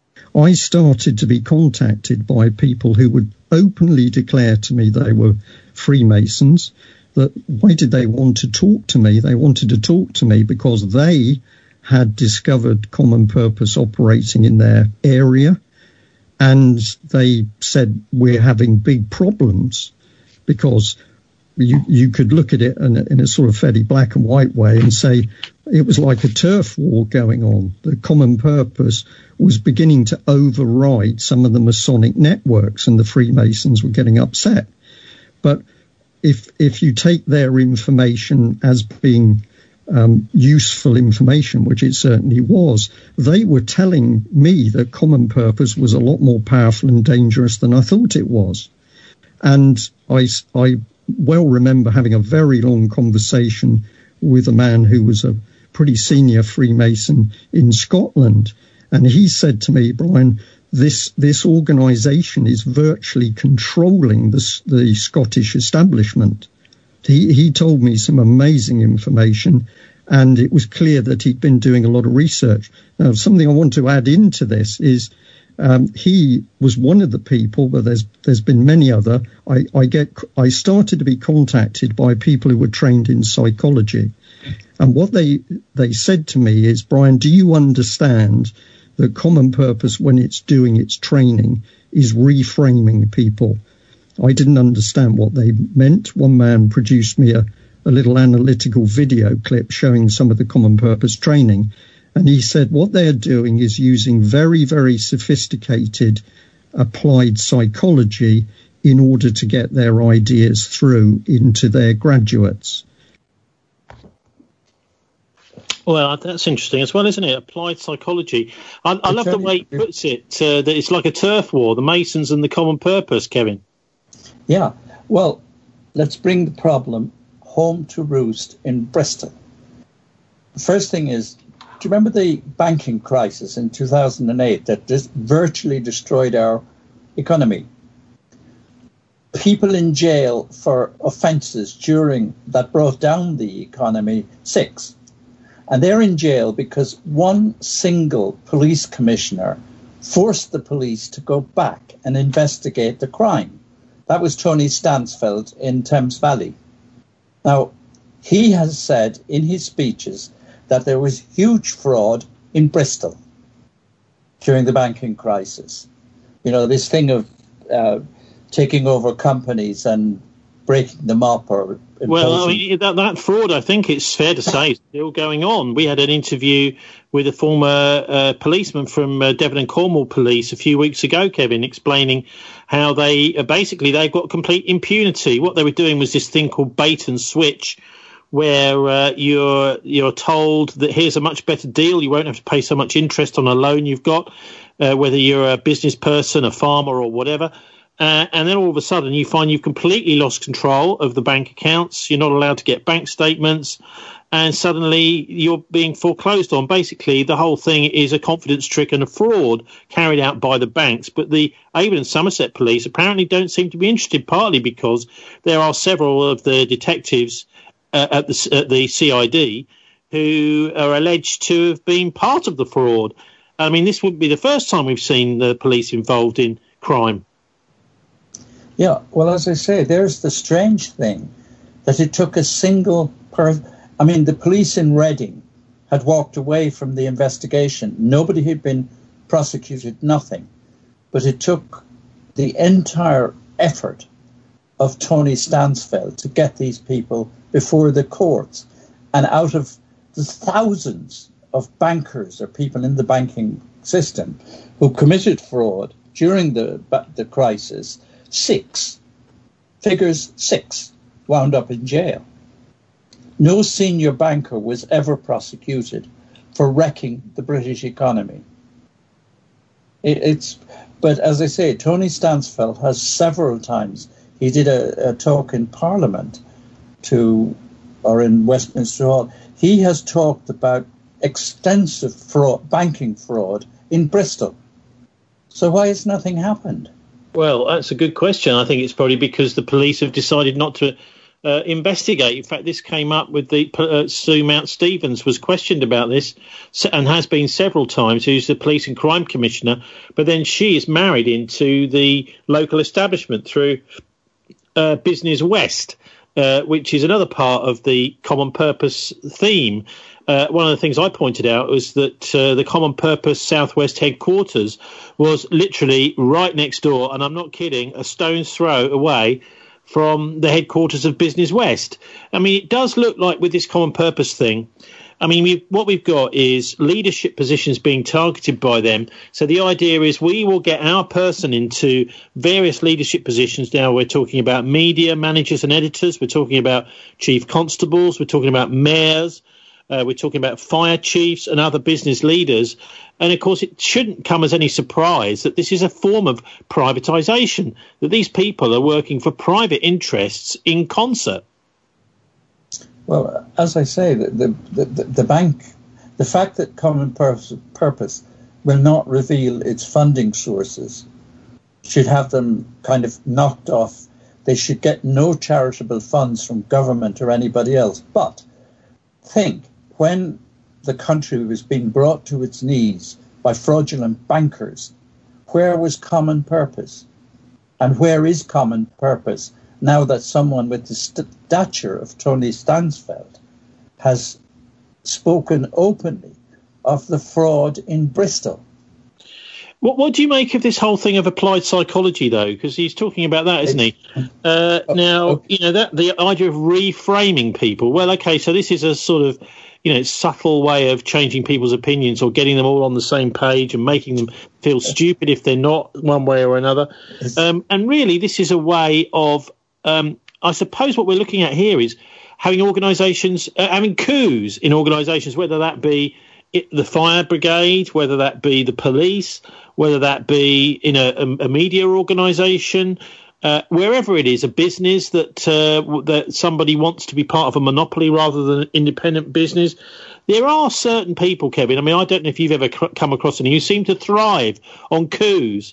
I started to be contacted by people who would openly declare to me they were Freemasons. That why did they want to talk to me? They wanted to talk to me because they had discovered common purpose operating in their area. And they said, we're having big problems, because you, you could look at it in a, in a sort of fairly black and white way and say it was like a turf war going on. The common purpose was beginning to override some of the Masonic networks, and the Freemasons were getting upset. But if if you take their information as being um, useful information, which it certainly was, they were telling me that common purpose was a lot more powerful and dangerous than I thought it was. And I, I well remember having a very long conversation with a man who was a pretty senior Freemason in Scotland. And he said to me, Brian, this this organisation is virtually controlling the, the Scottish establishment. He, he told me some amazing information, and it was clear that he'd been doing a lot of research. Now, something I want to add into this is um, he was one of the people, but there's there's been many other. I, I get I started to be contacted by people who were trained in psychology, and what they they said to me is, Brian, do you understand that common purpose, when it's doing its training, is reframing people? I didn't understand what they meant. One man produced me a, a little analytical video clip showing some of the common purpose training. And he said what they're doing is using very, very sophisticated applied psychology in order to get their ideas through into their graduates. Well, that's interesting as well, isn't it? Applied psychology. I, I love the way he puts it, uh, that it's like a turf war, the Masons and the common purpose, Kevin. Yeah. Well, let's bring the problem home to roost in Bristol. The first thing is, do you remember the banking crisis in two thousand eight that just virtually destroyed our economy? People in jail for offences during that brought down the economy, six. And they're in jail because one single police commissioner forced the police to go back and investigate the crime. That was Tony Stansfeld in Thames Valley. Now, he has said in his speeches that there was huge fraud in Bristol during the banking crisis. You know, this thing of uh, taking over companies and breaking them up or imposing. Well, I mean, that, that fraud, I think it's fair to say, is still going on. We had an interview with a former uh, policeman from uh, Devon and Cornwall Police a few weeks ago, Kevin, explaining how they uh, basically they've got complete impunity. What they were doing was this thing called bait and switch, where uh, you're you're told that here's a much better deal. You won't have to pay so much interest on a loan you've got, uh, whether you're a business person, a farmer, or whatever. Uh, and then all of a sudden you find you've completely lost control of the bank accounts. You're not allowed to get bank statements. And suddenly you're being foreclosed on. Basically, the whole thing is a confidence trick and a fraud carried out by the banks. But the Avon and Somerset police apparently don't seem to be interested, partly because there are several of the detectives uh, at, the, at the C I D who are alleged to have been part of the fraud. I mean, this wouldn't be the first time we've seen the police involved in crime. Yeah, well, as I say, there's the strange thing that it took a single person. I mean, the police in Reading had walked away from the investigation. Nobody had been prosecuted, nothing. But it took the entire effort of Tony Stansfeld to get these people before the courts. And out of the thousands of bankers or people in the banking system who committed fraud during the the crisis, Six, figures six, wound up in jail. No senior banker was ever prosecuted for wrecking the British economy. It, it's, but as I say, Tony Stansfeld has several times He did a, a talk in Parliament to, or in Westminster Hall. He has talked about extensive fraud, banking fraud in Bristol. So why has nothing happened? Well, that's a good question. I think it's probably because the police have decided not to uh, investigate. In fact, this came up with the uh, Sue Mount Stevens was questioned about this and has been several times, who's the police and crime commissioner. But then she is married into the local establishment through uh, Business West, uh, which is another part of the common purpose theme. Uh, one of the things I pointed out was that uh, the Common Purpose Southwest headquarters was literally right next door, and I'm not kidding, a stone's throw away from the headquarters of Business West. I mean, it does look like with this Common Purpose thing, I mean, we, what we've got is leadership positions being targeted by them. So the idea is we will get our person into various leadership positions. Now we're talking about media managers and editors. We're talking about chief constables. We're talking about mayors. Uh, we're talking about fire chiefs and other business leaders. And, of course, it shouldn't come as any surprise that this is a form of privatisation, that these people are working for private interests in concert. Well, as I say, the, the, the, the bank, the fact that Common Purpose, Purpose will not reveal its funding sources should have them kind of knocked off. They should get no charitable funds from government or anybody else. But think, when the country was being brought to its knees by fraudulent bankers, where was Common Purpose? And where is Common Purpose now that someone with the stature of Tony Stansfeld has spoken openly of the fraud in Bristol? What, what do you make of this whole thing of applied psychology, though? Because he's talking about that, isn't he? Uh, now, you know, that the idea of reframing people. Well, OK, so this is a sort of, you know, subtle way of changing people's opinions or getting them all on the same page and making them feel stupid if they're not one way or another. Um, and really, this is a way of, um, I suppose what we're looking at here is having organisations, uh, having coups in organisations, whether that be it, the fire brigade, whether that be the police, whether that be in a, a, a media organisation, uh, wherever it is, a business that uh, that somebody wants to be part of a monopoly rather than an independent business. There are certain people, Kevin, I mean, I don't know if you've ever cr- come across any, who seem to thrive on coups.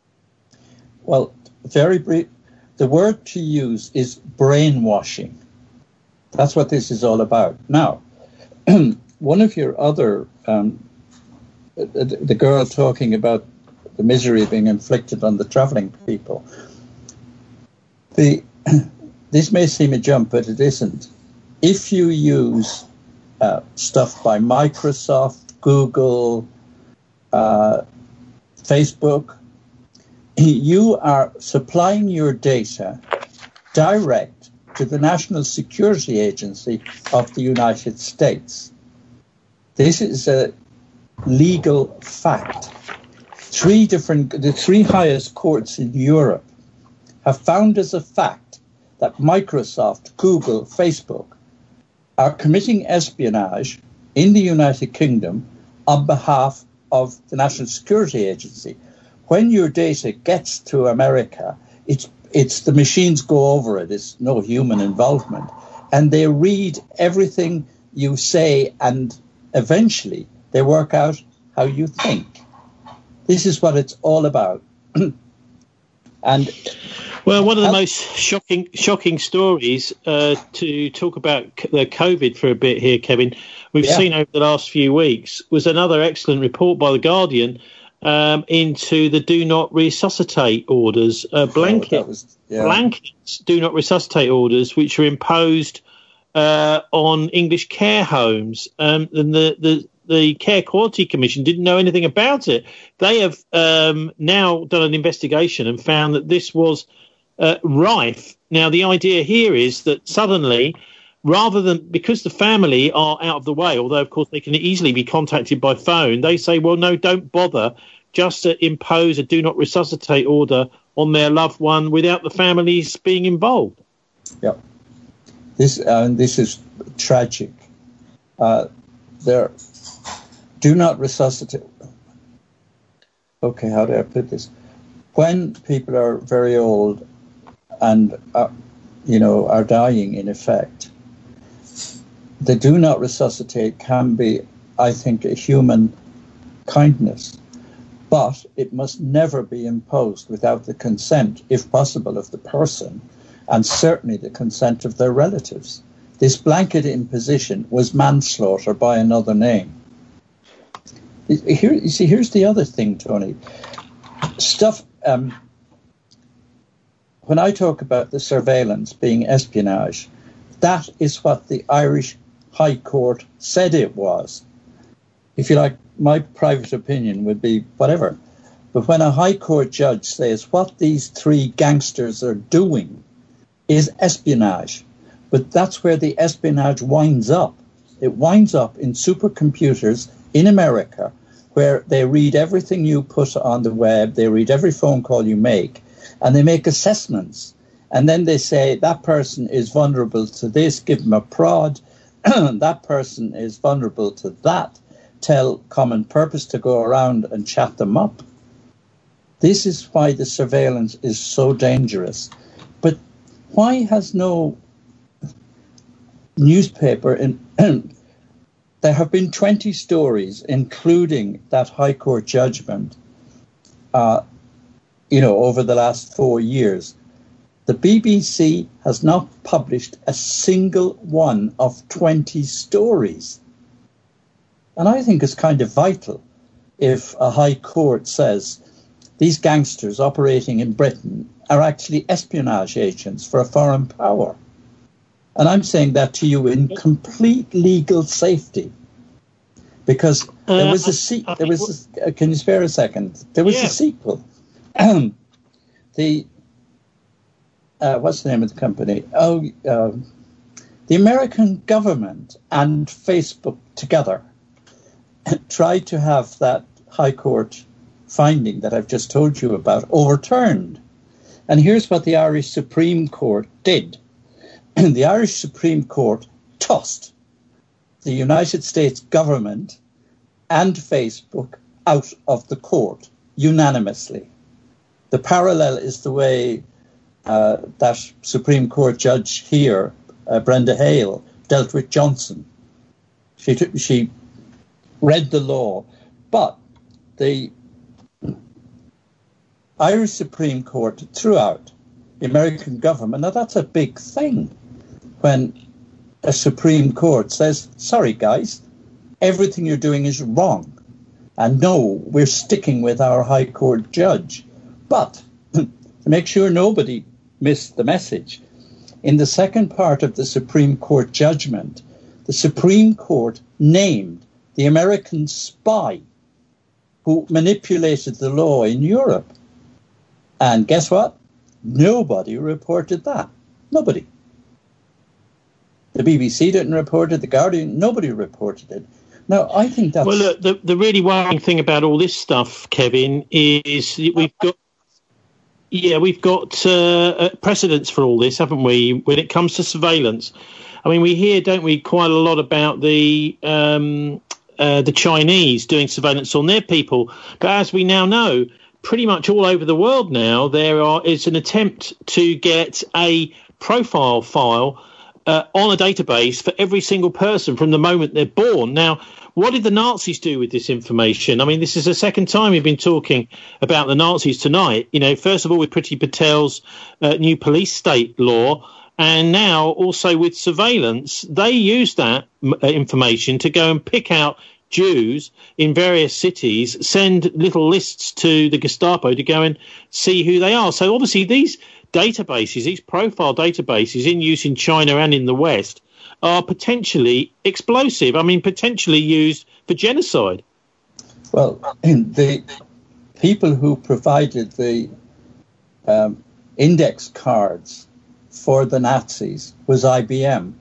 Well, very brief. The word to use is brainwashing. That's what this is all about. Now, one of your other, um, the, the girl talking about the misery being inflicted on the travelling people, the this may seem a jump, but it isn't. If you use uh, stuff by Microsoft, Google, uh, Facebook, you are supplying your data direct to the National Security Agency of the United States. This is a legal fact. Three different, the three highest courts in Europe have found as a fact that Microsoft, Google, Facebook are committing espionage in the United Kingdom on behalf of the National Security Agency. When your data gets to America, it's it's the machines go over it. It's no human involvement. And they read everything you say, and eventually they work out how you think. This is what it's all about. And well, one of the most shocking shocking stories uh, to talk about the COVID for a bit here, Kevin, we've yeah. seen over the last few weeks was another excellent report by The Guardian um, into the do not resuscitate orders, uh, blanket, oh, was, yeah. blankets do not resuscitate orders, which are imposed uh, on English care homes. Um, and the, the The Care Quality Commission didn't know anything about it. They have um, now done an investigation and found that this was uh, rife. Now, the idea here is that suddenly, rather than, because the family are out of the way, although, of course, they can easily be contacted by phone, they say, well, no, don't bother, just to impose a do not resuscitate order on their loved one without the families being involved. Yeah. This, uh, this is tragic. Uh, there Do not resuscitate. Okay, how do I put this? When people are very old, and, uh, you know, are dying in effect. The do not resuscitate can be, I think, a human kindness, but it must never be imposed without the consent, if possible, of the person, and certainly the consent of their relatives. This blanket imposition was manslaughter by another name. Here, you see, here's the other thing, Tony. Stuff. Um, when I talk about the surveillance being espionage, that is what the Irish High Court said it was. If you like, my private opinion would be whatever. But when a High Court judge says what these three gangsters are doing is espionage, but that's where the espionage winds up. It winds up in supercomputers in America, where they read everything you put on the web, they read every phone call you make, and they make assessments. And then they say, that person is vulnerable to this, give them a prod. That person is vulnerable to that. Tell Common Purpose to go around and chat them up. This is why the surveillance is so dangerous. But why has no newspaper in... There have been twenty stories, including that High Court judgment, uh, you know, over the last four years. The B B C has not published a single one of twenty stories. And I think it's kind of vital if a High Court says these gangsters operating in Britain are actually espionage agents for a foreign power. And I'm saying that to you in complete legal safety, because there was a se- there was a, can you spare a second? There was yeah. a sequel. the uh, what's the name of the company? Oh, uh, the American government and Facebook together tried to have that High Court finding that I've just told you about overturned. And here's what the Irish Supreme Court did. The Irish Supreme Court tossed the United States government and Facebook out of the court unanimously. The parallel is the way uh, that Supreme Court judge here, uh, Brenda Hale, dealt with Johnson. She took, she read the law, but the Irish Supreme Court threw out the American government. Now that's a big thing. When a Supreme Court says, sorry, guys, everything you're doing is wrong. And no, we're sticking with our High Court judge. But to make sure nobody missed the message, in the second part of the Supreme Court judgment, the Supreme Court named the American spy who manipulated the law in Europe. And guess what? Nobody reported that. Nobody. The B B C didn't report it. The Guardian, nobody reported it. Now, I think that's... Well, look, the, the really worrying thing about all this stuff, Kevin, is we've got... Yeah, we've got uh, precedents for all this, haven't we, when it comes to surveillance? I mean, we hear, don't we, quite a lot about the um, uh, the Chinese doing surveillance on their people. But as we now know, pretty much all over the world now, there are is an attempt to get a profile file Uh, on a database for every single person from the moment they're born. Now, what did the Nazis do with this information? I mean, this is the second time we've been talking about the Nazis tonight. You know, first of all, with Priti Patel's uh, new police state law, and now also with surveillance, they use that uh, information to go and pick out Jews in various cities, send little lists to the Gestapo to go and see who they are. So obviously these databases, these profile databases in use in China and in the West are potentially explosive. I mean, potentially used for genocide. Well, the people who provided the um, index cards for the Nazis was I B M,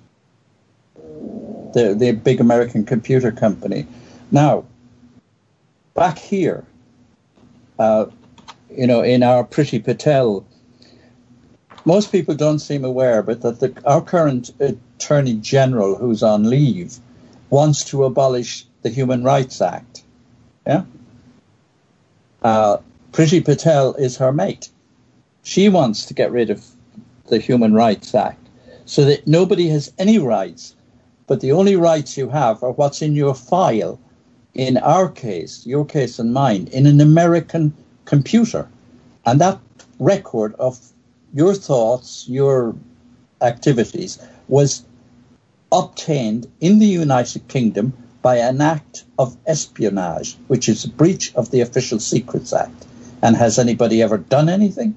the, the big American computer company. Now, back here, uh, you know, in our Priti Patel, most people don't seem aware, but that the, our current Attorney General, who's on leave, wants to abolish the Human Rights Act. Yeah, uh, Priti Patel is her mate. She wants to get rid of the Human Rights Act, so that nobody has any rights, but the only rights you have are what's in your file, in our case, your case and mine, in an American computer. And that record of your thoughts, your activities, was obtained in the United Kingdom by an act of espionage, which is a breach of the Official Secrets Act. And has anybody ever done anything?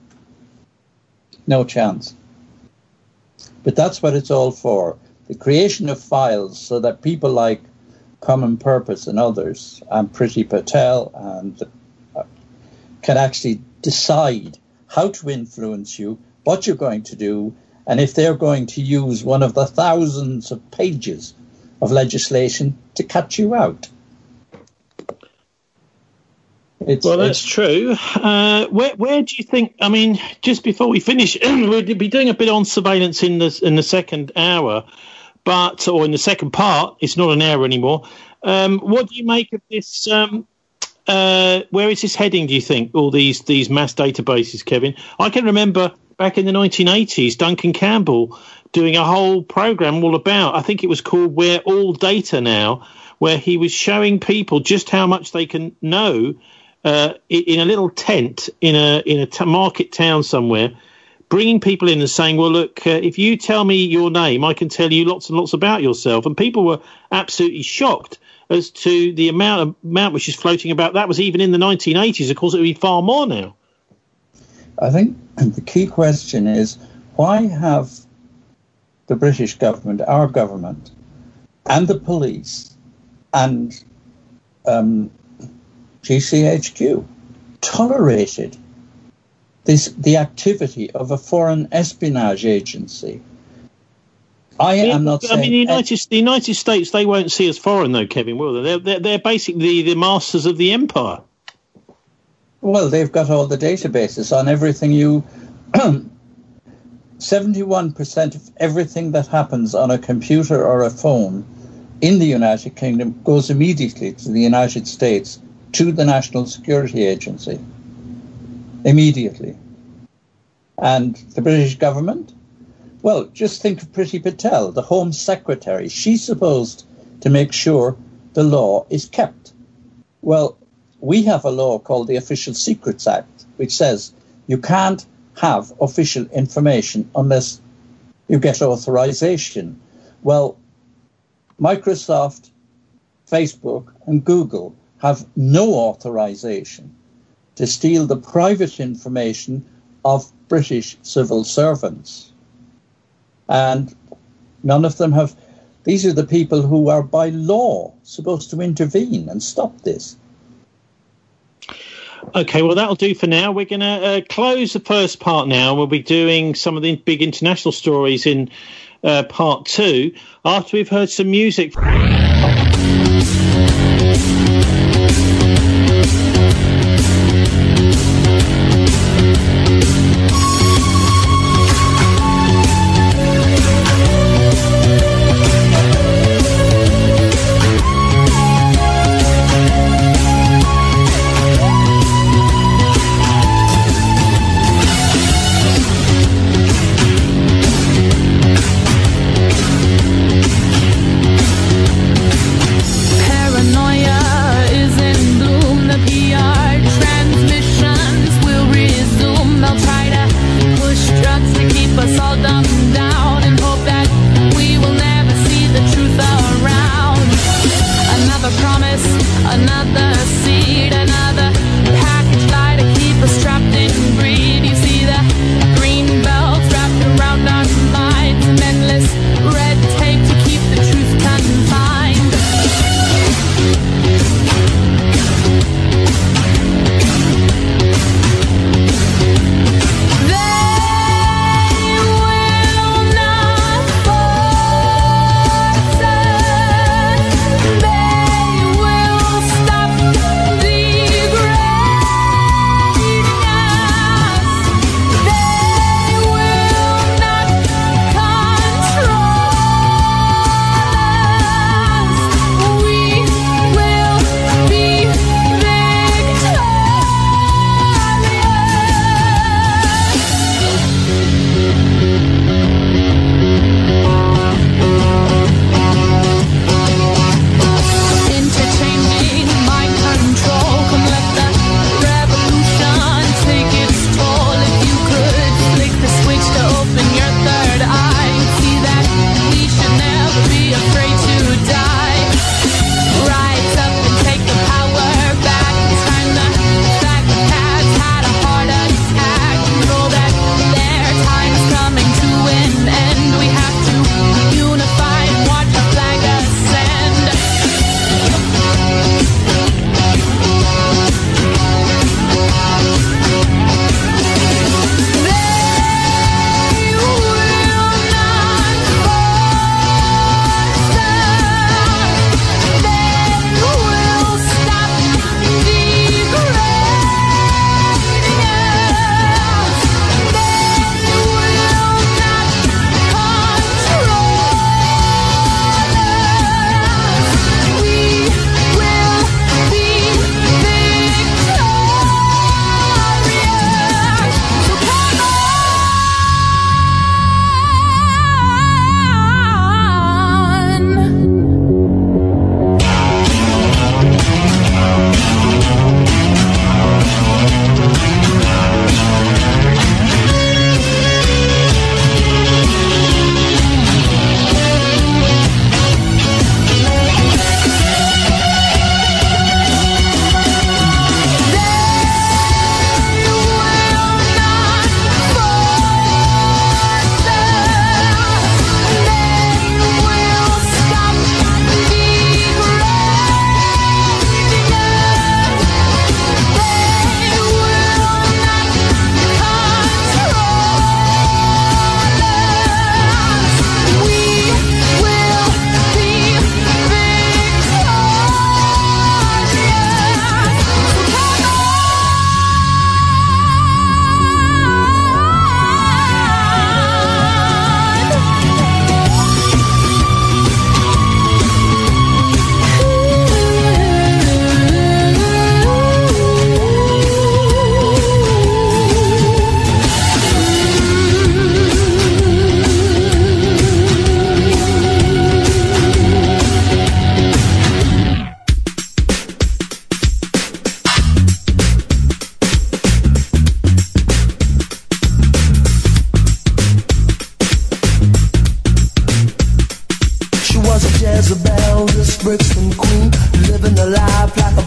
No chance. But that's what it's all for. The creation of files so that people like Common Purpose and others, and Priti Patel, and uh, can actually decide how to influence you, what you're going to do, and if they're going to use one of the thousands of pages of legislation to cut you out. It's, well, that's it's, true. Uh, where where do you think? I mean, just before we finish, we'll be doing a bit on surveillance in the in the second hour, but or in the second part. It's not an hour anymore. Um, what do you make of this? Um, uh, where is this heading? Do you think all these these mass databases, Kevin? I can remember back in the nineteen eighties, Duncan Campbell doing a whole program all about. I think it was called "We're All Data Now," where he was showing people just how much they can know. Uh, in a little tent in a in a t- market town somewhere, bringing people in and saying, well, look, uh, if you tell me your name, I can tell you lots and lots about yourself. And people were absolutely shocked as to the amount of, amount which is floating about. That was even in the nineteen eighties. Of course, it would be far more now. I think the key question is, why have the British government, our government, and the police, and um, G C H Q tolerated this the activity of a foreign espionage agency? I am not saying... I mean, the United, the United States, they won't see as foreign, though, Kevin, will they? They're, they're, they're basically the masters of the empire. Well, they've got all the databases on everything you... seventy-one percent of everything that happens on a computer or a phone in the United Kingdom goes immediately to the United States, to the National Security Agency, immediately. And the British government? Well, just think of Priti Patel, the Home Secretary. She's supposed to make sure the law is kept. Well, we have a law called the Official Secrets Act, which says you can't have official information unless you get authorization. Well, Microsoft, Facebook, and Google have no authorization to steal the private information of British civil servants. And none of them have... These are the people who are by law supposed to intervene and stop this. OK, well, that'll do for now. We're going to uh, close the first part now. We'll be doing some of the big international stories in uh, part two after we've heard some music.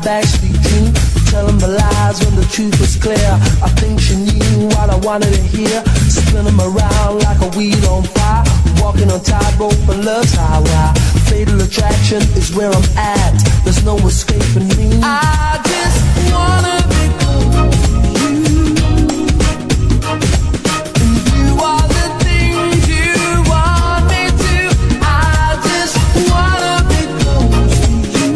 backstreet dream, telling my lies when the truth was clear. I think she knew what I wanted to hear. Spin them around like a weed on fire, walking on tightrope and love's highway. Fatal attraction is where I'm at. There's no escaping me. I just wanna be close to you. And do all the things you want me to. I just wanna be close to you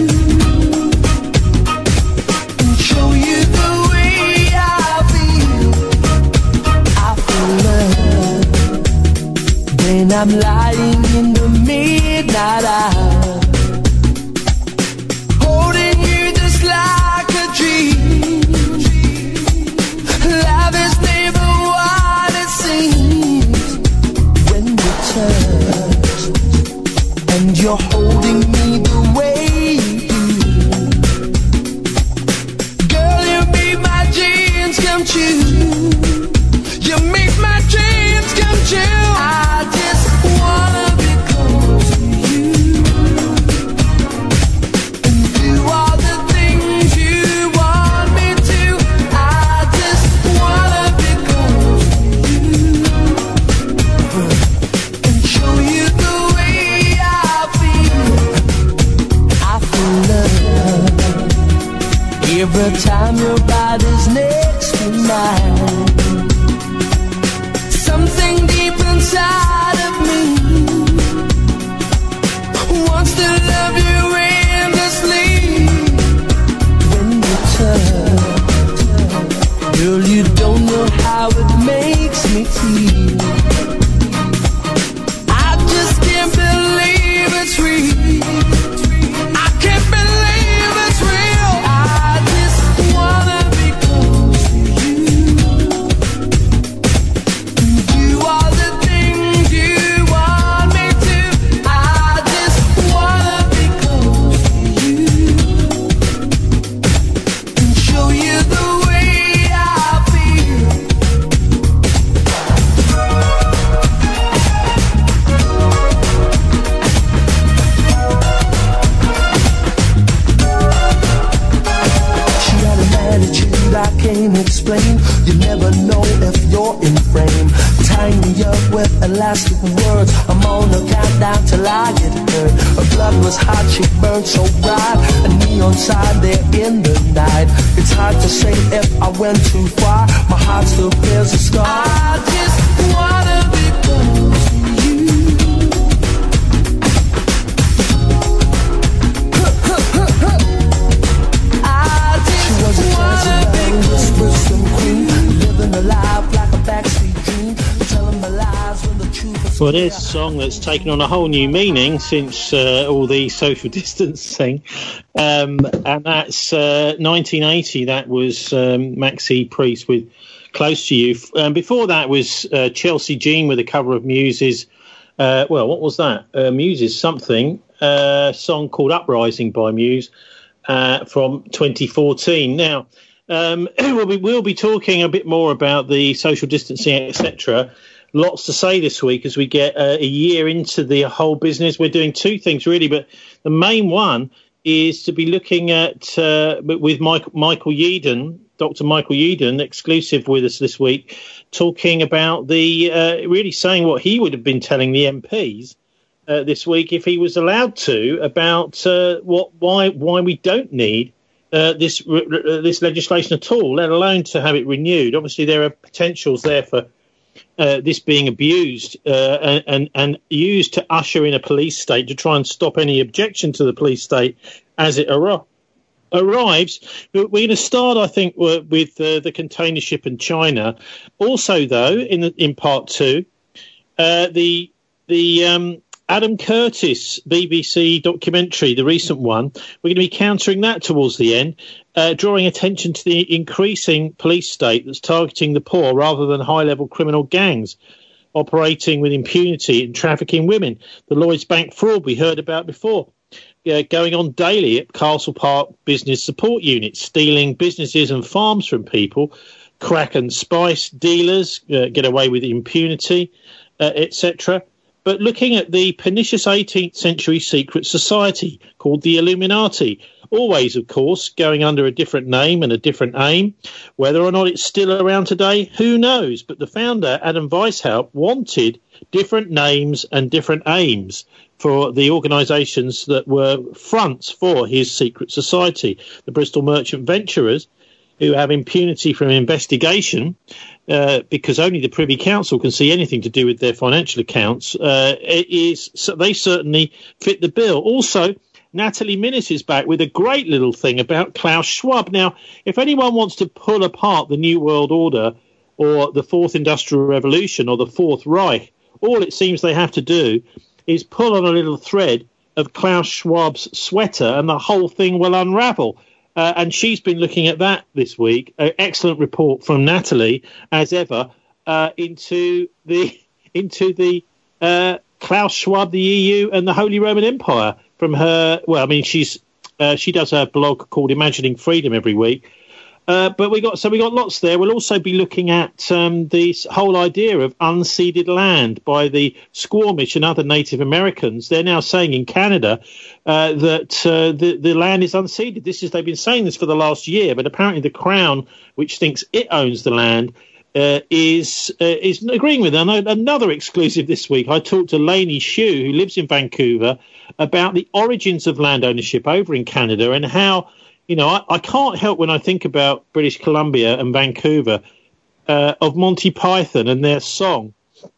and show you the way I feel. I feel love when I'm lying in the midnight hour, holding you just like a dream. Love is never what it seems when you touch and you're holding me the way you do. Girl, you make my dreams come true. You make my dreams come true. I just wanna be close to you and do all the things you want me to. I just wanna be close to you and show you the way I feel. I feel love every time your body's next to mine. Something deep inside of me wants to love you endlessly. When you touch, girl, you don't know how it makes me feel. I just can't believe it's real. I can't believe it's real. I just wanna be close to you. Do all the things you want me to. I just wanna be close to you and show you the way I feel. She had an attitude I can't explain. You never know if you're in frame. Tying me up with elastic words. I'm on a countdown till I get hurt. Her blood was hot, she burned so bright. A neon sign there in the night. It's hard to say if I went too far. My heart still bears a scar. I just wanna be close to you. I just wanna be close to you. Living a life like a backstreet dream. Telling my lies when the truth is. Well, there's a song that's taken on a whole new meaning since uh, all the social distancing, um, and that's uh, nineteen eighty. That was um, Maxi Priest with "Close to You." Um, before that was uh, Chelsea Jean with a cover of Muse's. Uh, well, what was that? Uh, Muse's something uh, song called "Uprising" by Muse uh, from twenty fourteen. Now. Um, we'll, be, we'll be talking a bit more about the social distancing, et cetera. Lots to say this week as we get uh, a year into the whole business. We're doing two things really, but the main one is to be looking at uh, with Mike, Michael Yeadon, Doctor Michael Yeadon, exclusive with us this week, talking about the uh, really saying what he would have been telling the M Ps uh, this week if he was allowed to about uh, what why why we don't need. Uh, this uh, this legislation at all, let alone to have it renewed. Obviously, there are potentials there for uh, this being abused uh, and, and and used to usher in a police state to try and stop any objection to the police state as it ar- arrives. We're going to start, I think, with uh, the container ship and China. Also, though, in the, in part two, uh, the the um, Adam Curtis B B C documentary, the recent one, we're going to be countering that towards the end, uh, drawing attention to the increasing police state that's targeting the poor rather than high-level criminal gangs operating with impunity and trafficking women. The Lloyds Bank fraud we heard about before, uh, going on daily at Castle Park Business Support Unit, stealing businesses and farms from people, crack and spice dealers uh, get away with impunity, uh, et cetera. But looking at the pernicious eighteenth century secret society called the Illuminati, always, of course, going under a different name and a different aim. Whether or not it's still around today, who knows? But the founder, Adam Weishaupt, wanted different names and different aims for the organisations that were fronts for his secret society. The Bristol Merchant Venturers, who have impunity from investigation, uh, because only the Privy Council can see anything to do with their financial accounts, uh, is so they certainly fit the bill. Also, Natalie Minnis is back with a great little thing about Klaus Schwab. Now, if anyone wants to pull apart the New World Order or the Fourth Industrial Revolution or the Fourth Reich, all it seems they have to do is pull on a little thread of Klaus Schwab's sweater and the whole thing will unravel. Uh, and she's been looking at that this week. An excellent report from Natalie, as ever, uh, into the into the uh, Klaus Schwab, the E U, and the Holy Roman Empire. From her, well, I mean, she's uh, she does her blog called Imagining Freedom every week. Uh, but we got so we got lots there. We'll also be looking at um, this whole idea of unceded land by the Squamish and other Native Americans. They're now saying in Canada uh, that uh, the the land is unceded. This is they've been saying this for the last year, but apparently the Crown, which thinks it owns the land, uh, is uh, is agreeing with them. Another exclusive this week. I talked to Lainey Shue, who lives in Vancouver, about the origins of land ownership over in Canada and how. You know, I, I can't help when I think about British Columbia and Vancouver uh, of Monty Python and their song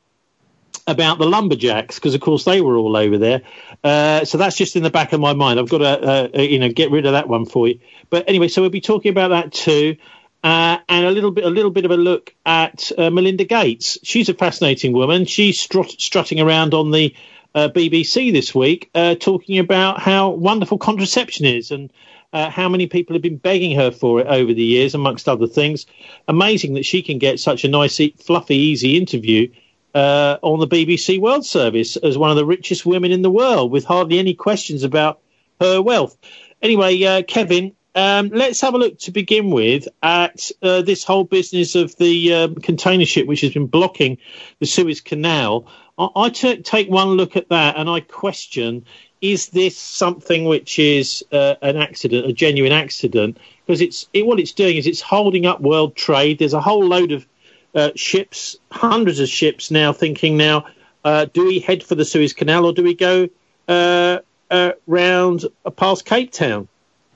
about the lumberjacks, because, of course, they were all over there. Uh, so that's just in the back of my mind. I've got to, uh, you know, get rid of that one for you. But anyway, so we'll be talking about that too. Uh, and a little bit, a little bit of a look at uh, Melinda Gates. She's a fascinating woman. She's strut- strutting around on the uh, B B C this week, uh, talking about how wonderful contraception is and Uh, how many people have been begging her for it over the years, amongst other things. Amazing that she can get such a nice, fluffy, easy interview uh, on the B B C World Service as one of the richest women in the world with hardly any questions about her wealth. Anyway, uh, Kevin, um, let's have a look to begin with at uh, this whole business of the um, container ship which has been blocking the Suez Canal. I, I t- take one look at that and I question, is this something which is uh, an accident, a genuine accident? Because it's it, what it's doing is it's holding up world trade. There's a whole load of uh, ships, hundreds of ships now thinking now, uh, do we head for the Suez Canal or do we go uh, uh, round uh, past Cape Town?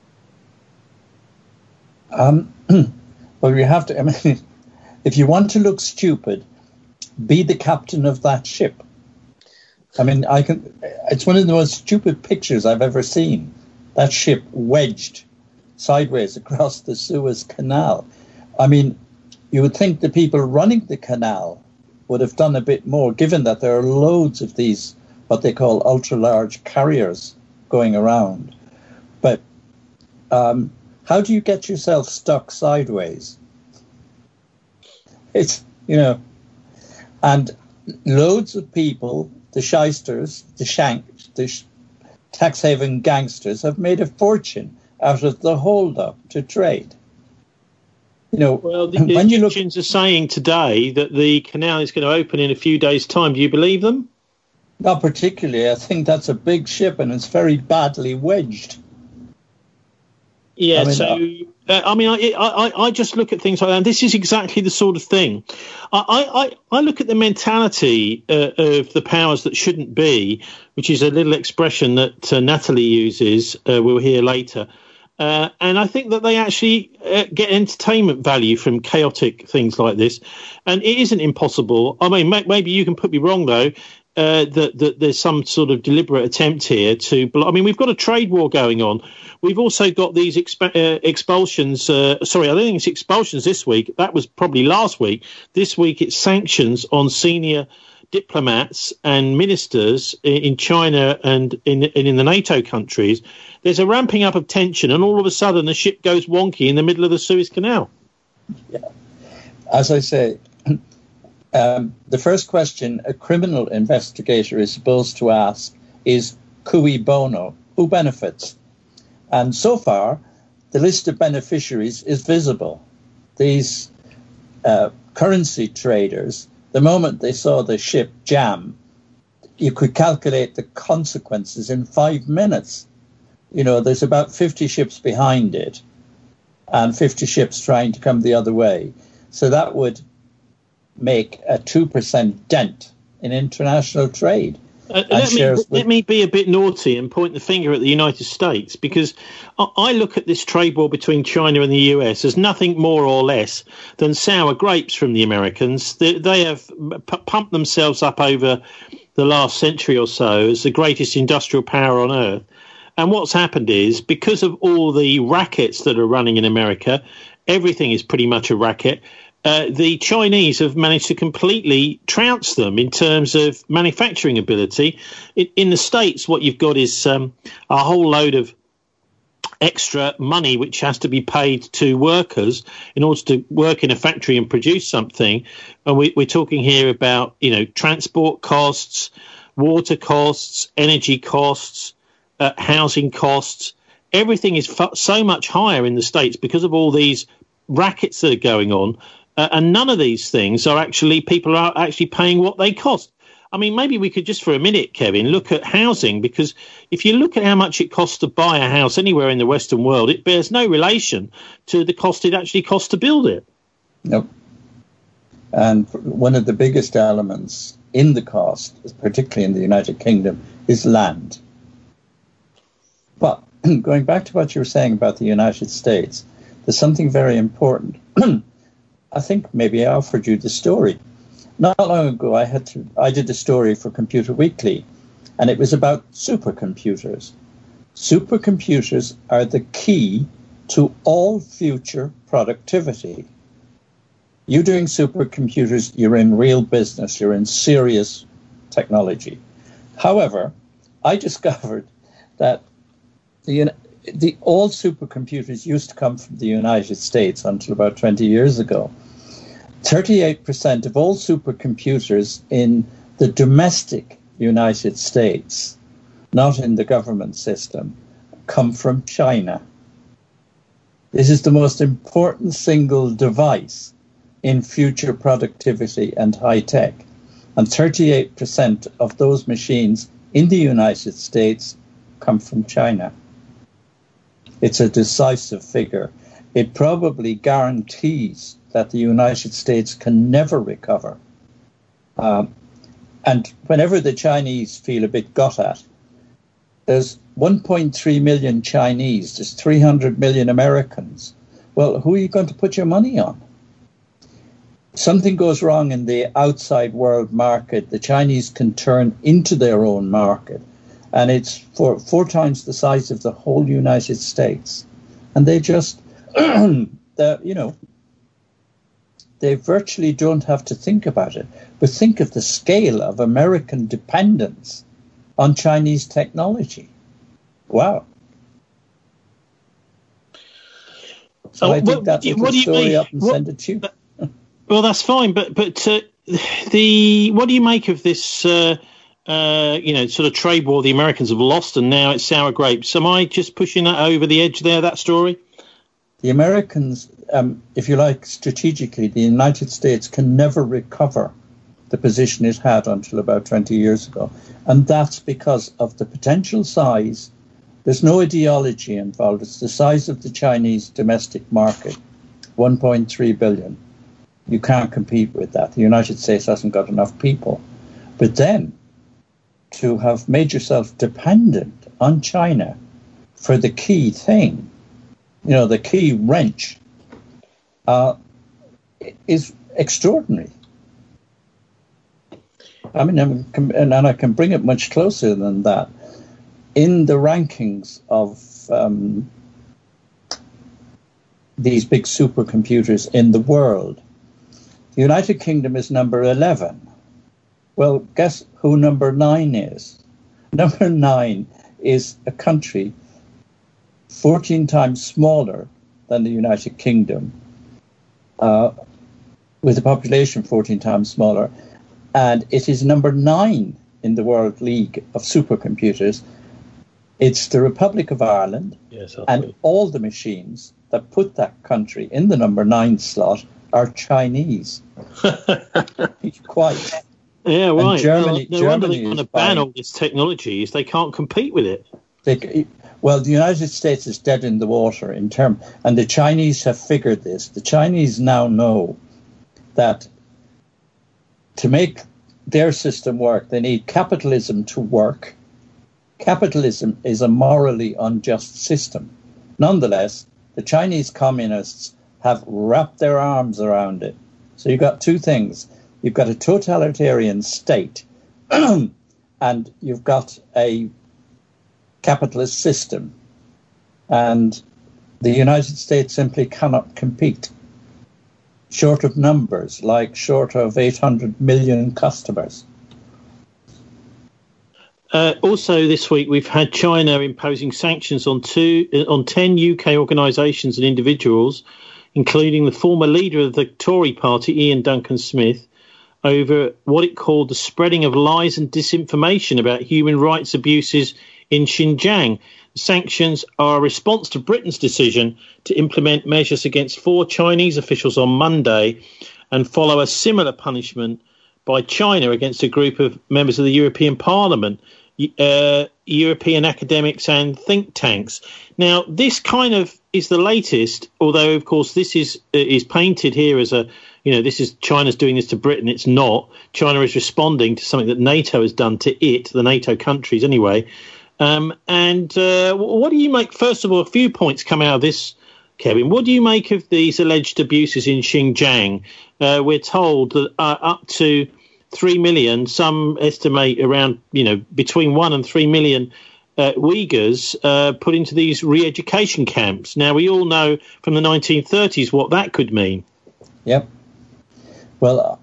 Um, well, you have to, I mean, if you want to look stupid, be the captain of that ship. I mean, I can. It's one of the most stupid pictures I've ever seen. That ship wedged sideways across the Suez Canal. I mean, you would think the people running the canal would have done a bit more, given that there are loads of these, what they call ultra-large carriers going around. But um, how do you get yourself stuck sideways? It's, you know, and loads of people, the shysters, the shank, the sh- tax haven gangsters have made a fortune out of the hold-up to trade. You know, well, the when you look, Egyptians are saying today that the canal is going to open in a few days' time. Do you believe them? Not particularly. I think that's a big ship and it's very badly wedged. Yeah, I mean, so, uh, I mean, I, I, I just look at things like that, and this is exactly the sort of thing. I, I, I look at the mentality uh, of the powers that shouldn't be, which is a little expression that uh, Natalie uses, uh, we'll hear later, uh, and I think that they actually uh, get entertainment value from chaotic things like this, and it isn't impossible. I mean, maybe you can put me wrong, though, Uh, that, that there's some sort of deliberate attempt here to... I mean, we've got a trade war going on. We've also got these exp- uh, expulsions. Uh, sorry, I don't think it's expulsions this week. That was probably last week. This week it's sanctions on senior diplomats and ministers in, in China and in, and in the NATO countries. There's a ramping up of tension, and all of a sudden the ship goes wonky in the middle of the Suez Canal. Yeah. As I say... Um, the first question a criminal investigator is supposed to ask is cui bono, who benefits? And so far, the list of beneficiaries is visible. These uh, currency traders, the moment they saw the ship jam, you could calculate the consequences in five minutes. you know, there's about fifty ships behind it and fifty ships trying to come the other way. So that would make a two percent dent in international trade. Uh, let, me, with- let me be a bit naughty and point the finger at the United States, because I, I look at this trade war between China and the U S as nothing more or less than sour grapes from the Americans. They, they have p- pumped themselves up over the last century or so as the greatest industrial power on earth. And what's happened is, because of all the rackets that are running in America, everything is pretty much a racket. Uh, the Chinese have managed to completely trounce them in terms of manufacturing ability. In, in the States, what you've got is um, a whole load of extra money which has to be paid to workers in order to work in a factory and produce something. And we, we're talking here about, you know, transport costs, water costs, energy costs, uh, housing costs. Everything is fu- so much higher in the States because of all these rackets that are going on. Uh, and none of these things are actually, people are actually paying what they cost. I mean, maybe we could just for a minute, Kevin, look at housing, because if you look at how much it costs to buy a house anywhere in the Western world, it bears no relation to the cost it actually costs to build it. Nope. And one of the biggest elements in the cost, particularly in the United Kingdom, is land. But going back to what you were saying about the United States, there's something very important. I think maybe I offered you the story. Not long ago, I had to. I did a story for Computer Weekly, and it was about supercomputers. Supercomputers are the key to all future productivity. You doing supercomputers, you're in real business. You're in serious technology. However, I discovered that the The, all supercomputers used to come from the United States until about twenty years ago. thirty-eight percent of all supercomputers in the domestic United States, not in the government system, come from China. This is the most important single device in future productivity and high tech. And thirty-eight percent of those machines in the United States come from China. It's a decisive figure. It probably guarantees that the United States can never recover. Um, and whenever the Chinese feel a bit got at, there's one point three million Chinese, there's three hundred million Americans. Well, who are you going to put your money on? Something goes wrong in the outside world market, the Chinese can turn into their own market. And it's four, four times the size of the whole United States. And they just, you know, they virtually don't have to think about it. But think of the scale of American dependence on Chinese technology. Wow. So oh, I think that's a what do you story mean? up and what, send it to you. Well, that's fine. But, but uh, the what do you make of this... Uh, Uh, you know, sort of trade war the Americans have lost, and now it's sour grapes. Am I just pushing that over the edge there, that story? The Americans, um, if you like, strategically, the United States can never recover the position it had until about twenty years ago. And that's because of the potential size. There's no ideology involved. It's the size of the Chinese domestic market, one point three billion. You can't compete with that. The United States hasn't got enough people. But then, to have made yourself dependent on China for the key thing, you know, the key wrench, uh, is extraordinary. I mean, I'm, and I can bring it much closer than that. In the rankings of um, these big supercomputers in the world, the United Kingdom is number eleven. Well, guess who number nine is? Number nine is a country fourteen times smaller than the United Kingdom, uh, with a population fourteen times smaller, and it is number nine in the World League of Supercomputers. It's the Republic of Ireland, yes, and right. all the machines that put that country in the number nine slot are Chinese. Quite. Yeah, right. And Germany, well, no wonder Germany they want is to ban buying, all this technology is they can't compete with it. They, Well, the United States is dead in the water in term, and the Chinese have figured this. The Chinese now know that to make their system work, they need capitalism to work. Capitalism is a morally unjust system. Nonetheless, the Chinese communists have wrapped their arms around it. So you've got two things. You've got a totalitarian state, and you've got a capitalist system. And the United States simply cannot compete. Short of numbers, like short of eight hundred million customers. Uh, also this week, we've had China imposing sanctions on two on ten U K organisations and individuals, including the former leader of the Tory party, Ian Duncan Smith, over what it called the spreading of lies and disinformation about human rights abuses in Xinjiang. The sanctions are a response to Britain's decision to implement measures against four Chinese officials on Monday and follow a similar punishment by China against a group of members of the European Parliament, uh, European academics and think tanks. Now, this kind of is the latest, although, of course, this is uh, is painted here as a, you know, this is China's doing this to Britain. It's not. China is responding to something that NATO has done to it, the NATO countries anyway. Um, and uh, what do you make, first of all, a few points come out of this, Kevin. What do you make of these alleged abuses in Xinjiang? Uh, we're told that uh, up to three million, some estimate around, you know, between one and three million uh, Uyghurs uh, put into these re-education camps. Now, we all know from the nineteen thirties what that could mean. Yep. Well,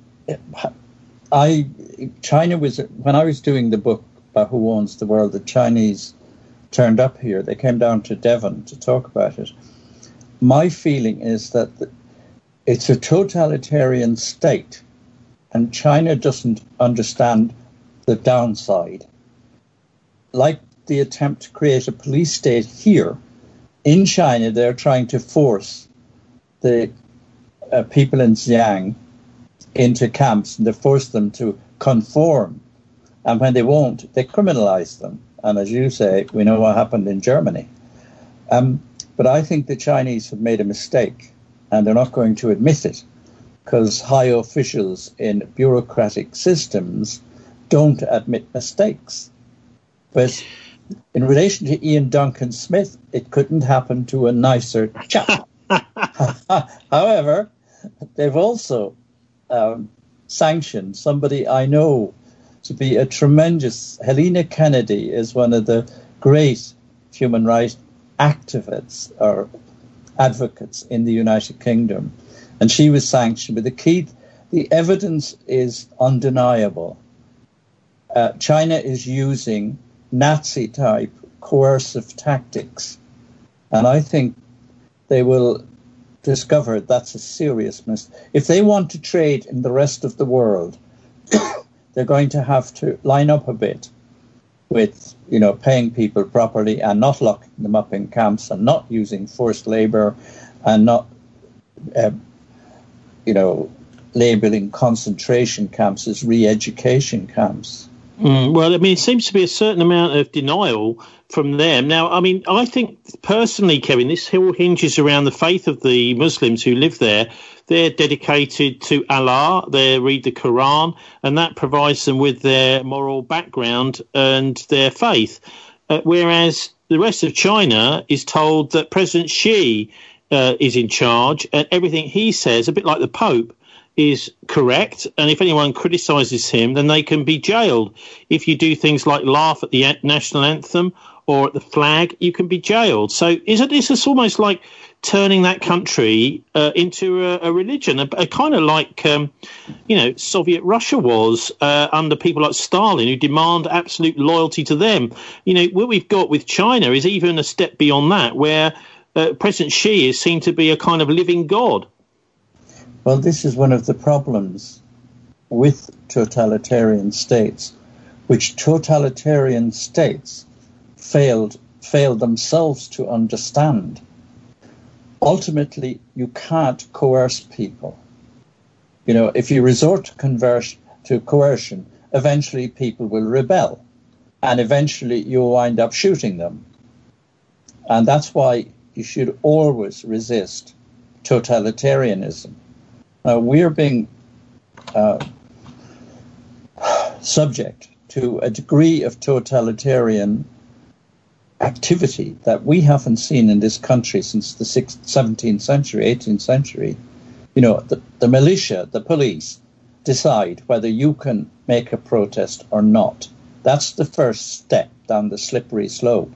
I China was, when I was doing the book about Who Owns the World, the Chinese turned up here. They came down to Devon to talk about it. My feeling is that it's a totalitarian state, and China doesn't understand the downside. Like the attempt to create a police state here, in China, they're trying to force the uh, people in Xinjiang into camps, and they force them to conform. And when they won't, they criminalize them. And as you say, we know what happened in Germany. Um, but I think the Chinese have made a mistake, and they're not going to admit it, because high officials in bureaucratic systems don't admit mistakes. But in relation to Ian Duncan Smith, it couldn't happen to a nicer chap. However, they've also um, sanctioned somebody I know to be a tremendous... Helena Kennedy is one of the great human rights activists or advocates in the United Kingdom. And she was sanctioned. But the key, the evidence is undeniable. Uh, China is using Nazi-type coercive tactics. And I think they will discover that's a serious mistake. If they want to trade in the rest of the world, they're going to have to line up a bit with, you know, paying people properly and not locking them up in camps and not using forced labor and not, uh, you know, labeling concentration camps as re-education camps. Mm, well, I mean, it seems to be a certain amount of denial from them. Now, I mean, I think personally, Kevin, this all hinges around the faith of the Muslims who live there. They're dedicated to Allah, they read the Quran, and that provides them with their moral background and their faith. Uh, whereas the rest of China is told that President Xi uh, is in charge, and everything he says, a bit like the Pope, is correct, and if anyone criticises him, then they can be jailed. If you do things like laugh at the national anthem or at the flag, you can be jailed. So isn't this almost like turning that country uh, into a, a religion, a, a kind of like, um, you know, Soviet Russia was uh, under people like Stalin, who demand absolute loyalty to them. You know, what we've got with China is even a step beyond that, where uh, President Xi is seen to be a kind of living god. Well, this is one of the problems with totalitarian states, which totalitarian states failed failed themselves to understand. Ultimately, you can't coerce people. You know, if you resort to, conversion, to coercion, eventually people will rebel, and eventually you'll wind up shooting them. And that's why you should always resist totalitarianism. Now, we're being uh, subject to a degree of totalitarian activity that we haven't seen in this country since the sixteenth, seventeenth century, eighteenth century. You know, the, the militia, the police, decide whether you can make a protest or not. That's the first step down the slippery slope.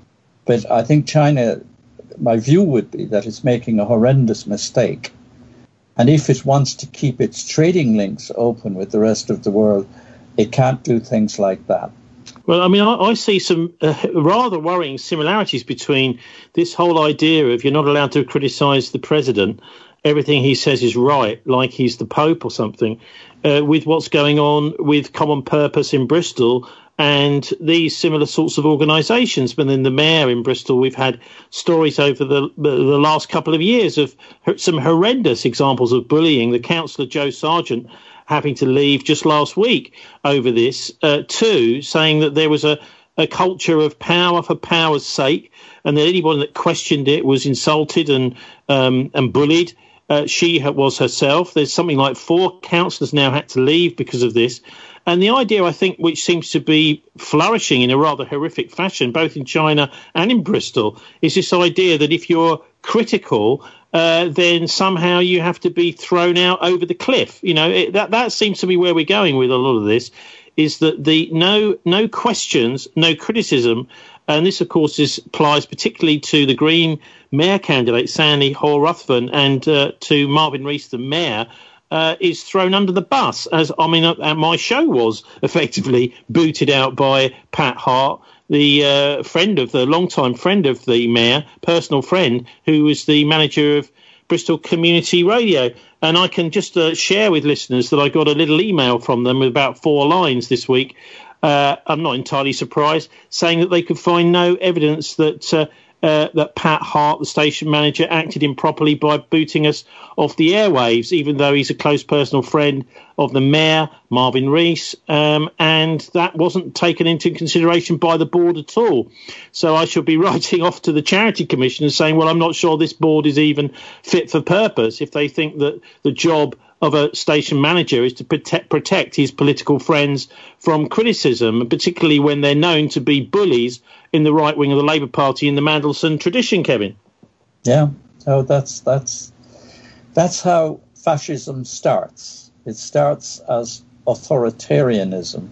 But I think China, my view would be that it's making a horrendous mistake. And if it wants to keep its trading links open with the rest of the world, it can't do things like that. Well, I mean, I, I see some uh, rather worrying similarities between this whole idea of you're not allowed to criticise the president, everything he says is right, like he's the Pope or something, uh, with what's going on with Common Purpose in Bristol and these similar sorts of organisations. But then the mayor in Bristol, we've had stories over the the last couple of years of some horrendous examples of bullying. The councillor Joe Sargent having to leave just last week over this, uh, too, saying that there was a, a culture of power for power's sake, and that anyone that questioned it was insulted and um, and bullied. Uh, she was herself. There's something like four councillors now had to leave because of this. And the idea, I think, which seems to be flourishing in a rather horrific fashion, both in China and in Bristol, is this idea that if you're critical, uh, then somehow you have to be thrown out over the cliff. You know, it, that that seems to be where we're going with a lot of this, is that the no no questions, no criticism. And this, of course, is, applies particularly to the Green mayor candidate, Sandy Hall Ruthven, and uh, to Marvin Rees, the mayor, uh, is thrown under the bus, as I mean, uh, my show was effectively booted out by Pat Hart, the uh, friend of the longtime friend of the mayor, personal friend, who was the manager of Bristol Community Radio. And I can just uh, share with listeners that I got a little email from them with about four lines this week. Uh, I'm not entirely surprised, saying that they could find no evidence that uh, uh, that Pat Hart, the station manager, acted improperly by booting us off the airwaves, even though he's a close personal friend of the mayor, Marvin Rees, um, and that wasn't taken into consideration by the board at all. So I shall be writing off to the Charity Commission and saying, well, I'm not sure this board is even fit for purpose if they think that the job of a station manager is to protect, protect his political friends from criticism, particularly when they're known to be bullies in the right wing of the Labour Party in the Mandelson tradition, Kevin. Yeah, so that's that's that's how fascism starts. It starts as authoritarianism,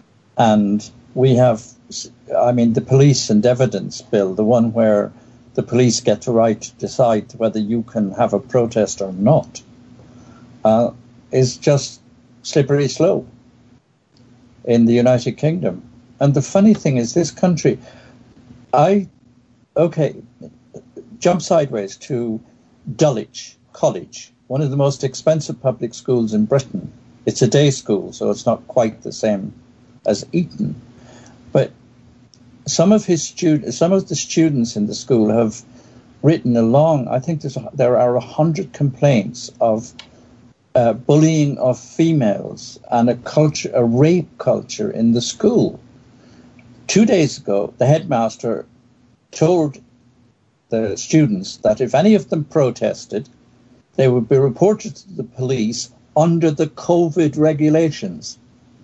and we have, I mean, the police and evidence bill, the one where the police get the right to decide whether you can have a protest or not, uh, is just slippery slope in the United Kingdom. And the funny thing is, this country, I, okay, jump sideways to Dulwich College, one of the most expensive public schools in Britain. It's a day school, so it's not quite the same as Eton. But some of his students, some of the students in the school have written along. I think there's a, there are a hundred complaints of uh, bullying of females and a culture, a rape culture in the school. Two days ago, the headmaster told the students that if any of them protested, they would be reported to the police under the COVID regulations.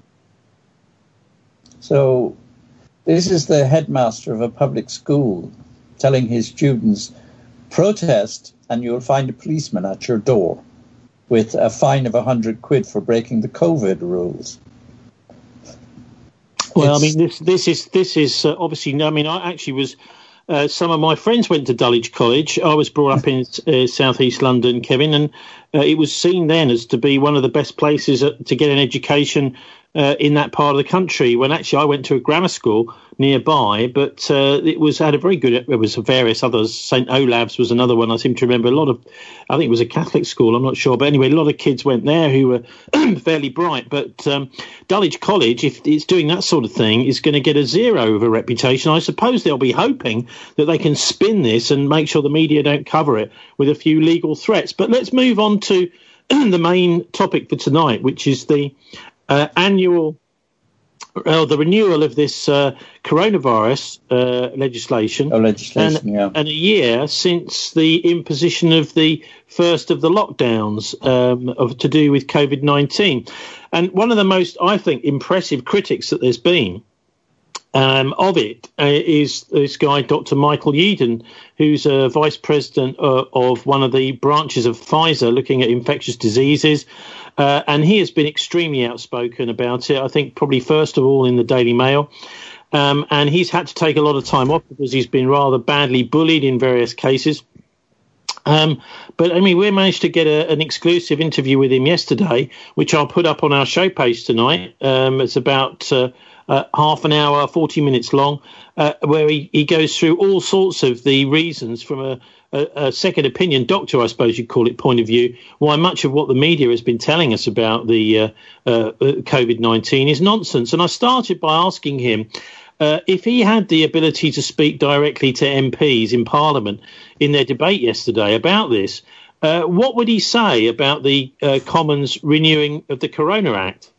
So this is the headmaster of a public school telling his students, protest and you'll find a policeman at your door with a fine of a hundred quid for breaking the COVID rules. Well, it's, I mean, this this is this is uh, obviously. I mean, I actually was. Uh, some of my friends went to Dulwich College. I was brought up in uh, southeast London, Kevin, and uh, it was seen then as to be one of the best places uh, to get an education uh, in that part of the country. When actually I went to a grammar school nearby, but uh, it was had a very good. There was various others. Saint Olaf's was another one. I seem to remember a lot of. I think it was a Catholic school. I'm not sure, but anyway, a lot of kids went there who were fairly bright. But um, Dulwich College, if it's doing that sort of thing, is going to get a zero of a reputation. I suppose they'll be hoping that they can spin this and make sure the media don't cover it with a few legal threats. But let's move on to the main topic for tonight, which is the uh, annual uh, the renewal of this uh, coronavirus uh, legislation. Oh, legislation, and, yeah. And a year since the imposition of the first of the lockdowns um, of to do with COVID nineteen. And one of the most, I think, impressive critics that there's been Um, of it uh, is this guy, Doctor Michael Yeadon, who's a vice president uh, of one of the branches of Pfizer looking at infectious diseases. Uh, and he has been extremely outspoken about it, I think probably first of all in the Daily Mail. Um, and he's had to take a lot of time off because he's been rather badly bullied in various cases. Um, but, I mean, we managed to get a, an exclusive interview with him yesterday, which I'll put up on our show page tonight. Um, it's about uh, uh, half an hour, forty minutes long, uh, where he, he goes through all sorts of the reasons from a, a, a second opinion doctor, I suppose you'd call it, point of view, why much of what the media has been telling us about the uh, uh, COVID nineteen is nonsense. And I started by asking him, Uh, if he had the ability to speak directly to M Ps in Parliament in their debate yesterday about this, uh, what would he say about the uh, Commons renewing of the Corona Act?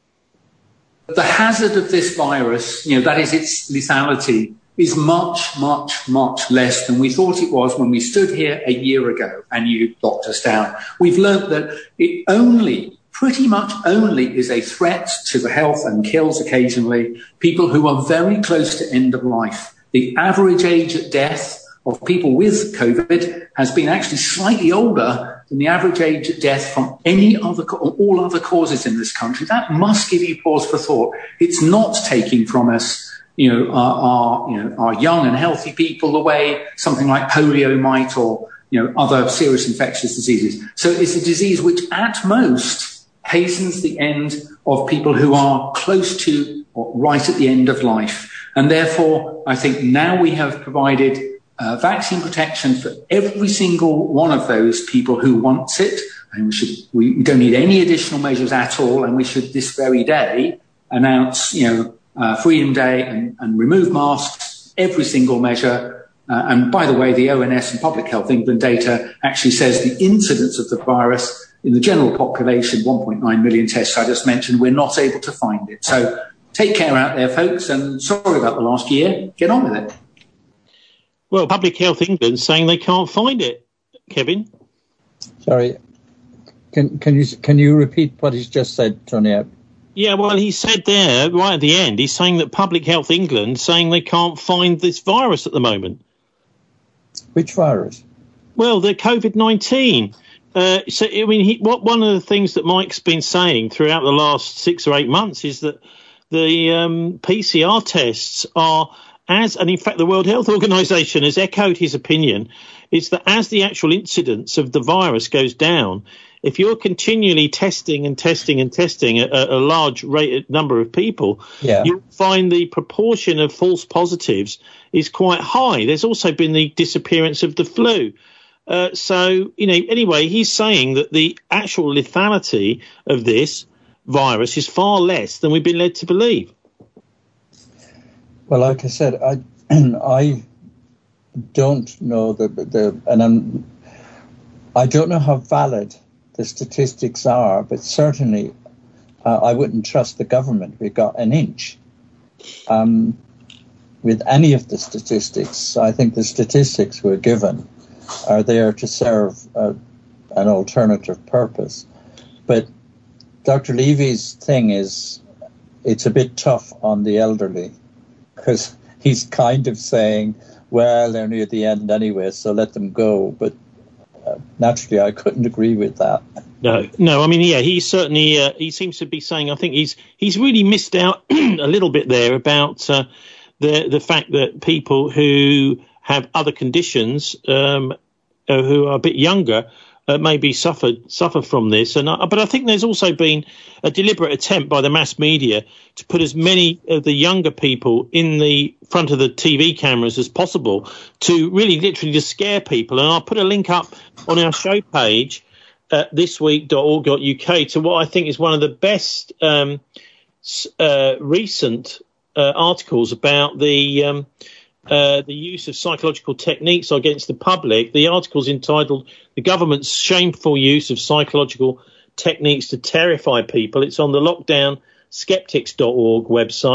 The hazard of this virus, you know, that is its lethality, is much, much, much less than we thought it was when we stood here a year ago and you locked us down. We've learnt that it only pretty much only is a threat to the health and kills occasionally people who are very close to end of life. The average age at death of people with COVID has been actually slightly older than the average age at death from any other, all other causes in this country. That must give you pause for thought. It's not taking from us, you know, our, our, you know, our young and healthy people the way something like polio might, or, you know, other serious infectious diseases. So it's a disease which at most hastens the end of people who are close to or right at the end of life. And therefore, I think now we have provided uh, vaccine protection for every single one of those people who wants it. And we should, we, we don't need any additional measures at all. And we should this very day announce, you know, uh, Freedom Day and, and remove masks, every single measure. Uh, and by the way, the O N S and Public Health England data actually says the incidence of the virus in the general population, one point nine million tests I just mentioned, we're not able to find it. So take care out there, folks, and sorry about the last year. Get on with it. Well, Public Health England saying they can't find it. Kevin? Sorry, can can you can you repeat what he's just said, Tony? Yeah, well, he said there, right at the end, he's saying that Public Health England saying they can't find this virus at the moment. Which virus? Well, the COVID nineteen. Uh, so, I mean, he, what one of the things that Mike's been saying throughout the last six or eight months is that the um, P C R tests are, as, and in fact, the World Health Organization has echoed his opinion, is that as the actual incidence of the virus goes down, if you're continually testing and testing and testing a, a large rate number of people, yeah. you'll find the proportion of false positives is quite high. There's also been the disappearance of the flu. Uh, so, you know, anyway, he's saying that the actual lethality of this virus is far less than we've been led to believe. Well, like I said, I I don't know the the and I'm, I don't know how valid the statistics are, but certainly uh, I wouldn't trust the government. We got an inch um, with any of the statistics. I think the statistics we're given are there to serve uh, an alternative purpose. But Doctor Levy's thing is, it's a bit tough on the elderly, because he's kind of saying, well, they're near the end anyway, so let them go. But uh, naturally, I couldn't agree with that. No, no. I mean, yeah, he certainly, uh, he seems to be saying, I think he's he's really missed out a little bit there about uh, the the fact that people who have other conditions, um, uh, who are a bit younger, uh, maybe suffered suffer from this. And uh, but I think there's also been a deliberate attempt by the mass media to put as many of the younger people in the front of the T V cameras as possible to really literally to scare people. And I'll put a link up on our show page at this week dot org dot U K to what I think is one of the best um, uh, recent uh, articles about the um, Uh, the use of psychological techniques against the public. The article's entitled "The Government's Shameful Use of Psychological Techniques to Terrify People." It's on the lockdown skeptics dot org website.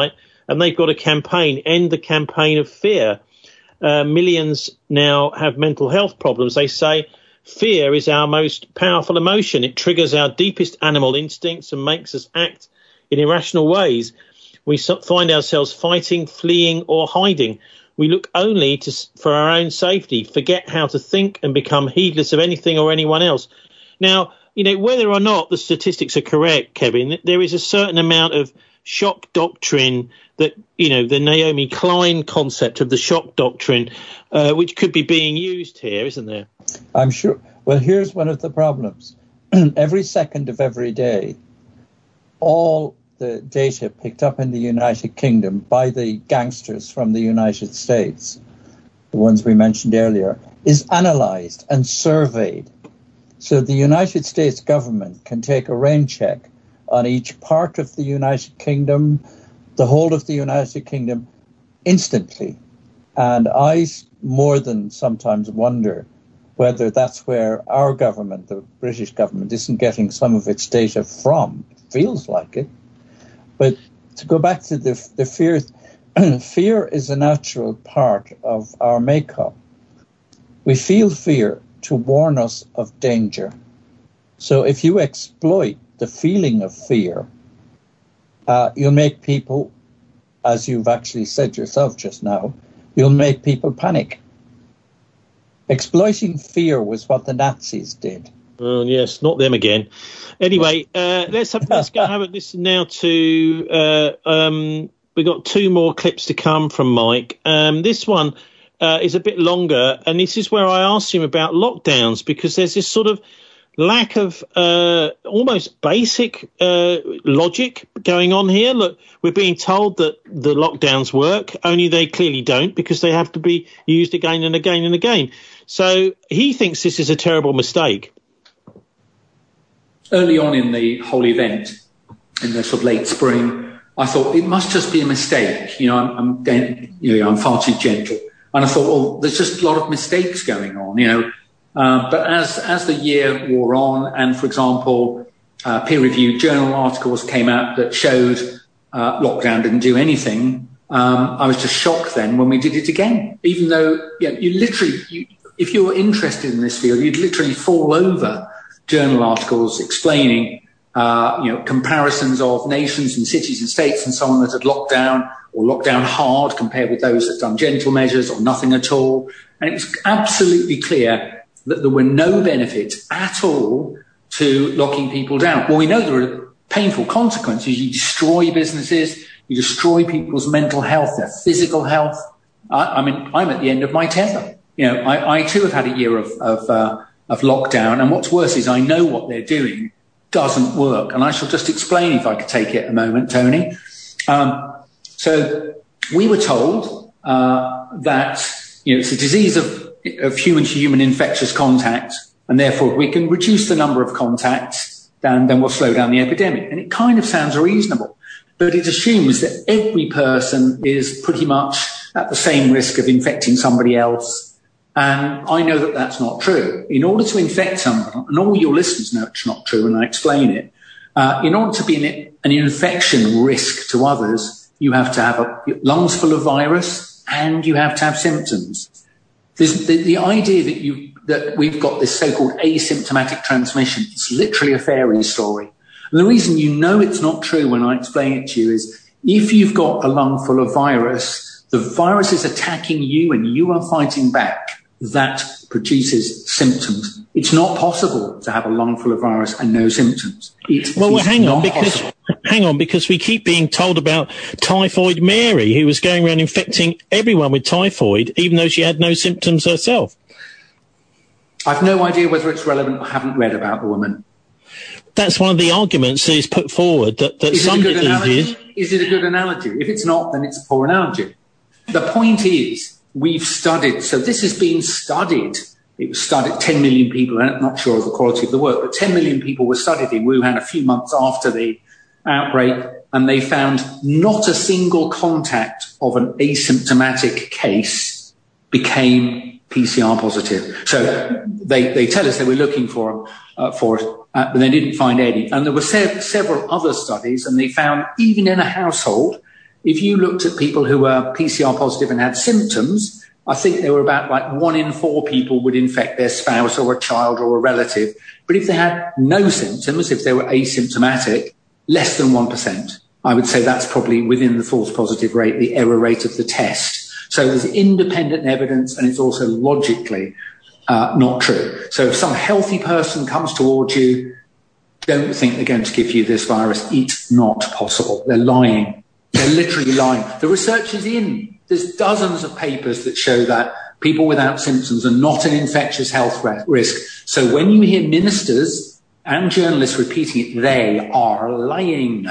and they've got a campaign, End the Campaign of Fear. Uh, millions now have mental health problems. They say fear is our most powerful emotion. It triggers our deepest animal instincts and makes us act in irrational ways. We find ourselves fighting, fleeing, or hiding. We look only to, for our own safety, forget how to think, and become heedless of anything or anyone else. Now, you know, whether or not the statistics are correct, Kevin, there is a certain amount of shock doctrine that, you know, the Naomi Klein concept of the shock doctrine, uh, which could be being used here, isn't there? I'm sure. Well, here's one of the problems. Every second of every day, all the data picked up in the United Kingdom by the gangsters from the United States, the ones we mentioned earlier, is analysed and surveyed. So the United States government can take a rain check on each part of the United Kingdom, the whole of the United Kingdom, instantly. And I more than sometimes wonder whether that's where our government, the British government, isn't getting some of its data from. It feels like it. But to go back to the, the fear, fear is a natural part of our makeup. We feel fear to warn us of danger. So if you exploit the feeling of fear, uh, you'll make people, as you've actually said yourself just now, you'll make people panic. Exploiting fear was what the Nazis did. Oh, yes, not them again. Anyway, uh, let's have, let's go have a listen now to. Uh, um, we've got two more clips to come from Mike. Um, this one uh, is a bit longer, and this is where I asked him about lockdowns, because there's this sort of lack of uh, almost basic uh, logic going on here. Look, we're being told that the lockdowns work, only they clearly don't, because they have to be used again and again and again. So he thinks this is a terrible mistake. Early on in the whole event, in the sort of late spring, I thought it must just be a mistake. You know, I'm, I'm, you know, I'm far too gentle. And I thought, well, there's just a lot of mistakes going on, you know. Uh, but as, as the year wore on, and for example, uh, peer-reviewed journal articles came out that showed uh, lockdown didn't do anything, um, I was just shocked then when we did it again. Even though, you know, you literally, you, if you were interested in this field, you'd literally fall over journal articles explaining, uh, you know, comparisons of nations and cities and states and so on that had locked down or locked down hard compared with those that had done gentle measures or nothing at all. And it was absolutely clear that there were no benefits at all to locking people down. Well, we know there are painful consequences. You destroy businesses, you destroy people's mental health, their physical health. I, I mean, I'm at the end of my tether. You know, I, I too have had a year of, of, uh, of lockdown. And what's worse is I know what they're doing doesn't work. And I shall just explain, if I could take it a moment, Tony. Um, so we were told uh, that, you know, it's a disease of of human-to-human infectious contact, and therefore if we can reduce the number of contacts, then, then we'll slow down the epidemic. And it kind of sounds reasonable, but it assumes that every person is pretty much at the same risk of infecting somebody else. And I know that that's not true. In order to infect someone, and all your listeners know it's not true, and I explain it, uh, in order to be an, an infection risk to others, you have to have a, lungs full of virus and you have to have symptoms. There's the, the idea that you that we've got this so-called asymptomatic transmission, it's literally a fairy story. And the reason you know it's not true when I explain it to you is if you've got a lung full of virus, the virus is attacking you and you are fighting back. That produces symptoms. It's not possible to have a lung full of virus and no symptoms. It well, well, hang on, because possible. hang on, because we keep being told about Typhoid Mary, who was going around infecting everyone with typhoid, even though she had no symptoms herself. I've no idea whether it's relevant. I haven't read about the woman. That's one of the arguments that is put forward, that, that is some it a good diseases... Analogy? Is it a good analogy? If it's not, then it's a poor analogy. The point is, we've studied, so this has been studied. It was studied, ten million people, I'm not sure of the quality of the work, but ten million people were studied in Wuhan a few months after the outbreak, and they found not a single contact of an asymptomatic case became P C R positive. So they, they tell us they were looking for, uh, for it, uh, but they didn't find any. And there were se- several other studies, and they found even in a household, if you looked at people who were P C R positive and had symptoms, I think there were about like one in four people would infect their spouse or a child or a relative. But if they had no symptoms, if they were asymptomatic, less than one percent. I would say that's probably within the false positive rate, the error rate of the test. So there's independent evidence, and it's also logically uh, not true. So if some healthy person comes towards you, don't think they're going to give you this virus. It's not possible. They're lying. They're literally lying. The research is in. There's dozens of papers that show that people without symptoms are not an infectious health risk. So when you hear ministers and journalists repeating it, they are lying.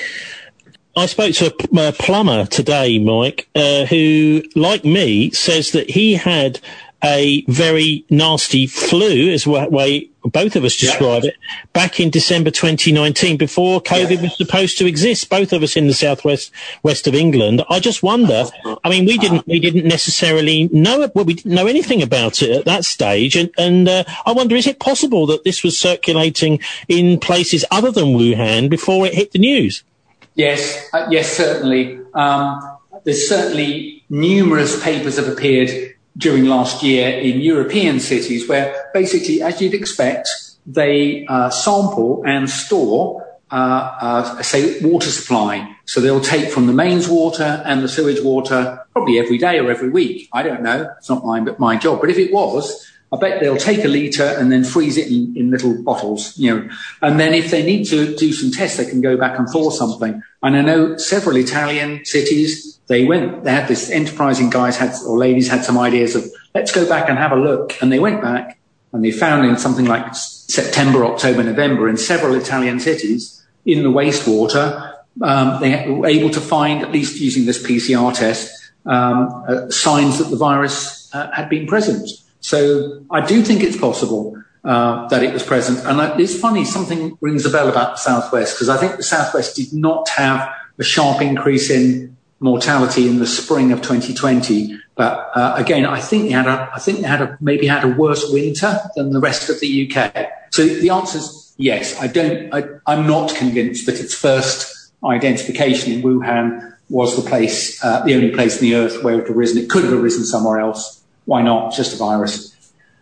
I spoke to a plumber today, Mike, uh, who, like me, says that he had a very nasty flu, as the way both of us describe yeah. it, back in December twenty nineteen, before COVID yeah. was supposed to exist, both of us in the southwest west of England. I just wonder, I mean, we didn't we didn't necessarily know it, well, we didn't know anything about it at that stage, and, and uh, I wonder, is it possible that this was circulating in places other than Wuhan before it hit the news? Yes, uh, yes, certainly. Um, there's certainly numerous papers have appeared during last year in European cities where basically, as you'd expect, they uh, sample and store, uh, uh, say, water supply. So they'll take from the mains water and the sewage water probably every day or every week. I don't know. It's not mine, but my job. But if it was, I bet they'll take a litre and then freeze it in, in little bottles, you know. And then if they need to do some tests, they can go back and thaw something. And I know several Italian cities, they went, they had this enterprising guys had, or ladies had some ideas of, let's go back and have a look. And they went back and they found in something like September, October, November in several Italian cities in the wastewater, um, they were able to find, at least using this P C R test, um, uh, signs that the virus uh, had been present. So I do think it's possible uh, that it was present. And I, it's funny, something rings a bell about the Southwest, because I think the Southwest did not have a sharp increase in mortality in the spring of twenty twenty. But uh, again, I think they had a, I think they had a, maybe had a worse winter than the rest of the U K. So the answer is yes. I don't, I, I'm not convinced that its first identification in Wuhan was the place, uh, the only place on the earth where it had arisen. It could have arisen somewhere else. Why not? It's just a virus.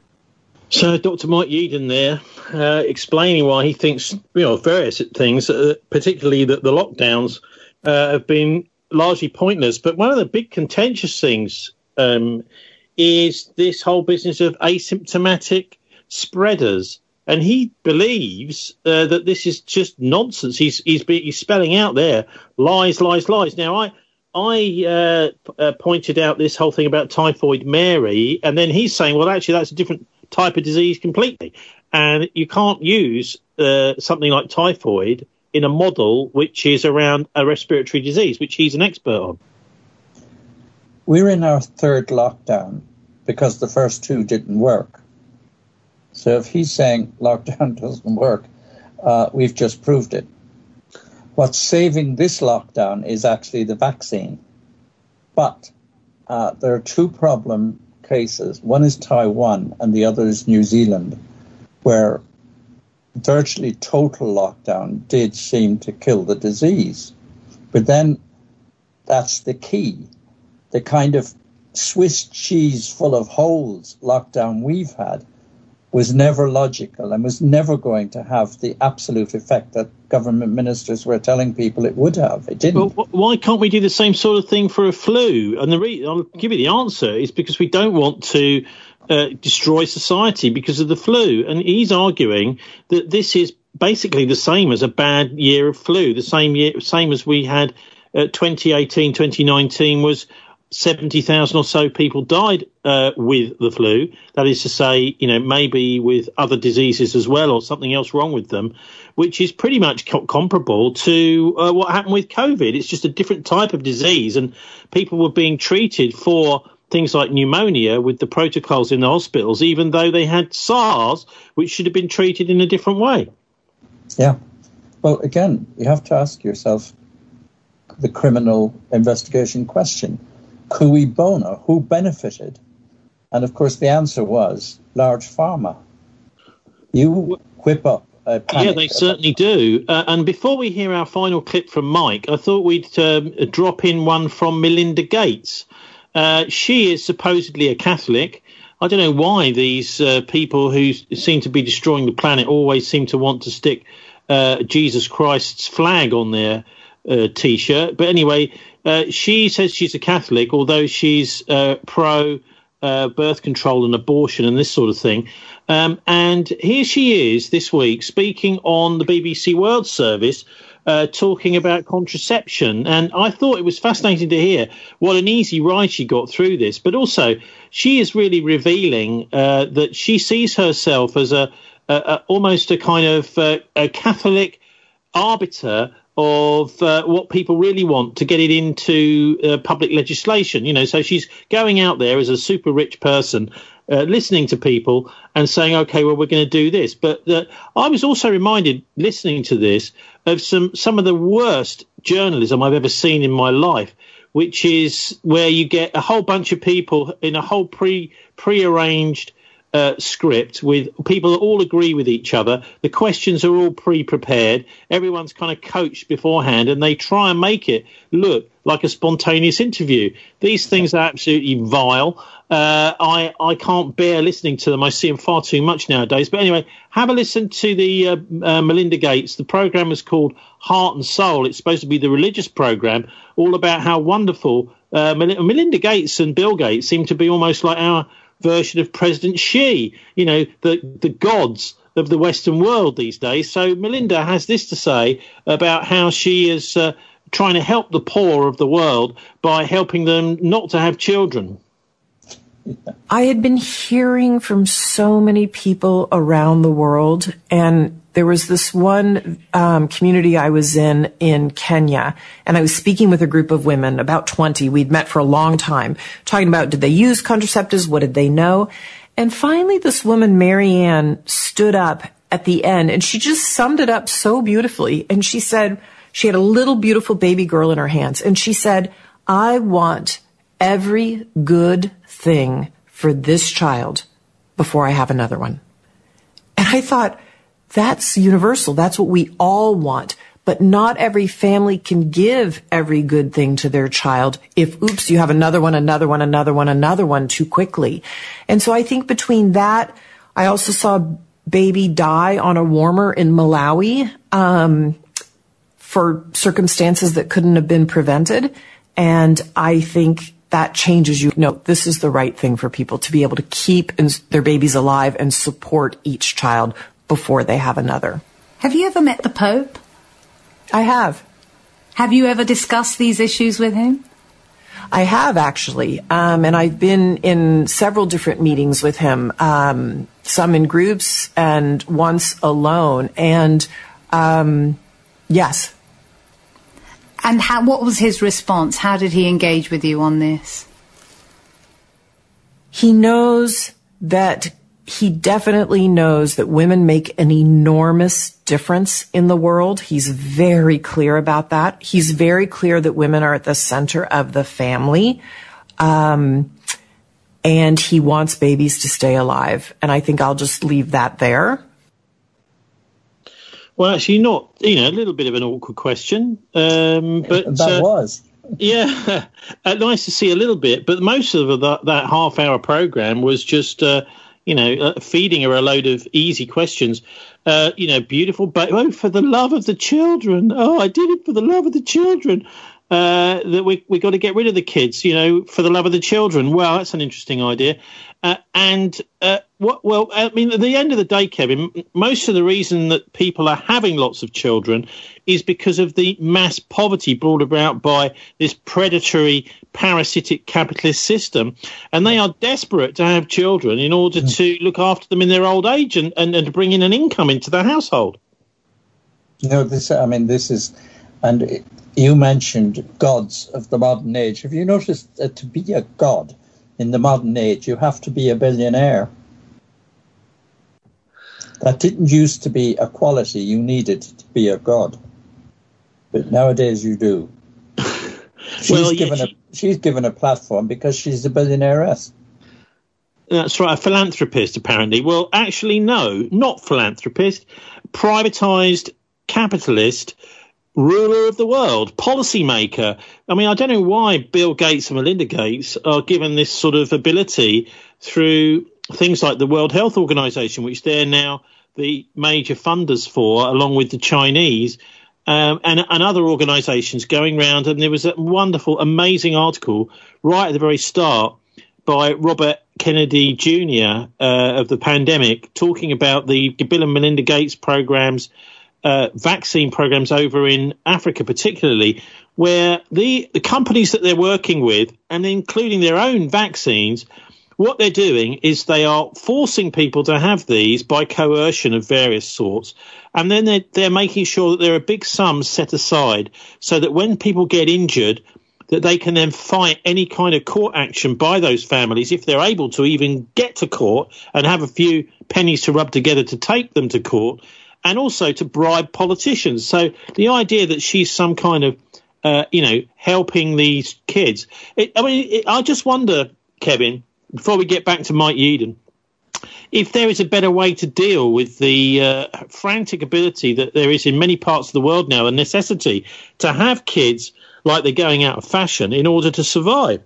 So Doctor Mike Yeadon there, uh, explaining why he thinks, you know, various things, uh, particularly that the lockdowns uh, have been largely pointless. But one of the big contentious things um, is this whole business of asymptomatic spreaders. And he believes uh, that this is just nonsense. He's, he's, he's spelling out there lies, lies, lies. Now, I... I uh, uh, pointed out this whole thing about Typhoid Mary, and then he's saying, well, actually, that's a different type of disease completely. And you can't use uh, something like typhoid in a model which is around a respiratory disease, which he's an expert on. We're in our third lockdown because the first two didn't work. So if he's saying lockdown doesn't work, uh, we've just proved it. What's saving this lockdown is actually the vaccine. But uh, there are two problem cases. One is Taiwan and the other is New Zealand, where virtually total lockdown did seem to kill the disease. But then that's the key. The kind of Swiss cheese full of holes lockdown we've had was never logical and was never going to have the absolute effect that government ministers were telling people it would have. It didn't. Well, why can't we do the same sort of thing for a flu? And the re- I'll give you the answer is because we don't want to uh, destroy society because of the flu. And he's arguing that this is basically the same as a bad year of flu. The same year, same as we had uh, twenty eighteen, twenty nineteen was seventy thousand or so people died uh, with the flu. That is to say, you know, maybe with other diseases as well or something else wrong with them, which is pretty much co- comparable to uh, what happened with COVID. It's just a different type of disease, and people were being treated for things like pneumonia with the protocols in the hospitals, even though they had SARS, which should have been treated in a different way. Yeah. Well, again, you have to ask yourself the criminal investigation question. Cui bono? Who benefited? And of course, the answer was large pharma. You whip up uh, panic. Yeah, they certainly do. Uh, and before we hear our final clip from Mike, I thought we'd um, drop in one from Melinda Gates. Uh, she is supposedly a Catholic. I don't know why these uh, people who seem to be destroying the planet always seem to want to stick uh, Jesus Christ's flag on their uh, T-shirt. But anyway, uh, she says she's a Catholic, although she's uh, pro uh, birth control and abortion and this sort of thing. Um, and here she is this week speaking on the B B C World Service, uh, talking about contraception. And I thought it was fascinating to hear what an easy ride she got through this. But also, she is really revealing uh, that she sees herself as a, a, a almost a kind of uh, a Catholic arbiter of uh, what people really want to get it into uh, public legislation. You know, so she's going out there as a super rich person, uh, listening to people and saying, OK, well, we're going to do this. But uh, I was also reminded, listening to this, of some some of the worst journalism I've ever seen in my life, which is where you get a whole bunch of people in a whole pre pre-arranged Uh, script with people that all agree with each other. The questions are all pre-prepared. Everyone's kind of coached beforehand, and they try and make it look like a spontaneous interview. These things are absolutely vile. Uh, I, I can't bear listening to them. I see them far too much nowadays. But anyway, have a listen to the uh, uh, Melinda Gates. The program is called Heart and Soul. It's supposed to be the religious program, all about how wonderful uh, Mel- Melinda Gates and Bill Gates seem to be almost like our version of President Xi, you know, the, the gods of the Western world these days. So Melinda has this to say about how she is uh, trying to help the poor of the world by helping them not to have children. I had been hearing from so many people around the world, and there was this one um, community I was in in Kenya, and I was speaking with a group of women, about twenty. We'd met for a long time, talking about did they use contraceptives, what did they know? And finally, this woman, Marianne, stood up at the end, and she just summed it up so beautifully. And she said, she had a little beautiful baby girl in her hands, and she said, I want every good thing for this child before I have another one. And I thought, that's universal. That's what we all want. But not every family can give every good thing to their child if, oops, you have another one, another one, another one, another one too quickly. And so I think between that, I also saw a baby die on a warmer in Malawi um, for circumstances that couldn't have been prevented. And I think that changes you. No, this is the right thing for people to be able to keep their babies alive and support each child before they have another. Have you ever met the Pope? I have. Have you ever discussed these issues with him? I have, actually. Um, and I've been in several different meetings with him, um, some in groups and once alone. And um, yes. And how, what was his response? How did he engage with you on this? He knows that, he definitely knows that women make an enormous difference in the world. He's very clear about that. He's very clear that women are at the center of the family. Um, and he wants babies to stay alive. And I think I'll just leave that there. Well, actually, not, you know, a little bit of an awkward question. Um, but that uh, was. Yeah, uh, nice to see a little bit. But most of that, that half hour program was just, uh, you know, uh, feeding her a load of easy questions. Uh, you know, beautiful, but oh, for the love of the children. Oh, I did it for the love of the children. Uh, that we we got to get rid of the kids, you know, for the love of the children. Well, that's an interesting idea. Uh, and uh, what? Well, I mean, at the end of the day, Kevin, most of the reason that people are having lots of children is because of the mass poverty brought about by this predatory, parasitic capitalist system. And they are desperate to have children in order to look after them in their old age and, and, and to bring in an income into the household. You know, this, I mean, this is, and it, you mentioned gods of the modern age. Have you noticed that to be a god in the modern age, you have to be a billionaire? That didn't used to be a quality you needed to be a god. But nowadays you do. She's, well, given yeah, a, she's given a platform because she's a billionairess. That's right, a philanthropist, apparently. Well, actually, no, not philanthropist. Privatised capitalist, ruler of the world, policymaker. I mean, I don't know why Bill Gates and Melinda Gates are given this sort of ability through things like the World Health Organization, which they're now the major funders for, along with the Chinese, um, and, and other organizations going around. And there was a wonderful, amazing article right at the very start by Robert Kennedy Junior Uh, of the pandemic, talking about the Bill and Melinda Gates programs, uh, vaccine programs over in Africa particularly, where the, the companies that they're working with, and including their own vaccines, what they're doing is they are forcing people to have these by coercion of various sorts. And then they're, they're making sure that there are big sums set aside so that when people get injured, that they can then fight any kind of court action by those families if they're able to even get to court and have a few pennies to rub together to take them to court, and also to bribe politicians. So the idea that she's some kind of, uh, you know, helping these kids. It, I mean, it, I just wonder, Kevin, before we get back to Mike Yeadon, if there is a better way to deal with the uh, frantic ability that there is in many parts of the world now, a necessity to have kids like they're going out of fashion in order to survive.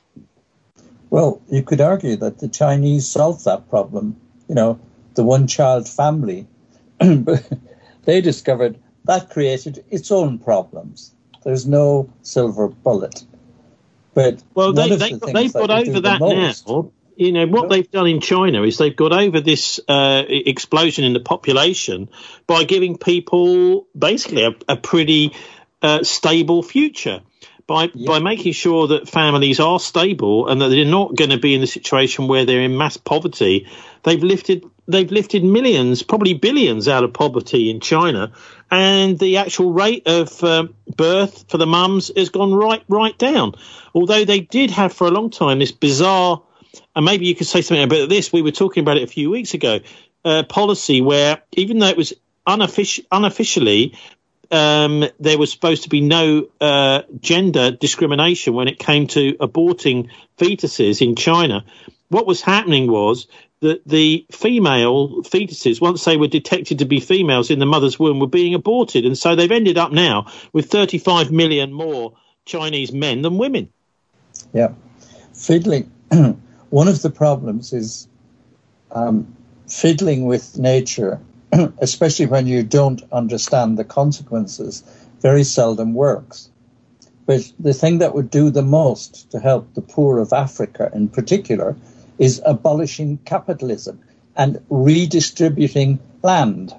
Well, you could argue that the Chinese solved that problem, you know, the one-child family. But they discovered that created its own problems. There's no silver bullet. But well, they, the they, they've got over that now. You know, what they've done in China is they've got over this uh, explosion in the population by giving people basically a, a pretty uh, stable future. By yeah. by making sure that families are stable and that they're not going to be in the situation where they're in mass poverty, they've lifted they've lifted millions, probably billions, out of poverty in China, and the actual rate of uh, birth for the mums has gone right right down. Although they did have for a long time this bizarre, and maybe you could say something about this. We were talking about it a few weeks ago. Uh, policy where even though it was unoffic- unofficially. Um, there was supposed to be no uh, gender discrimination when it came to aborting fetuses in China. What was happening was that the female fetuses, once they were detected to be females in the mother's womb, were being aborted. And so they've ended up now with thirty-five million more Chinese men than women. Yeah. Fiddling. One of the problems is um, fiddling with nature, especially when you don't understand the consequences, very seldom works. But the thing that would do the most to help the poor of Africa in particular is abolishing capitalism and redistributing land.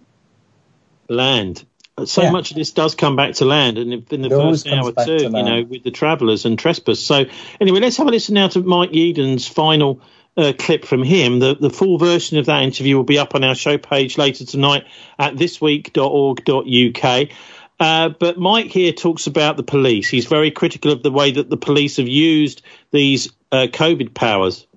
Land. So yeah. much of this does come back to land, and in the it first hour too, you know, with the travellers and trespass. So anyway, let's have a listen now to Mike Yeadon's final Uh, clip from him. The, the full version of that interview will be up on our show page later tonight at this week dot org dot U K. Uh, but Mike here talks about the police. He's very critical of the way that the police have used these uh, COVID powers.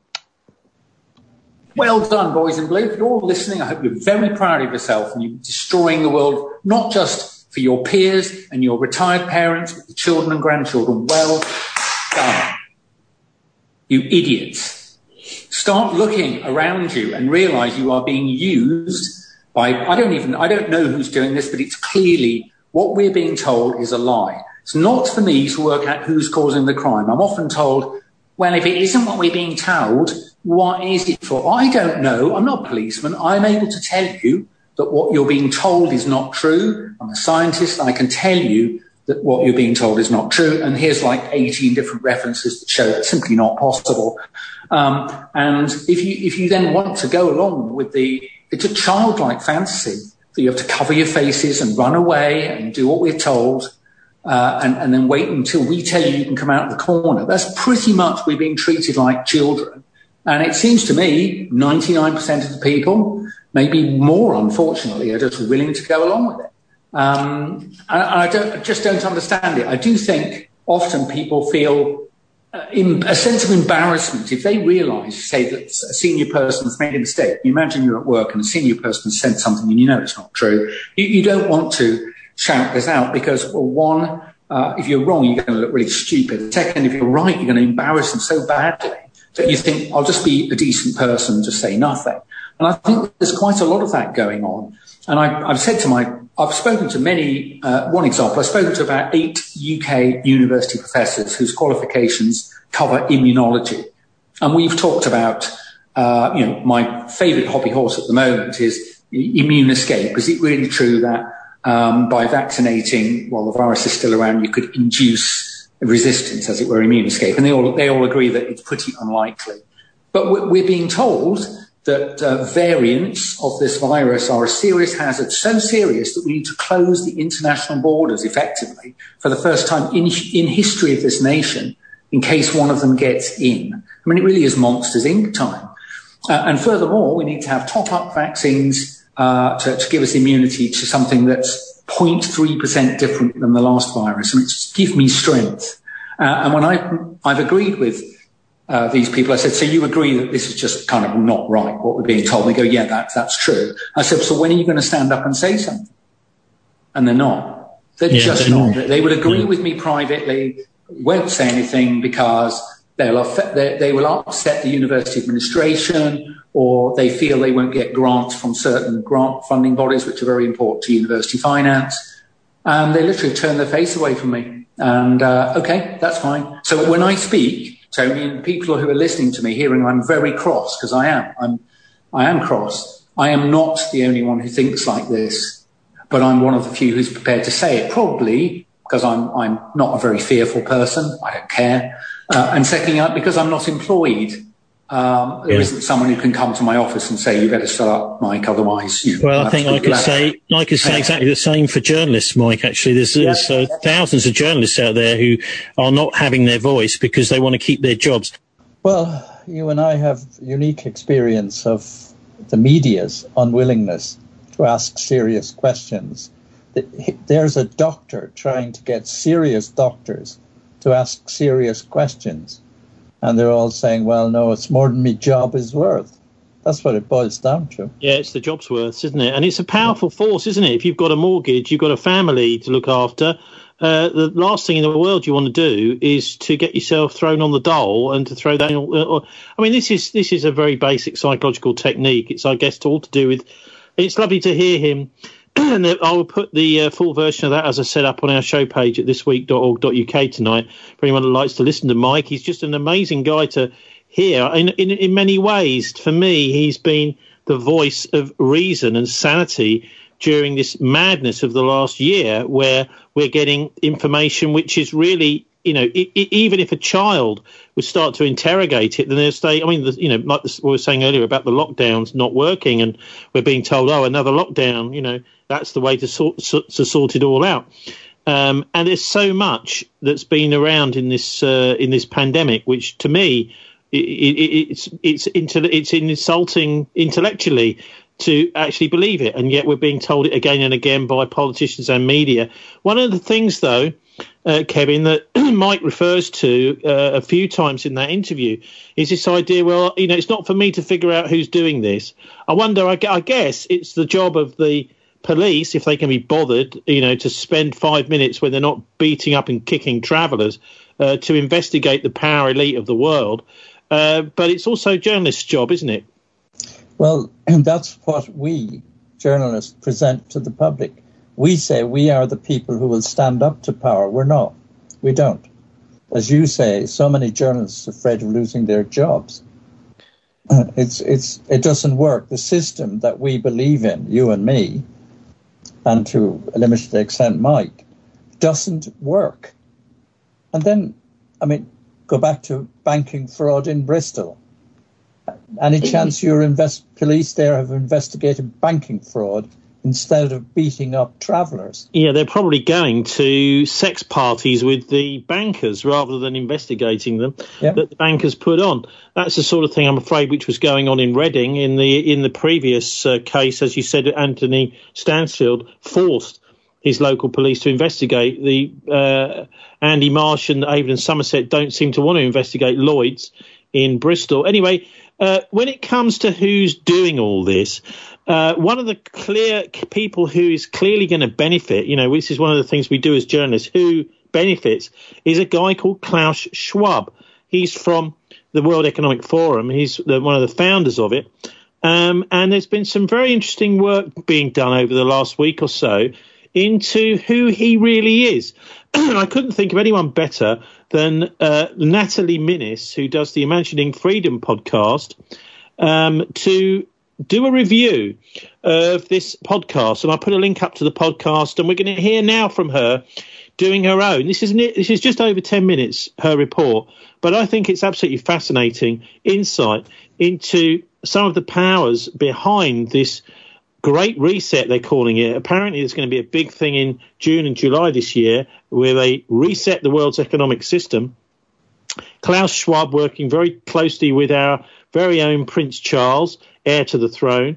Well done, boys in blue. If you're all listening, I hope you're very proud of yourself and you're destroying the world, not just for your peers and your retired parents, but the children and grandchildren. Well done. You idiots. Start looking around you and realise you are being used by, I don't even, I don't know who's doing this, but it's clearly what we're being told is a lie. It's not for me to work out who's causing the crime. I'm often told, well, if it isn't what we're being told, what is it for? I don't know. I'm not a policeman. I'm able to tell you that what you're being told is not true. I'm a scientist. I can tell you that what you're being told is not true. And here's like eighteen different references that show it's simply not possible. Um, and if you if you then want to go along with the, it's a childlike fantasy that you have to cover your faces and run away and do what we're told, uh, and, and then wait until we tell you you can come out of the corner. That's pretty much we're being treated like children. And it seems to me ninety-nine percent of the people, maybe more unfortunately, are just willing to go along with it. Um, and I, don't, I just don't understand it. I do think often people feel uh, in, a sense of embarrassment if they realise, say, that a senior person has made a mistake. You imagine you're at work and a senior person has said something and you know it's not true. You, you don't want to shout this out because, well, one, uh, if you're wrong, you're going to look really stupid. Second, if you're right, you're going to embarrass them so badly that you think, I'll just be a decent person, just say nothing. And I think there's quite a lot of that going on. And I, I've said to my, I've spoken to many, uh, one example, I've spoken to about eight U K university professors whose qualifications cover immunology. And we've talked about, uh, you know, my favourite hobby horse at the moment is immune escape. Is it really true that um, by vaccinating while the virus is still around, you could induce resistance, as it were, immune escape? And they all, they all agree that it's pretty unlikely. But we're, we're being told that uh, variants of this virus are a serious hazard, so serious that we need to close the international borders effectively for the first time in, in history of this nation in case one of them gets in. I mean, it really is Monsters, Incorporated time. Uh, and furthermore, we need to have top-up vaccines uh, to, to give us immunity to something that's zero point three percent different than the last virus. And it's give me strength. Uh, and when I, I've agreed with uh, these people, I said, so you agree that this is just kind of not right, what we're being told? They go, yeah, that, that's true. I said, so when are you going to stand up and say something? And they're not. They're yeah, just they're not. not. They would agree yeah. with me privately, won't say anything because they'll affect, they, they will upset the university administration, or they feel they won't get grants from certain grant funding bodies, which are very important to university finance. And they literally turn their face away from me. And, uh, okay, that's fine. So when I speak, Tony, and people who are listening to me, hearing I'm very cross, because I am, I'm, I am cross. I am not the only one who thinks like this, but I'm one of the few who's prepared to say it, probably because I'm, I'm not a very fearful person. I don't care. Uh, and secondly, because I'm not employed. Um, there yeah. isn't someone who can come to my office and say, you better shut up, Mike, otherwise you... Well, I think I could say, I could say exactly the same for journalists, Mike, actually. There's, yeah. there's uh, thousands of journalists out there who are not having their voice because they want to keep their jobs. Well, you and I have unique experience of the media's unwillingness to ask serious questions. There's a doctor trying to get serious doctors to ask serious questions. And they're all saying, well, no, it's more than my job is worth. That's what it boils down to. Yeah, it's the job's worth, isn't it? And it's a powerful force, isn't it? If you've got a mortgage, you've got a family to look after, uh, the last thing in the world you want to do is to get yourself thrown on the dole and to throw that in. Uh, I mean, this is this is a very basic psychological technique. It's, I guess, all to do with... It's lovely to hear him. And I will put the uh, full version of that, as I said, up on our show page at this week dot org dot U K tonight for anyone that likes to listen to Mike. He's just an amazing guy to hear. In, in, in many ways, for me, he's been the voice of reason and sanity during this madness of the last year, where we're getting information which is really, you know, it, it, even if a child would start to interrogate it, then they'll say, I mean, the, you know, like the, we were saying earlier about the lockdowns not working, and we're being told, oh, another lockdown, you know, that's the way to sort, to sort it all out. Um, and there's so much that's been around in this uh, in this pandemic, which to me, it, it, it's it's into, it's insulting intellectually to actually believe it, and yet we're being told it again and again by politicians and media. One of the things, though, uh, Kevin, that Mike refers to uh, a few times in that interview is this idea, well, you know, it's not for me to figure out who's doing this. I wonder, I, I guess it's the job of the police, if they can be bothered, you know, to spend five minutes when they're not beating up and kicking travellers, uh, to investigate the power elite of the world. Uh, but it's also journalists' job, isn't it? Well, and that's what we, journalists, present to the public. We say we are the people who will stand up to power. We're not. We don't. As you say, so many journalists are afraid of losing their jobs. It's it's it doesn't work. The system that we believe in, you and me, and to a limited extent Mike, doesn't work. And then, I mean, go back to banking fraud in Bristol. Any chance your invest police there have investigated banking fraud instead of beating up travellers? Yeah, they're probably going to sex parties with the bankers rather than investigating them, yep. that the bankers put on. That's the sort of thing, I'm afraid, which was going on in Reading in the in the previous uh, case. As you said, Anthony Stansfield forced his local police to investigate. The uh, Andy Marsh and Avon and Somerset don't seem to want to investigate Lloyd's in Bristol. Anyway, uh, when it comes to who's doing all this, Uh, one of the clear people who is clearly going to benefit, you know, this is one of the things we do as journalists, who benefits, is a guy called Klaus Schwab. He's from the World Economic Forum. He's the, one of the founders of it. Um, and there's been some very interesting work being done over the last week or so into who he really is. I couldn't think of anyone better than uh, Natalie Minnis, who does the Imagining Freedom podcast, um, to do a review of this podcast. And I put a link up to the podcast, and we're going to hear now from her doing her own. This is this is just over ten minutes, her report, but I think it's absolutely fascinating insight into some of the powers behind this great reset, they're calling it. Apparently there's going to be a big thing in June and July this year where they reset the world's economic system. Klaus Schwab working very closely with our very own Prince Charles, heir to the throne,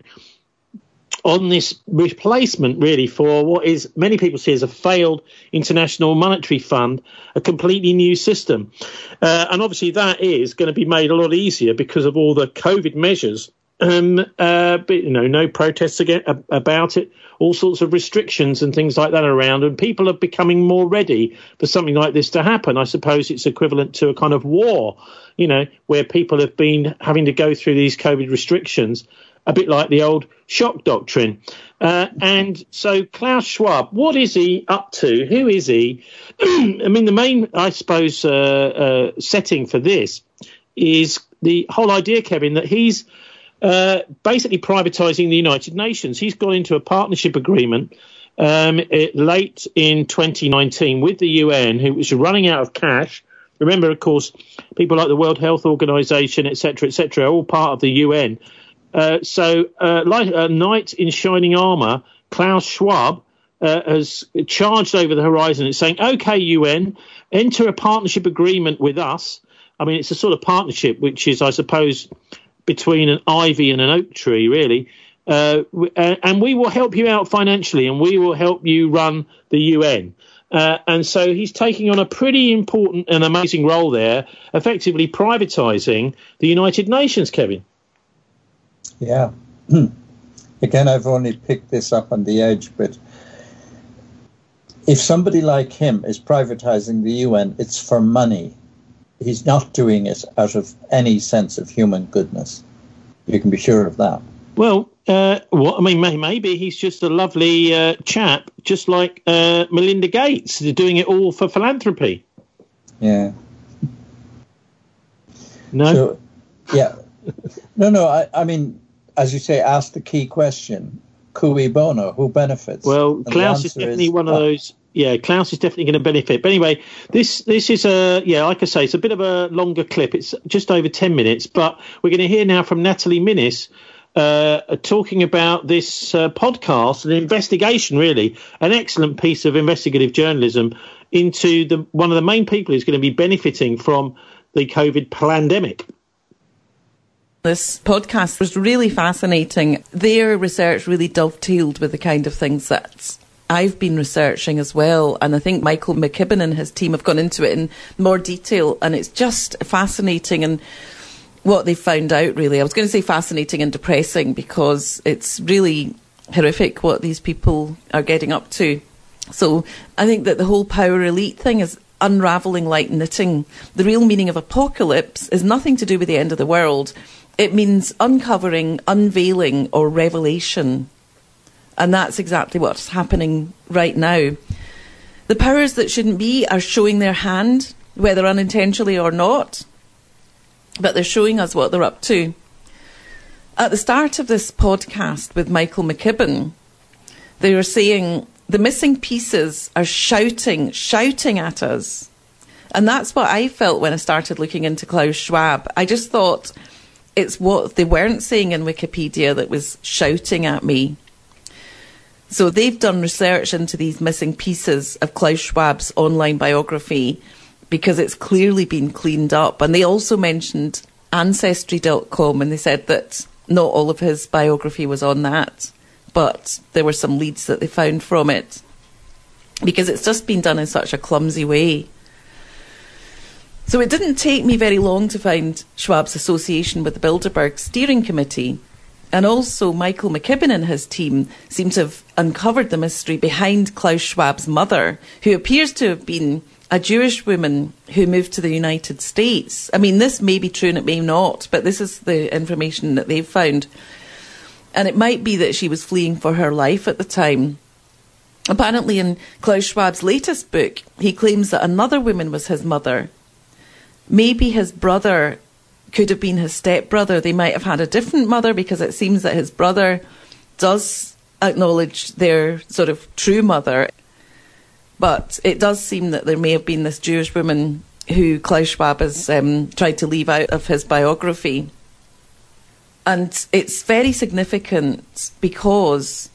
on this replacement, really, for what is many people see as a failed International Monetary Fund, a completely new system. Uh, and obviously that is going to be made a lot easier because of all the COVID measures. Um, uh, but, you know, no protests again, about it, all sorts of restrictions and things like that around, and people are becoming more ready for something like this to happen. I suppose it's equivalent to a kind of war, you know, where people have been having to go through these COVID restrictions, a bit like the old shock doctrine. Uh, and so Klaus Schwab, what is he up to? Who is he? I mean, the main, I suppose, uh, uh, setting for this is the whole idea, Kevin, that he's Uh, basically privatising the United Nations. He's gone into a partnership agreement um, it, late in twenty nineteen with the U N, who was running out of cash. Remember, of course, people like the World Health Organization, et cetera, et cetera, are all part of the U N. Uh, so, uh, like a knight in shining armour, Klaus Schwab uh, has charged over the horizon and saying, OK, U N, enter a partnership agreement with us. I mean, it's a sort of partnership which is, I suppose, between an ivy and an oak tree, really. Uh, and we will help you out financially, and we will help you run the U N. Uh, and so he's taking on a pretty important and amazing role there, effectively privatising the United Nations, Kevin. Yeah. Again, I've only picked this up on the edge, but if somebody like him is privatising the U N, it's for money. He's not doing it out of any sense of human goodness. You can be sure of that. Well, uh, well I mean, maybe he's just a lovely uh, chap, just like uh, Melinda Gates, doing it all for philanthropy. Yeah. No? So, yeah. No, no, I, I mean, as you say, ask the key question. Cui bono, who benefits? Well, And Klaus is definitely is, one of uh, those... Yeah, Klaus is definitely going to benefit. But anyway, this this is a, yeah, like I say, it's a bit of a longer clip. It's just over ten minutes. But we're going to hear now from Natalie Minnis uh, talking about this uh, podcast, an investigation, really, an excellent piece of investigative journalism into the one of the main people who's going to be benefiting from the COVID pandemic. This podcast was really fascinating. Their research really dovetailed with the kind of things that I've been researching as well, and I think Michael McKibben and his team have gone into it in more detail, and it's just fascinating and what they found out, really. I was going to say fascinating and depressing because it's really horrific what these people are getting up to. So I think that the whole power elite thing is unravelling like knitting. The real meaning of apocalypse is nothing to do with the end of the world. It means uncovering, unveiling, or revelation. And that's exactly what's happening right now. The powers that shouldn't be are showing their hand, whether unintentionally or not. But they're showing us what they're up to. At the start of this podcast with Michael McKibben, they were saying the missing pieces are shouting, shouting at us. And that's what I felt when I started looking into Klaus Schwab. I just thought it's what they weren't saying in Wikipedia that was shouting at me. So they've done research into these missing pieces of Klaus Schwab's online biography because it's clearly been cleaned up. And they also mentioned Ancestry dot com, and they said that not all of his biography was on that, but there were some leads that they found from it because it's just been done in such a clumsy way. So it didn't take me very long to find Schwab's association with the Bilderberg Steering Committee, And also Michael McKibben and his team seem to have uncovered the mystery behind Klaus Schwab's mother, who appears to have been a Jewish woman who moved to the United States. I mean, this may be true and it may not, but this is the information that they've found. And it might be that she was fleeing for her life at the time. Apparently in Klaus Schwab's latest book, he claims that another woman was his mother. Maybe his brother could have been his stepbrother. They might have had a different mother, because it seems that his brother does acknowledge their sort of true mother. But it does seem that there may have been this Jewish woman who Klaus Schwab has um, tried to leave out of his biography. And it's very significant because,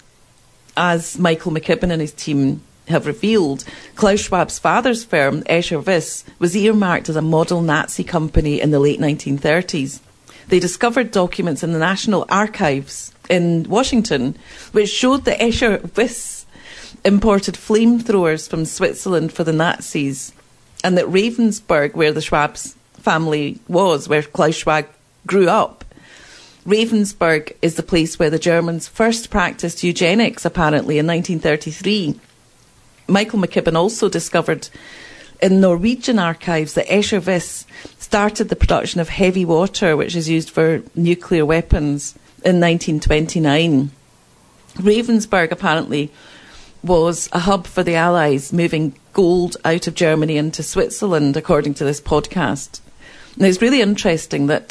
as Michael McKibben and his team have revealed, Klaus Schwab's father's firm, Escher Wyss, was earmarked as a model Nazi company in the late nineteen thirties. They discovered documents in the National Archives in Washington which showed that Escher Wyss imported flamethrowers from Switzerland for the Nazis, and that Ravensburg, where the Schwab's family was, where Klaus Schwab grew up, Ravensburg is the place where the Germans first practiced eugenics, apparently, in nineteen thirty-three. Michael McKibben also discovered in Norwegian archives that Escher Wyss started the production of heavy water, which is used for nuclear weapons, in nineteen twenty-nine. Ravensburg apparently was a hub for the Allies moving gold out of Germany into Switzerland, according to this podcast. And it's really interesting that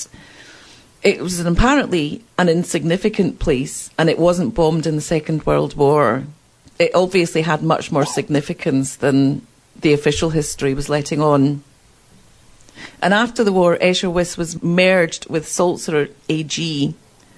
it was an, apparently an insignificant place, and it wasn't bombed in the Second World War. It obviously had much more significance than the official history was letting on. And after the war, Escher Wyss was merged with Sulzer A G.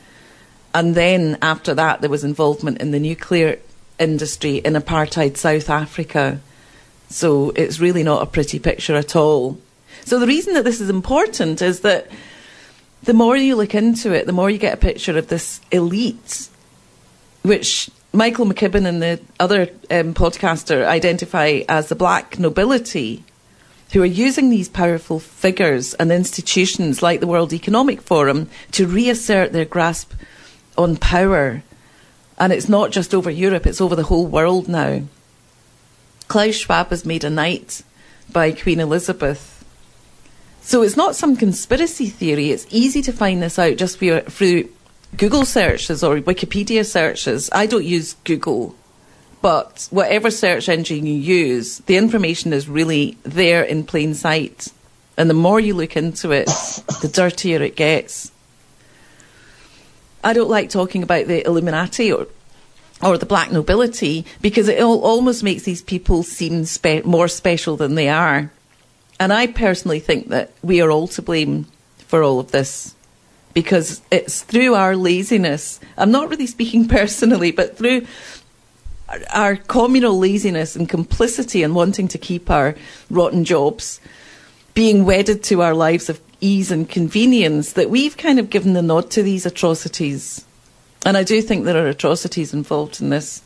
And then after that, there was involvement in the nuclear industry in apartheid South Africa. So it's really not a pretty picture at all. So the reason that this is important is that the more you look into it, the more you get a picture of this elite, which Michael McKibben and the other um, podcaster identify as the black nobility, who are using these powerful figures and institutions like the World Economic Forum to reassert their grasp on power. And it's not just over Europe, it's over the whole world now. Klaus Schwab was made a knight by Queen Elizabeth. So it's not some conspiracy theory. It's easy to find this out just through Google searches or Wikipedia searches. I don't use Google, but whatever search engine you use, the information is really there in plain sight. And the more you look into it, the dirtier it gets. I don't like talking about the Illuminati or or the black nobility, because it all, almost makes these people seem spe- more special than they are. And I personally think that we are all to blame for all of this, because it's through our laziness. I'm not really speaking personally, but through our, our communal laziness and complicity and wanting to keep our rotten jobs, being wedded to our lives of ease and convenience, that we've kind of given the nod to these atrocities. And I do think there are atrocities involved in this.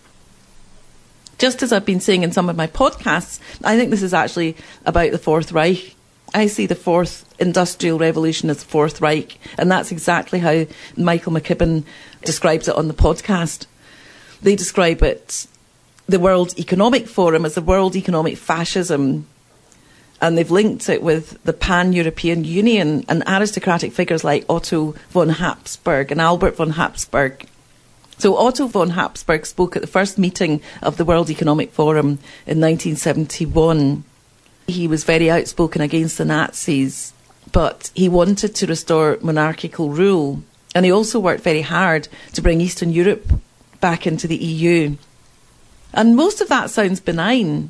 Just as I've been saying in some of my podcasts, I think this is actually about the Fourth Reich. I see the Fourth Industrial Revolution as the Fourth Reich, and that's exactly how Michael McKibben describes it on the podcast. They describe it, the World Economic Forum, as the World Economic Fascism, and they've linked it with the Pan-European Union and aristocratic figures like Otto von Habsburg and Albert von Habsburg. So Otto von Habsburg spoke at the first meeting of the World Economic Forum in nineteen seventy-one. He was very outspoken against the Nazis, but he wanted to restore monarchical rule. And he also worked very hard to bring Eastern Europe back into the E U. And most of that sounds benign,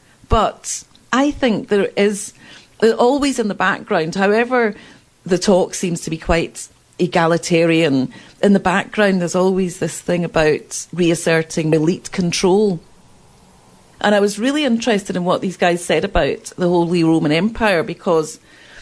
but I think there is always in the background, however the talk seems to be quite egalitarian, in the background there's always this thing about reasserting elite control. And I was really interested in what these guys said about the Holy Roman Empire, because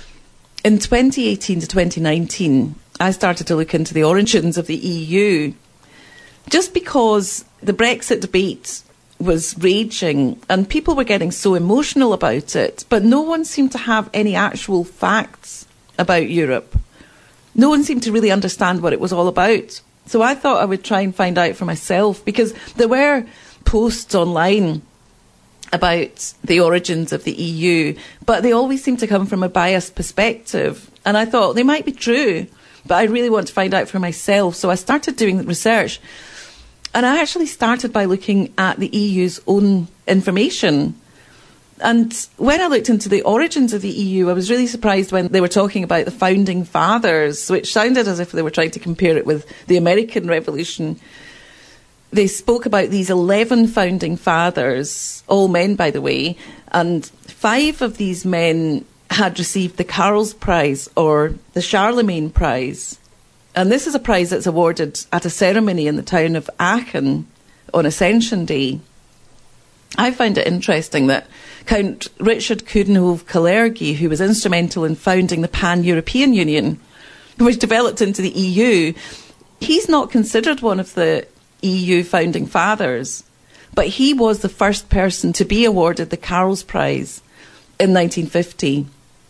in twenty eighteen to twenty nineteen, I started to look into the origins of the E U, just because the Brexit debate was raging and people were getting so emotional about it, but no one seemed to have any actual facts about Europe. No one seemed to really understand what it was all about. So I thought I would try and find out for myself, because there were posts online about the origins of the E U, but they always seem to come from a biased perspective. And I thought they might be true, but I really want to find out for myself. So I started doing research. And I actually started by looking at the E U's own information. And when I looked into the origins of the E U, I was really surprised when they were talking about the founding fathers, which sounded as if they were trying to compare it with the American Revolution. They spoke about these eleven founding fathers, all men, by the way, and five of these men had received the Karls Prize, or the Charlemagne Prize. And this is a prize that's awarded at a ceremony in the town of Aachen on Ascension Day. I find it interesting that Count Richard Coudenhove Kalergi, who was instrumental in founding the Pan-European Union, which developed into the E U, he's not considered one of the E U founding fathers, but he was the first person to be awarded the Karls Prize in nineteen fifty.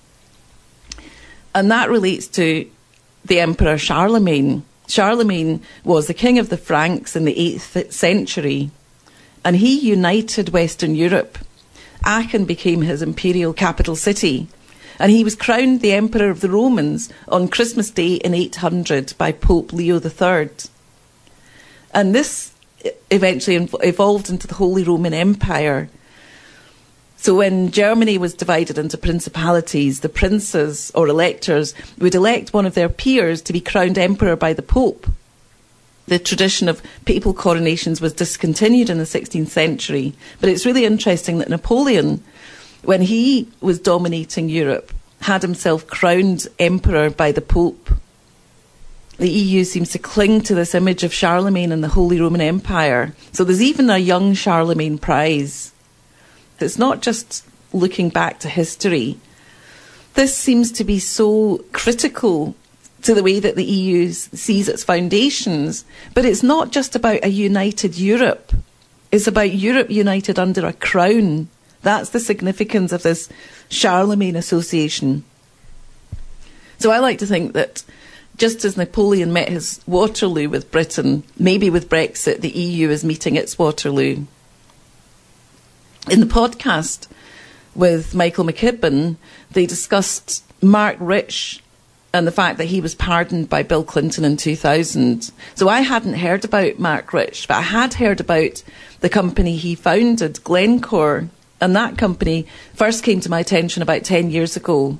And that relates to the Emperor Charlemagne. Charlemagne was the king of the Franks in the eighth century, and he united Western Europe. Aachen became his imperial capital city, and he was crowned the Emperor of the Romans on Christmas Day in eight hundred by Pope Leo the Third. And this eventually evolved into the Holy Roman Empire. So when Germany was divided into principalities, the princes or electors would elect one of their peers to be crowned emperor by the Pope. The tradition of papal coronations was discontinued in the sixteenth century, but it's really interesting that Napoleon, when he was dominating Europe, had himself crowned emperor by the Pope. The E U seems to cling to this image of Charlemagne and the Holy Roman Empire. So there's even a young Charlemagne Prize. It's not just looking back to history. This seems to be so critical to the way that the E U sees its foundations. But it's not just about a united Europe. It's about Europe united under a crown. That's the significance of this Charlemagne association. So I like to think that just as Napoleon met his Waterloo with Britain, maybe with Brexit, the E U is meeting its Waterloo. In the podcast with Michael McKibben, they discussed Mark Rich and the fact that he was pardoned by Bill Clinton in two thousand. So I hadn't heard about Mark Rich, but I had heard about the company he founded, Glencore. And that company first came to my attention about ten years ago,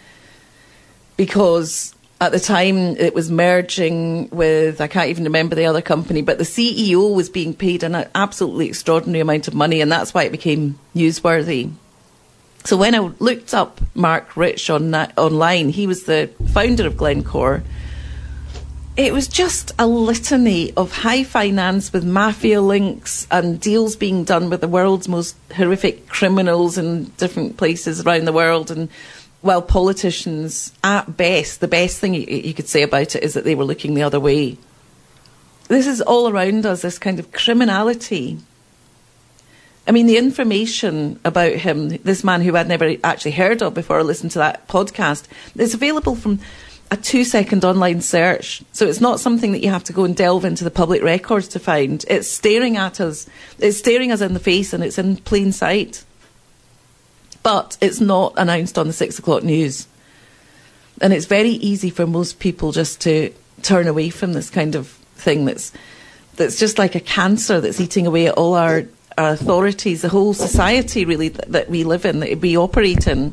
because at the time it was merging with, I can't even remember the other company, but the C E O was being paid an absolutely extraordinary amount of money, and that's why it became newsworthy. So when I looked up Mark Rich on online, he was the founder of Glencore. It was just a litany of high finance with mafia links and deals being done with the world's most horrific criminals in different places around the world. And while politicians, at best, the best thing you could say about it is that they were looking the other way. This is all around us, this kind of criminality. I mean, the information about him, this man who I'd never actually heard of before I listened to that podcast, is available from a two-second online search. So it's not something that you have to go and delve into the public records to find. It's staring at us. It's staring us in the face, and it's in plain sight. But it's not announced on the six o'clock news. And it's very easy for most people just to turn away from this kind of thing that's that's just like a cancer that's eating away at all our, our authorities, the whole society really that, that we live in, that we operate in.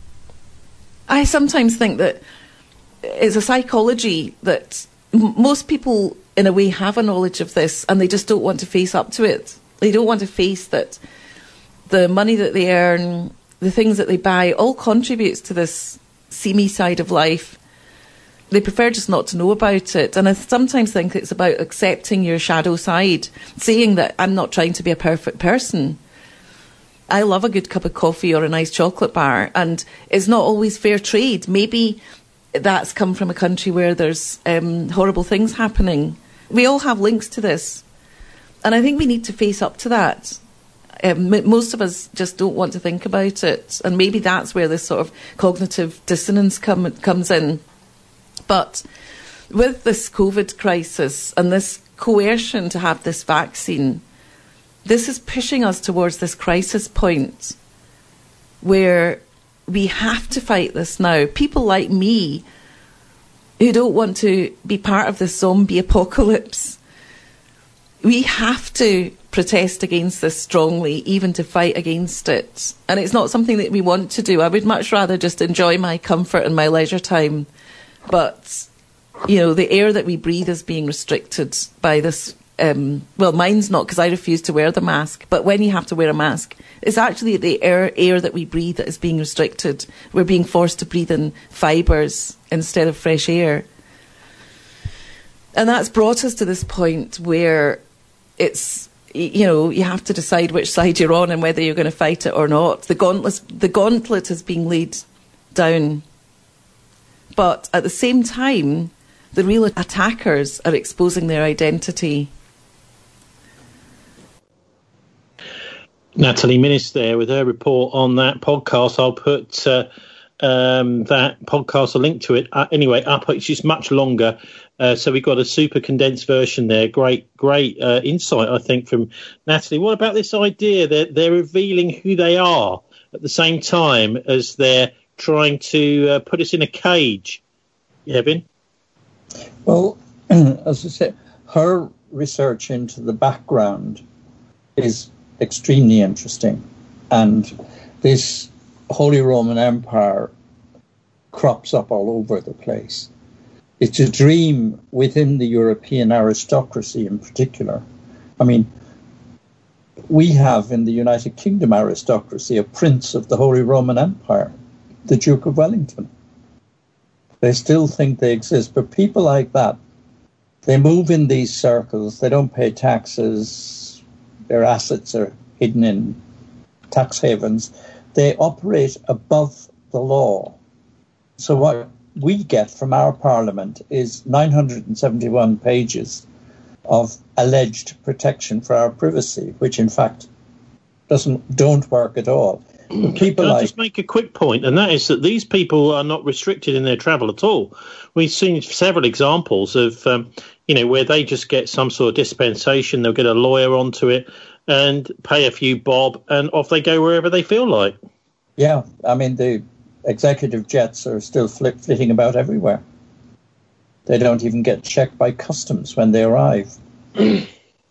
I sometimes think that it's a psychology that m- most people in a way have a knowledge of this, and they just don't want to face up to it. They don't want to face that the money that they earn, the things that they buy, all contributes to this seamy side of life. They prefer just not to know about it. And I sometimes think it's about accepting your shadow side, saying that I'm not trying to be a perfect person. I love a good cup of coffee or a nice chocolate bar, and it's not always fair trade. Maybe that's come from a country where there's um, horrible things happening. We all have links to this. And I think we need to face up to that. Um, m- most of us just don't want to think about it. And maybe that's where this sort of cognitive dissonance come, comes in. But with this COVID crisis and this coercion to have this vaccine, this is pushing us towards this crisis point where we have to fight this now. People like me who don't want to be part of this zombie apocalypse, we have to protest against this strongly, even to fight against it. And it's not something that we want to do. I would much rather just enjoy my comfort and my leisure time. But, you know, the air that we breathe is being restricted by this. Um, well, mine's not, because I refuse to wear the mask. But when you have to wear a mask, it's actually the air, air that we breathe that is being restricted. We're being forced to breathe in fibres instead of fresh air. And that's brought us to this point where it's, you know, you have to decide which side you're on and whether you're going to fight it or not. The gauntlet, the gauntlet is being laid down. But at the same time, the real attackers are exposing their identity. Natalie Minnis there with her report on that podcast. I'll put uh, um, that podcast, a link to it, uh, anyway, up. It's just much longer. Uh, so we've got a super condensed version there. Great, great uh, insight, I think, from Natalie. What about this idea that they're revealing who they are at the same time as they're trying to uh, put us in a cage? Evan? Well, as I said, her research into the background is extremely interesting. And this Holy Roman Empire crops up all over the place. It's a dream within the European aristocracy in particular. I mean, we have in the United Kingdom aristocracy a prince of the Holy Roman Empire, the Duke of Wellington. They still think they exist, but people like that, they move in these circles, they don't pay taxes, their assets are hidden in tax havens, they operate above the law. So what we get from our parliament is nine hundred seventy-one pages of alleged protection for our privacy, which in fact doesn't don't work at all. People Can I like, just make a quick point, and that is that these people are not restricted in their travel at all. We've seen several examples of, um, you know, where they just get some sort of dispensation, they'll get a lawyer onto it and pay a few bob, and off they go wherever they feel like. Yeah, I mean, the executive jets are still flip, flitting about everywhere. They don't even get checked by customs when they arrive. But um,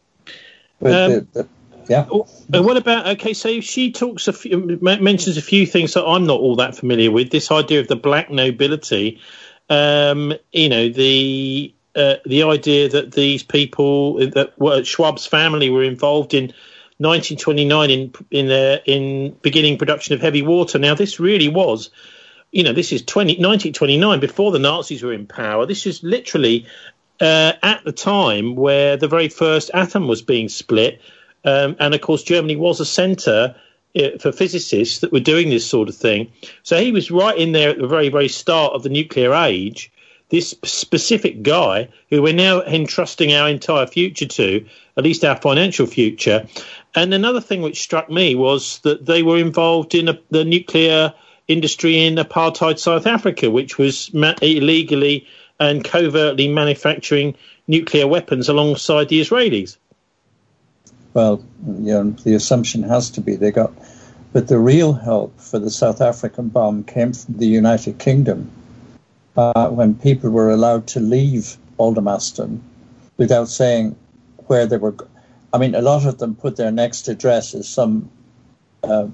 the, the, yeah. And what about, okay, so she talks, a few, mentions a few things that I'm not all that familiar with. This idea of the black nobility, um, you know, the uh, the idea that these people, that well, Schwab's family were involved in nineteen twenty-nine in in their in beginning production of heavy water. Now, this really was, you know, this is twenty, nineteen twenty-nine, before the Nazis were in power. This is literally uh, at the time where the very first atom was being split. Um, and, of course, Germany was a centre uh, for physicists that were doing this sort of thing. So he was right in there at the very, very start of the nuclear age, this specific guy who we're now entrusting our entire future to, at least our financial future. And another thing which struck me was that they were involved in a, the nuclear industry in apartheid South Africa, which was ma- illegally and covertly manufacturing nuclear weapons alongside the Israelis. Well, you know, the assumption has to be they got, but the real help for the South African bomb came from the United Kingdom uh, when people were allowed to leave Aldermaston without saying where they were. I mean, a lot of them put their next address as some uh,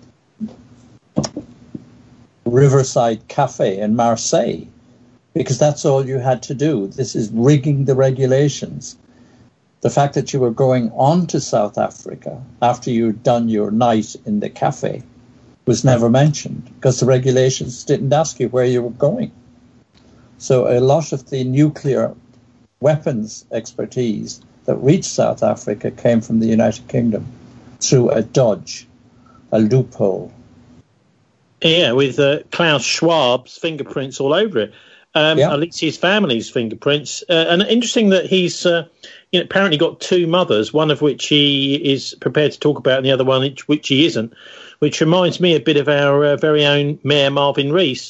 riverside cafe in Marseille, because that's all you had to do. This is rigging the regulations. The fact that you were going on to South Africa after you'd done your night in the cafe was never mentioned because the regulations didn't ask you where you were going. So a lot of the nuclear weapons expertise that reached South Africa came from the United Kingdom through a dodge, a loophole. Yeah, with uh, Klaus Schwab's fingerprints all over it. Um, yeah. At least his family's fingerprints. Uh, and interesting that he's uh, you know, apparently got two mothers, one of which he is prepared to talk about and the other one which he isn't, which reminds me a bit of our uh, very own Mayor Marvin Rees,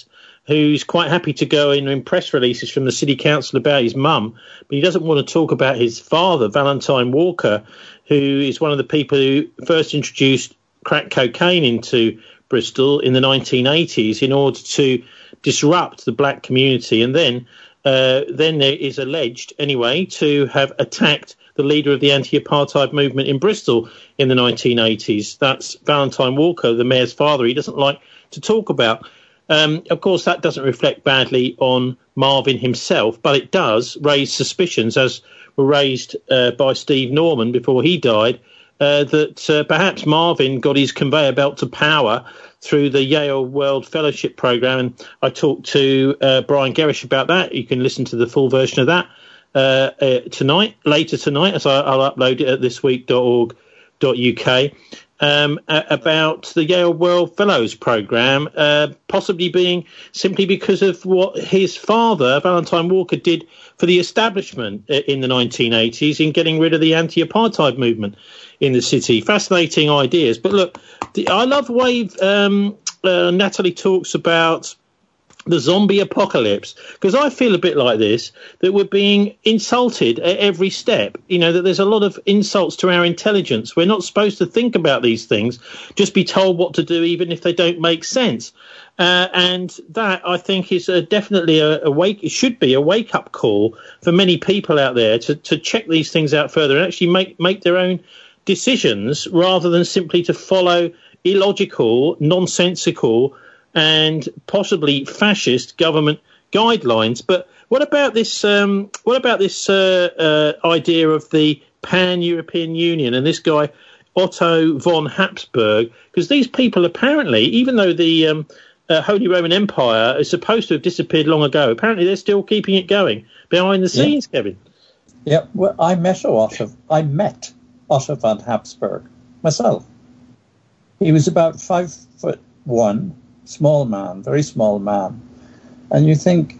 who's quite happy to go in in press releases from the city council about his mum, but he doesn't want to talk about his father, Valentine Walker, who is one of the people who first introduced crack cocaine into Bristol in the nineteen eighties in order to disrupt the black community, and then uh, then there is alleged, anyway, to have attacked the leader of the anti-apartheid movement in Bristol in the nineteen eighties. That's Valentine Walker, the mayor's father. He doesn't like to talk about. Um, of course, that doesn't reflect badly on Marvin himself, but it does raise suspicions, as were raised uh, by Steve Norman before he died, uh, that uh, perhaps Marvin got his conveyor belt to power through the Yale World Fellowship Programme. And I talked to uh, Brian Gerrish about that. You can listen to the full version of that uh, uh, tonight, later tonight, as I, I'll upload it at this week dot org dot U K. Um, uh, about the Yale World Fellows Programme, uh, possibly being simply because of what his father, Valentine Walker, did for the establishment in the nineteen eighties in getting rid of the anti-apartheid movement in the city. Fascinating ideas. But look, the, I love the way um, uh, Natalie talks about the zombie apocalypse, because I feel a bit like this, that we're being insulted at every step. You know, that there's a lot of insults to our intelligence. We're not supposed to think about these things, just be told what to do, even if they don't make sense. Uh, and that, I think, is a, definitely a, a wake. It should be a wake-up call for many people out there to, to check these things out further and actually make, make their own decisions, rather than simply to follow illogical, nonsensical and possibly fascist government guidelines. But what about this? Um, what about this uh, uh, idea of the Pan-European Union and this guy Otto von Habsburg? Because these people apparently, even though the um, uh, Holy Roman Empire is supposed to have disappeared long ago, apparently they're still keeping it going behind the scenes. Yeah. Kevin. Yeah, well, I met Otto. I met Otto von Habsburg myself. He was about five foot one. Small man, very small man. And you think,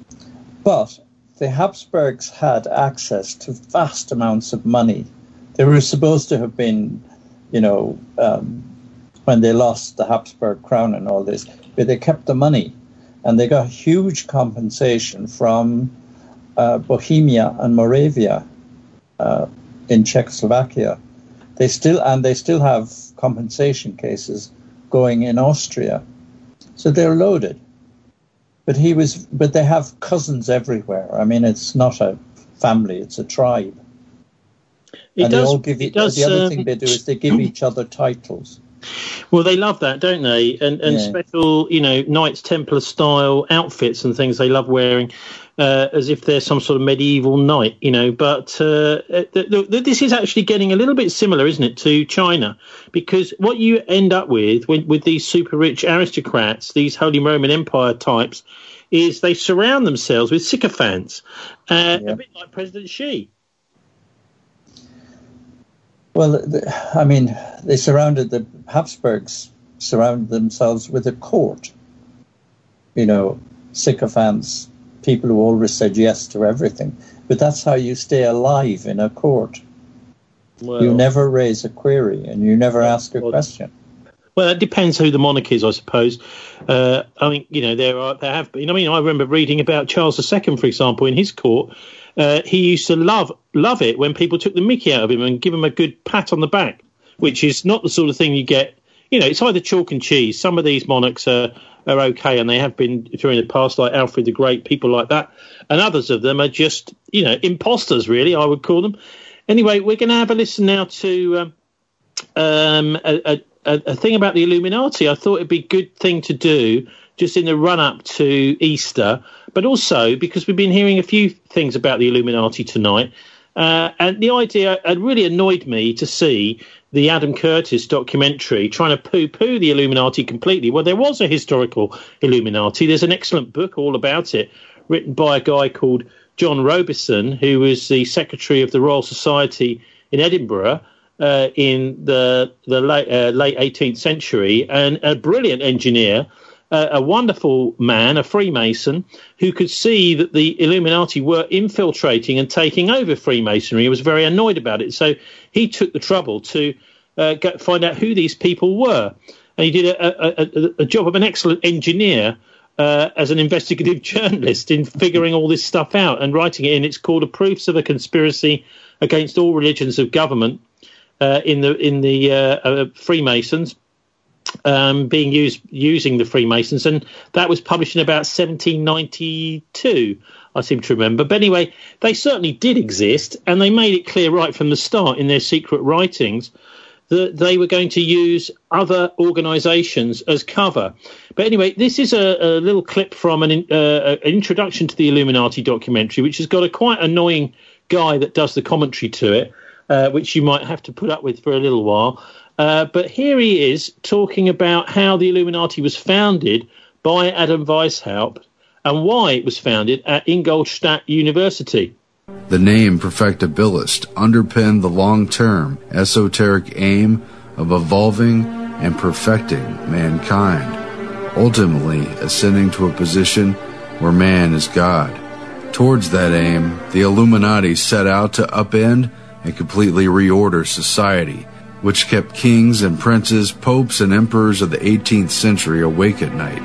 but the Habsburgs had access to vast amounts of money. They were supposed to have been, you know, um, when they lost the Habsburg crown and all this, but they kept the money. And they got huge compensation from uh, Bohemia and Moravia uh, in Czechoslovakia. They still, and they still have compensation cases going in Austria. So they're loaded, but he was. But they have cousins everywhere. I mean, it's not a family; it's a tribe. It and does, they all give it does, the other um, thing they do is they give each other titles. Well, they love that, don't they? And and yeah. special, you know, Knights Templar style outfits and things they love wearing, uh, as if they're some sort of medieval knight, you know. But uh, th- th- this is actually getting a little bit similar, isn't it, to China? Because what you end up with, with with these super rich aristocrats, these Holy Roman Empire types, is they surround themselves with sycophants, uh, yeah. a bit like President Xi. Well, I mean, they surrounded the Habsburgs, surrounded themselves with a court. You know, sycophants, people who always said yes to everything. But that's how you stay alive in a court. Well, you never raise a query and you never ask a question. Well, it depends who the monarch is, I suppose. Uh, I mean, you know, there are there have been. I mean, I remember reading about Charles the Second, for example, in his court. Uh, he used to love love it when people took the mickey out of him and give him a good pat on the back, which is not the sort of thing you get. You know, it's either chalk and cheese. Some of these monarchs are, are okay, and they have been during the past, like Alfred the Great, people like that. And others of them are just, you know, imposters, really, I would call them. Anyway, we're going to have a listen now to um, um, a, a, a thing about the Illuminati. I thought it'd be a good thing to do just in the run-up to Easter, but also because we've been hearing a few things about the Illuminati tonight. Uh, and the idea, it really annoyed me to see the Adam Curtis documentary trying to poo-poo the Illuminati completely. Well, there was a historical Illuminati. There's an excellent book all about it, written by a guy called John Robison, who was the secretary of the Royal Society in Edinburgh uh, in the, the late, uh, late eighteenth century, and a brilliant engineer, uh, a wonderful man, a Freemason, who could see that the Illuminati were infiltrating and taking over Freemasonry. He was very annoyed about it. So he took the trouble to uh, go, find out who these people were. And he did a, a, a, a job of an excellent engineer uh, as an investigative journalist in figuring all this stuff out and writing it in. It's called A Proofs of a Conspiracy Against All Religions of Government uh, in the in the uh, uh, Freemasons, um, being used using the Freemasons, and that was published in about seventeen ninety-two, I seem to remember. But anyway, they certainly did exist, and they made it clear right from the start in their secret writings that they were going to use other organisations as cover. But anyway, this is a, a little clip from an, uh, an introduction to the Illuminati documentary, which has got a quite annoying guy that does the commentary to it, uh, which you might have to put up with for a little while. Uh, but here he is talking about how the Illuminati was founded by Adam Weishaupt and why it was founded at Ingolstadt University. The name Perfectibilist underpinned the long-term esoteric aim of evolving and perfecting mankind, ultimately ascending to a position where man is God. Towards that aim, the Illuminati set out to upend and completely reorder society, which kept kings and princes, popes and emperors of the eighteenth century awake at night.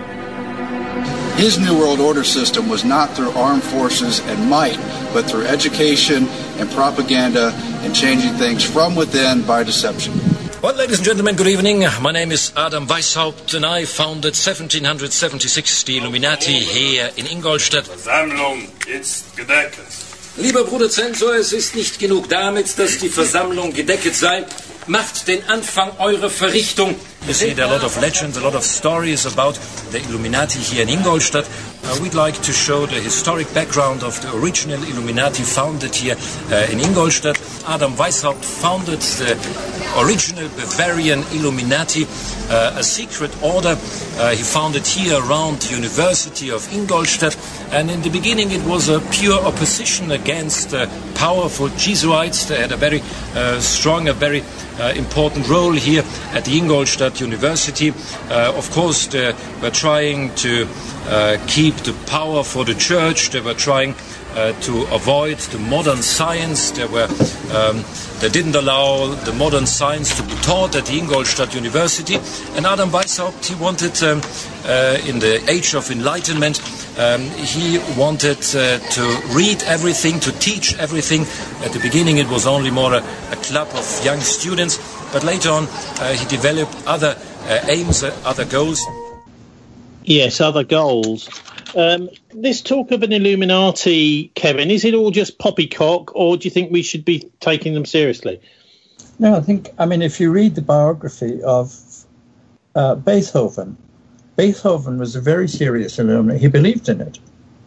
His New World Order system was not through armed forces and might, but through education and propaganda and changing things from within by deception. Well, ladies and gentlemen, good evening. My name is Adam Weishaupt, and I founded seventeen seventy-six the Illuminati here in Ingolstadt. Versammlung ist gedeckt. Lieber Bruder Zensor, es ist nicht genug damit, dass die Versammlung gedeckt sei. Macht den Anfang eurer Verrichtung. You see, there are a lot of legends, a lot of stories about the Illuminati here in Ingolstadt. Uh, we'd like to show the historic background of the original Illuminati founded here uh, in Ingolstadt. Adam Weishaupt founded the original Bavarian Illuminati, uh, a secret order. Uh, he founded here around the University of Ingolstadt. And in the beginning it was a pure opposition against the powerful Jesuits. They had a very uh, strong, a very uh, important role here at the Ingolstadt University. Uh, of course, they were trying to uh, keep the power for the church. They were trying uh, to avoid the modern science. They were um, they didn't allow the modern science to be taught at the Ingolstadt University. And Adam Weishaupt, he wanted, um, uh, in the age of enlightenment, um, he wanted uh, to read everything, to teach everything. At the beginning it was only more a, a club of young students, but later on uh, he developed other uh, aims, uh, other goals. Yes, other goals. Um, this talk of an Illuminati, Kevin, is it all just poppycock, or do you think we should be taking them seriously? No, I think, I mean, if you read the biography of uh, Beethoven, Beethoven was a very serious Illuminati. He believed in it.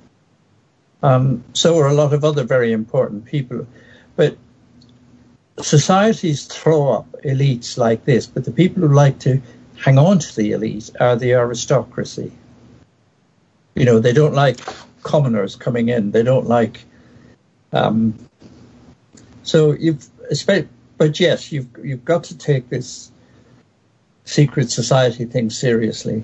Um, so were a lot of other very important people. But societies throw up elites like this, but the people who like to hang on to the elite are the aristocracy. You know, they don't like commoners coming in. They don't like... Um, so you've... But yes, you've you've got to take this secret society thing seriously.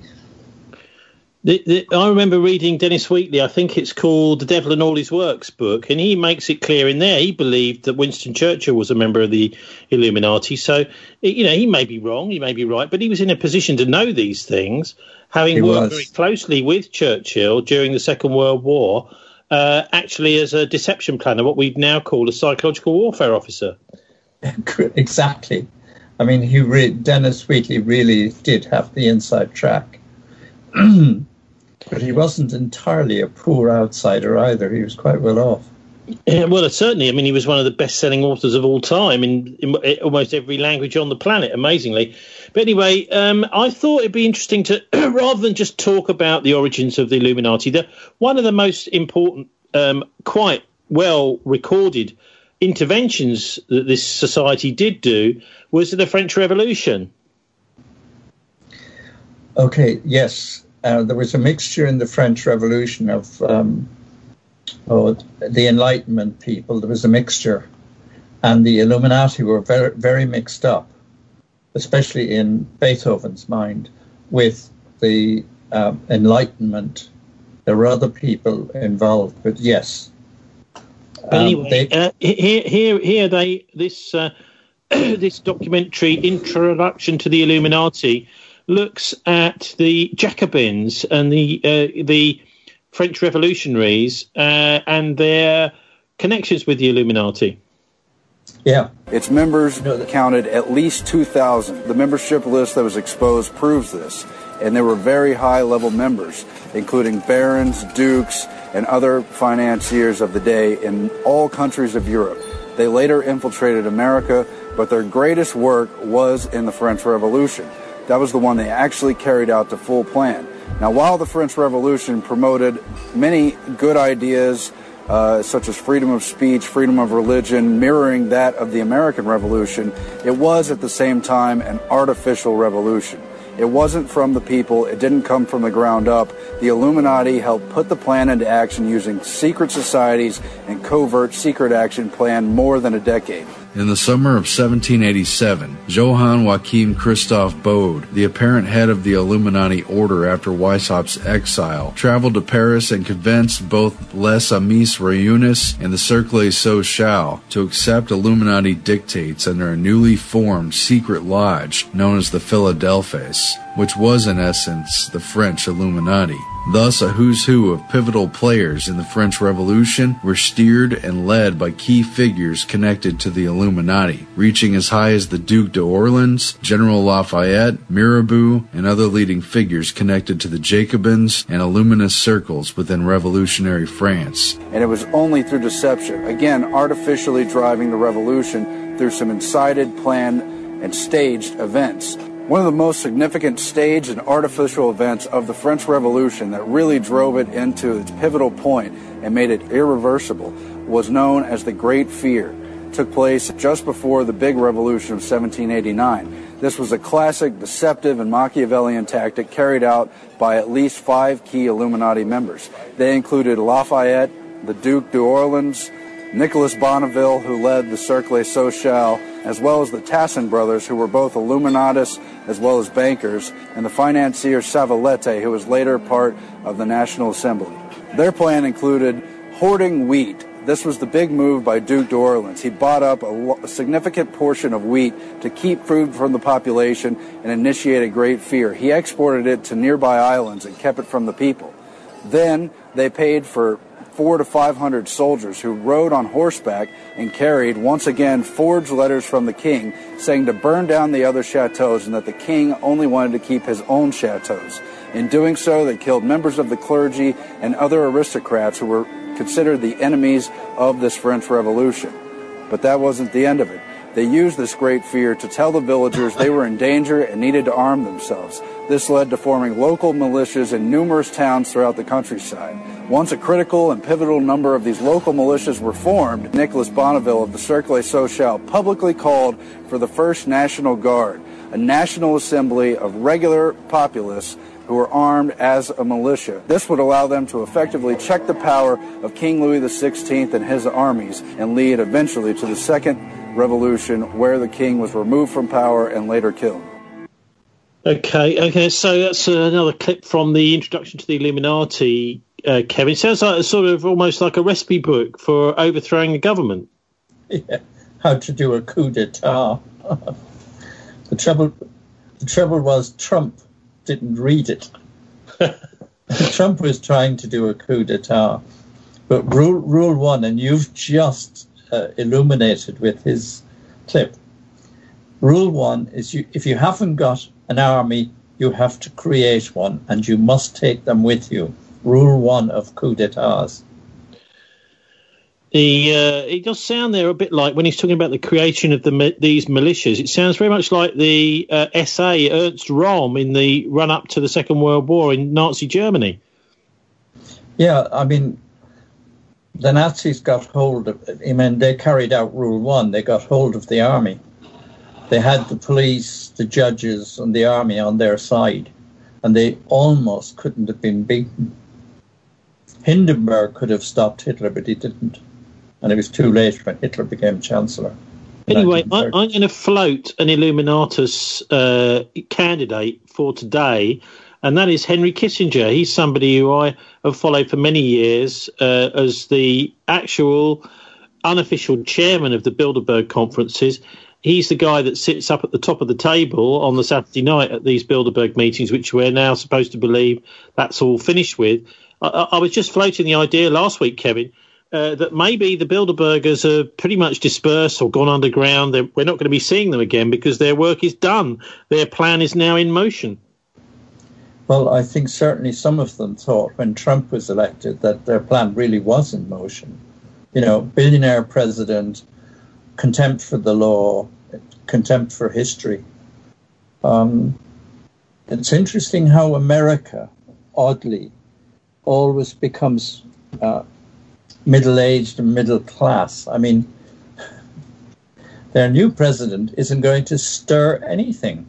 The, the, I remember reading Dennis Wheatley, I think it's called The Devil and All His Works book, and he makes it clear in there he believed that Winston Churchill was a member of the Illuminati. So, you know, he may be wrong, he may be right, but he was in a position to know these things, having he worked was. very closely with Churchill during the Second World War, uh, actually as a deception planner, what we'd now call a psychological warfare officer. Exactly. I mean, he re- Dennis Wheatley really did have the inside track. But he wasn't entirely a poor outsider either. He was quite well off. Yeah, well, certainly. I mean, he was one of the best-selling authors of all time in, in, in almost every language on the planet, amazingly. But anyway, um, I thought it'd be interesting to, rather than just talk about the origins of the Illuminati, the, one of the most important, um, quite well-recorded interventions that this society did do was the French Revolution. Okay, yes. Uh, there was a mixture in the French Revolution of um, oh, the Enlightenment people. There was a mixture. And the Illuminati were very, very mixed up, especially in Beethoven's mind, with the uh, Enlightenment. There were other people involved, but yes. Um, anyway, they, uh, here, here, here, they this uh, this documentary, Introduction to the Illuminati, looks at the Jacobins and the uh, the French revolutionaries uh, and their connections with the Illuminati. Yeah. Its members counted at least two thousand. The membership list that was exposed proves this. And there were very high-level members, including barons, dukes, and other financiers of the day in all countries of Europe. They later infiltrated America, but their greatest work was in the French Revolution. That was the one they actually carried out to full plan. Now, while the French Revolution promoted many good ideas, Uh, such as freedom of speech, freedom of religion, mirroring that of the American Revolution, it was at the same time an artificial revolution. It wasn't from the people. It didn't come from the ground up. The Illuminati helped put the plan into action using secret societies and covert secret action plan more than a decade. In the summer of seventeen eighty-seven, Johann Joachim Christoph Bode, the apparent head of the Illuminati order after Weishaupt's exile, traveled to Paris and convinced both Les Amis Réunis and the Cercle Social to accept Illuminati dictates under a newly formed secret lodge known as the Philadelphes, which was in essence the French Illuminati. Thus, a who's who of pivotal players in the French Revolution were steered and led by key figures connected to the Illuminati, reaching as high as the Duc d'Orleans, General Lafayette, Mirabeau, and other leading figures connected to the Jacobins and Illuminist circles within revolutionary France. And it was only through deception, again, artificially driving the revolution through some incited, planned, and staged events. One of the most significant staged and artificial events of the French Revolution that really drove it into its pivotal point and made it irreversible was known as the Great Fear. It took place just before the big revolution of seventeen eighty-nine. This was a classic deceptive and Machiavellian tactic carried out by at least five key Illuminati members. They included Lafayette, the Duc d'Orleans, Nicolas Bonneville, who led the Cercle Social, as well as the Tassin brothers, who were both Illuminatus as well as bankers, and the financier Savalette, who was later part of the National Assembly. Their plan included hoarding wheat. This was the big move by Duc d'Orleans. He bought up a, a significant portion of wheat to keep food from the population and initiate a great fear. He exported it to nearby islands and kept it from the people. Then they paid for four to five hundred soldiers who rode on horseback and carried, once again, forged letters from the king saying to burn down the other chateaus and that the king only wanted to keep his own chateaus. In doing so, they killed members of the clergy and other aristocrats who were considered the enemies of this French Revolution. But that wasn't the end of it. They used this great fear to tell the villagers they were in danger and needed to arm themselves. This led to forming local militias in numerous towns throughout the countryside. Once a critical and pivotal number of these local militias were formed, Nicolas Bonneville of the Cercle Social publicly called for the First National Guard, a national assembly of regular populace who were armed as a militia. This would allow them to effectively check the power of King Louis the sixteenth and his armies and lead eventually to the Second Revolution, where the king was removed from power and later killed. Okay, okay, so that's another clip from the introduction to the Illuminati, uh, Kevin. It sounds like a sort of almost like a recipe book for overthrowing the government. Yeah, how to do a coup d'etat. the trouble, the trouble was Trump didn't read it. Trump was trying to do a coup d'etat, but rule rule one, and you've just uh, illuminated with his clip. Rule one is you, if you haven't got an army, you have to create one, and you must take them with you. Rule one of coup d'etats. The, uh, it does sound there a bit like when he's talking about the creation of the these militias. It sounds very much like the uh, S A Ernst Röhm in the run-up to the Second World War in Nazi Germany. Yeah, I mean, the Nazis got hold of it. I mean, they carried out Rule One. They got hold of the army. They had the police, the judges, and the army on their side, and they almost couldn't have been beaten. Hindenburg could have stopped Hitler, but he didn't. And it was too late when Hitler became chancellor. Anyway, I, I'm going to float an Illuminatus uh, candidate for today, and that is Henry Kissinger. He's somebody who I have followed for many years uh, as the actual unofficial chairman of the Bilderberg conferences. he's the guy that sits up at the top of the table on the Saturday night at these Bilderberg meetings, which we're now supposed to believe that's all finished with. I, I was just floating the idea last week, Kevin, uh, that maybe the Bilderbergers are pretty much dispersed or gone underground. They're, we're not going to be seeing them again because their work is done. Their plan is now in motion. Well, I think certainly some of them thought when Trump was elected that their plan really was in motion. You know, billionaire president, contempt for the law, contempt for history. Um, it's interesting how America, oddly, always becomes uh, middle-aged and middle class. I mean, their new president isn't going to stir anything.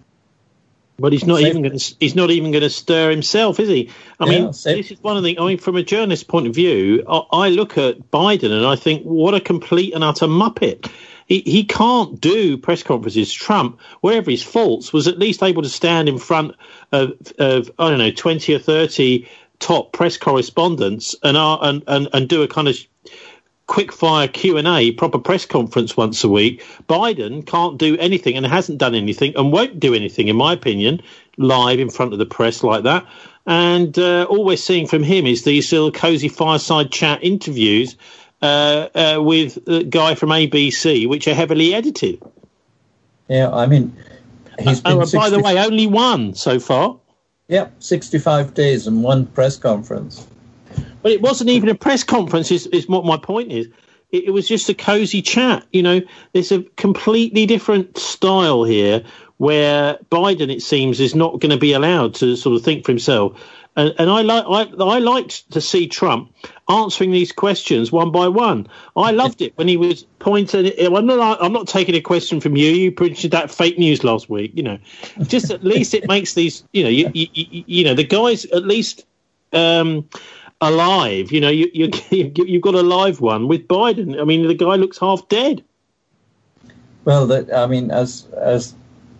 But he's not even going to. He's not even going to stir himself, is he? I yeah, mean, safe. This is one of the. I mean, from a journalist's point of view, I, I look at Biden and I think, what a complete and utter muppet. He he can't do press conferences. Trump, wherever his faults, was at least able to stand in front of, of I don't know, twenty or thirty top press correspondents and uh, and and, and do a kind of quick-fire Q and A, proper press conference once a week. Biden can't do anything and hasn't done anything and won't do anything, in my opinion, live in front of the press like that. And uh, all we're seeing from him is these little cosy fireside chat interviews uh, uh, with a guy from A B C, which are heavily edited. Yeah, I mean, he's been... Oh, and by the way, only one so far. Yeah, sixty-five days and one press conference. But it wasn't even a press conference, is, is what my point is. It, it was just a cosy chat. You know, there's a completely different style here where Biden, it seems, is not going to be allowed to sort of think for himself. And, and I, like, I, I liked to see Trump answering these questions one by one. I loved it when he was pointing. I'm not, I'm not taking a question from you. You printed that fake news last week. You know, just at least it makes these, you know, you, you, you know, the guys at least... Um, alive, you know, you, you, you've got a live one with Biden. I mean, the guy looks half dead. Well, that, I mean, as as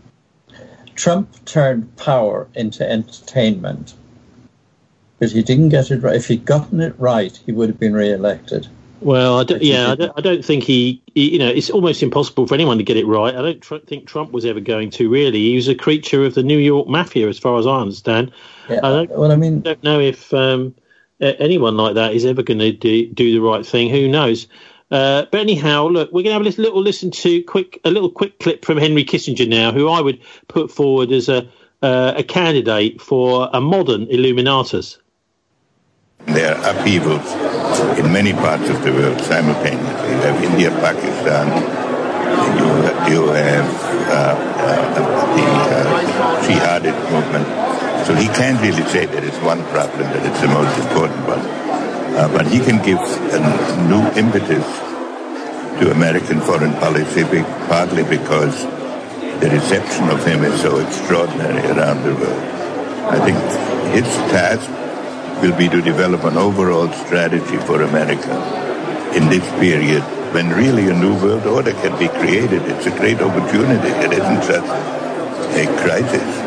Trump turned power into entertainment, but he didn't get it right. If he'd gotten it right, he would have been re-elected. Well, I don't, yeah, I don't, I don't think he, he, you know, it's almost impossible for anyone to get it right. I don't tr- think Trump was ever going to, really. He was a creature of the New York mafia, as far as I understand. Yeah, I don't, well, I mean, don't know if... Um, anyone like that is ever going to do, do the right thing. Who knows? Uh, but anyhow, look, we're going to have a little, little listen to quick, a little quick clip from Henry Kissinger now, who I would put forward as a uh, a candidate for a modern Illuminatus. There are upheavals in many parts of the world simultaneously. You have India, Pakistan. You you have uh, uh, the uh, jihadist movement. So he can't really say there is one problem that is the most important one. Uh, but he can give a new impetus to American foreign policy, partly because the reception of him is so extraordinary around the world. I think his task will be to develop an overall strategy for America in this period when really a new world order can be created. It's a great opportunity. It isn't just a crisis.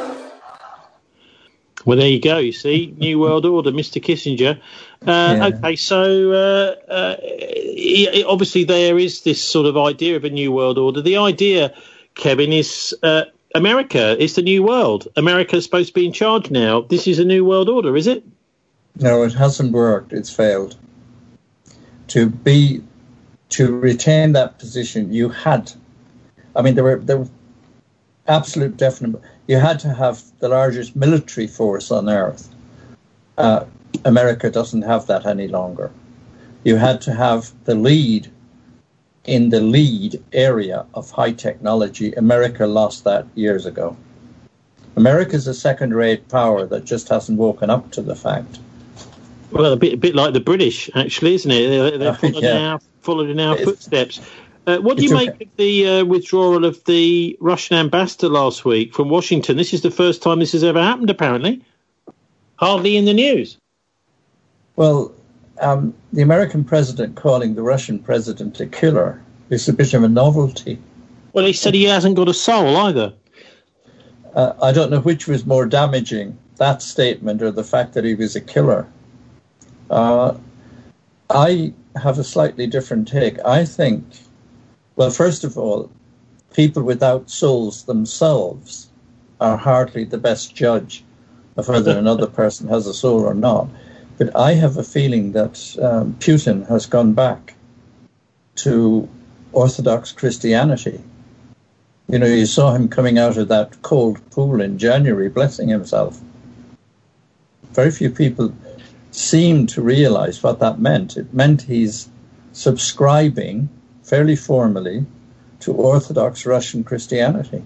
Well, there you go. You see, New World Order, Mister Kissinger. Uh, yeah. Okay, so uh, uh, he, obviously there is this sort of idea of a New World Order. The idea, Kevin, is uh, America is the new world. America is supposed to be in charge now. This is a New World Order, is it? No, it hasn't worked. It's failed. To be, to retain that position, you had. I mean, there were there were absolute definite. You had to have the largest military force on earth. Uh, America doesn't have that any longer. You had to have the lead in the lead area of high technology. America lost that years ago. America's a second-rate power that just hasn't woken up to the fact. Well, a bit, a bit like the British, actually, isn't it? They're, they're following, yeah. our, following in our footsteps. Uh, what do you make of the uh, withdrawal of the Russian ambassador last week from Washington? This is the first time this has ever happened, apparently. Hardly in the news. Well, um, the American president calling the Russian president a killer is a bit of a novelty. Well, he said he hasn't got a soul either. Uh, I don't know which was more damaging, that statement or the fact that he was a killer. Uh, I have a slightly different take. I think... Well, first of all, people without souls themselves are hardly the best judge of whether another person has a soul or not. But I have a feeling that um, Putin has gone back to Orthodox Christianity. You know, you saw him coming out of that cold pool in January, blessing himself. Very few people seem to realize what that meant. It meant he's subscribing fairly formally to Orthodox Russian Christianity.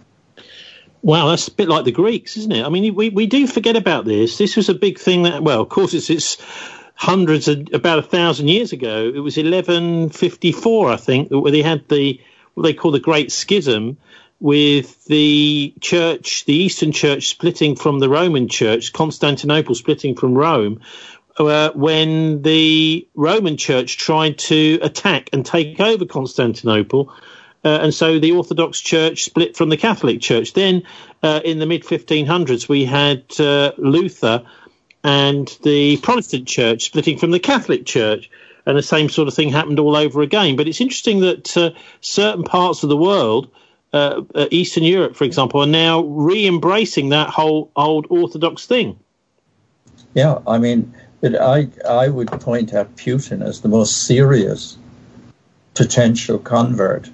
Wow, that's a bit like the Greeks, isn't it? I mean, we, we do forget about this. This was a big thing that, well, of course, it's, it's hundreds, of, about a thousand years ago. It was eleven fifty-four, I think, where they had the, what they call the Great Schism, with the church, the Eastern Church splitting from the Roman Church, Constantinople splitting from Rome, uh, when the Roman Church tried to attack and take over Constantinople. Uh, and so the Orthodox Church split from the Catholic Church. Then uh, in the mid fifteen hundreds, we had uh, Luther and the Protestant Church splitting from the Catholic Church. And the same sort of thing happened all over again. But it's interesting that uh, certain parts of the world, uh, uh, Eastern Europe, for example, are now re-embracing that whole old Orthodox thing. Yeah, I mean, but I, I would point at Putin as the most serious potential convert.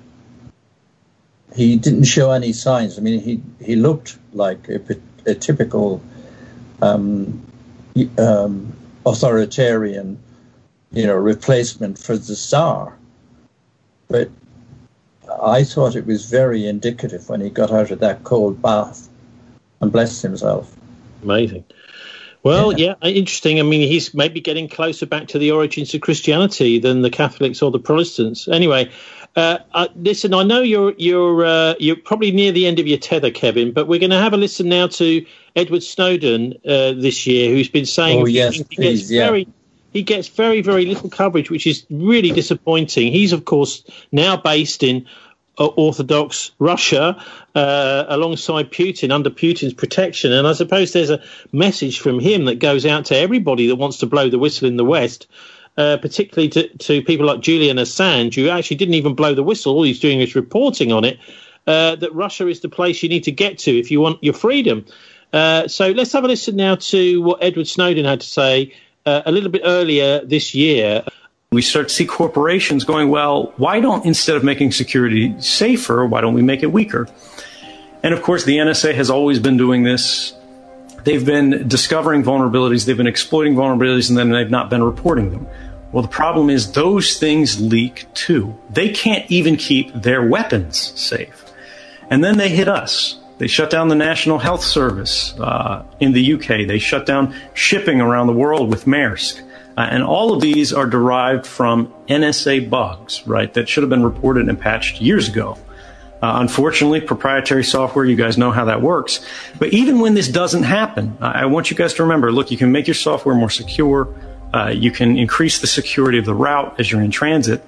He didn't show any signs. I mean, he, he looked like a, a typical um, um, authoritarian, you know, replacement for the Tsar. But I thought it was very indicative when he got out of that cold bath and blessed himself. Amazing. Well, yeah. yeah, interesting. I mean, he's maybe getting closer back to the origins of Christianity than the Catholics or the Protestants. Anyway, uh, uh, listen, I know you're you're uh, you're probably near the end of your tether, Kevin, but we're going to have a listen now to Edward Snowden uh, this year, who's been saying oh, yes, he please, gets yeah. very he gets very very little coverage, which is really disappointing. He's of course now based in Orthodox Russia uh, alongside Putin, under Putin's protection. And I suppose there's a message from him that goes out to everybody that wants to blow the whistle in the West, uh, particularly to, to people like Julian Assange, who actually didn't even blow the whistle. All he's doing is reporting on it, uh, that Russia is the place you need to get to if you want your freedom. Uh, so let's have a listen now to what Edward Snowden had to say uh, a little bit earlier this year. We start to see corporations going, well, why don't, instead of making security safer, why don't we make it weaker? And of course, the N S A has always been doing this. They've been discovering vulnerabilities, they've been exploiting vulnerabilities, and then they've not been reporting them. Well, the problem is those things leak too. They can't even keep their weapons safe. And then they hit us. They shut down the National Health Service uh, in the U K. They shut down shipping around the world with Maersk. Uh, and all of these are derived from N S A bugs, right, that should have been reported and patched years ago. Uh, unfortunately, proprietary software, you guys know how that works. But even when this doesn't happen, I want you guys to remember, look, you can make your software more secure. Uh, you can increase the security of the route as you're in transit.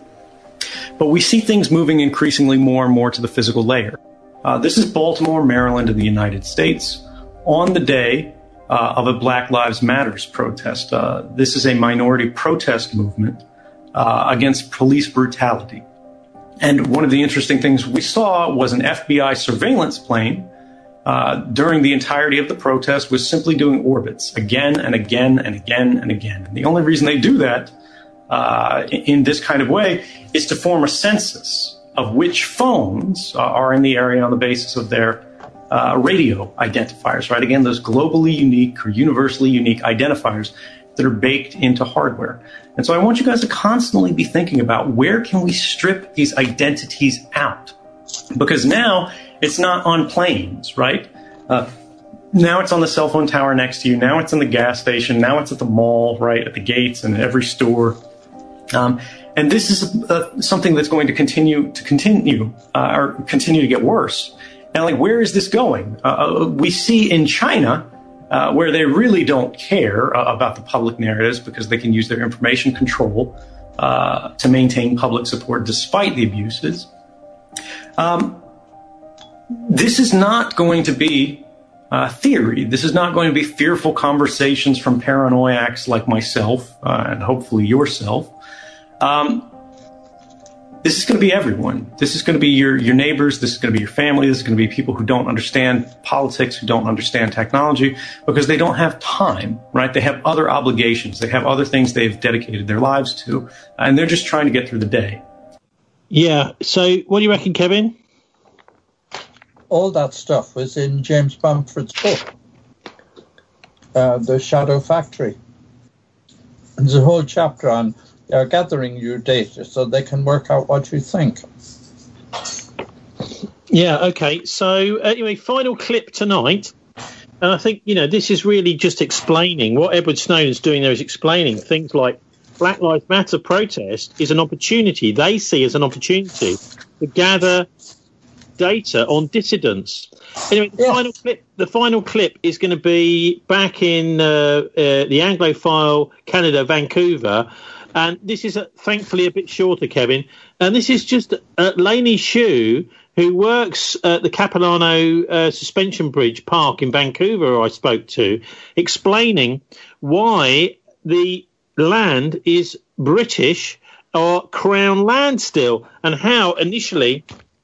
But we see things moving increasingly more and more to the physical layer. Uh, this is Baltimore, Maryland in the United States on the day Uh, of a Black Lives Matters protest. Uh, this is a minority protest movement uh, against police brutality. And one of the interesting things we saw was an F B I surveillance plane uh, during the entirety of the protest was simply doing orbits again and again and again and again. And the only reason they do that uh, in, in this kind of way is to form a census of which phones uh, are in the area on the basis of their Uh, radio identifiers, right? Again, those globally unique or universally unique identifiers that are baked into hardware. And so I want you guys to constantly be thinking about where can we strip these identities out? Because now it's not on planes, right? Uh, now it's on the cell phone tower next to you. Now it's in the gas station. Now it's at the mall, right? At the gates and every store. Um, and this is uh, something that's going to continue to continue uh, or continue to get worse. And like, where is this going? Uh, we see in China, uh, where they really don't care uh, about the public narratives because they can use their information control uh, to maintain public support despite the abuses. Um, this is not going to be uh, theory. This is not going to be fearful conversations from paranoiacs like myself uh, and hopefully yourself. Um, this is going to be everyone. This is going to be your, your neighbors. This is going to be your family. This is going to be people who don't understand politics, who don't understand technology, because they don't have time, right? They have other obligations. They have other things they've dedicated their lives to, and they're just trying to get through the day. Yeah. So what do you reckon, Kevin? All that stuff was in James Bamford's book, uh, The Shadow Factory. There's a whole chapter on they're gathering your data so they can work out what you think. Yeah, okay. So, anyway, final clip tonight. And I think, you know, this is really just explaining what Edward Snowden's doing there is explaining things like Black Lives Matter protest is an opportunity they see as an opportunity to gather data on dissidents. Anyway, the yeah. final clip the final clip is going to be back in uh, uh, the Anglophile Canada, Vancouver. And this is, uh, thankfully, a bit shorter, Kevin. And this is just uh, Lainey Shue, who works at the Capilano uh, Suspension Bridge Park in Vancouver, I spoke to, explaining why the land is British or Crown land still, and how initially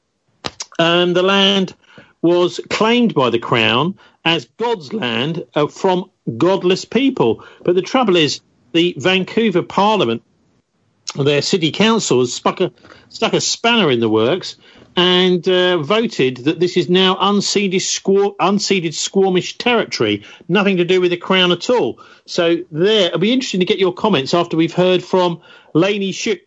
um, the land was claimed by the Crown as God's land uh, from godless people. But the trouble is, the Vancouver Parliament, their city council, has stuck a, stuck a spanner in the works and uh, voted that this is now unceded, squaw, unceded Squamish territory, nothing to do with the Crown at all. So there, it'll be interesting to get your comments after we've heard from Lainey Shue.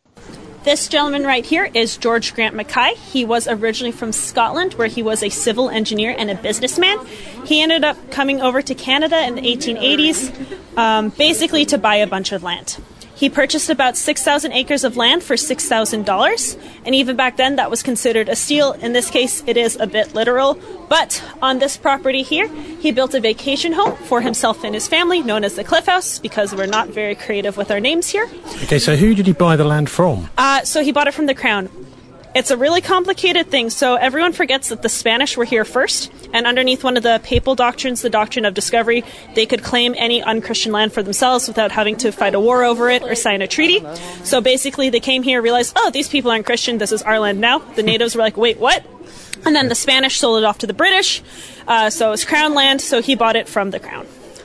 This gentleman right here is George Grant Mackay. He was originally from Scotland, where he was a civil engineer and a businessman. He ended up coming over to Canada in the eighteen eighties, um, basically to buy a bunch of land. He purchased about six thousand acres of land for six thousand dollars, and even back then that was considered a steal. In this case, it is a bit literal, but on this property here, he built a vacation home for himself and his family, known as the Cliff House, because we're not very creative with our names here. Okay, so who did he buy the land from? Uh, so he bought it from the Crown. It's a really complicated thing, so everyone forgets that the Spanish were here first, and underneath one of the papal doctrines, the doctrine of discovery, they could claim any unchristian land for themselves without having to fight a war over it or sign a treaty. So basically they came here, realized, oh, these people aren't Christian, this is our land now. The natives were like, wait, what? And then the Spanish sold it off to the British, uh, so it's Crown land, so he bought it from the Crown.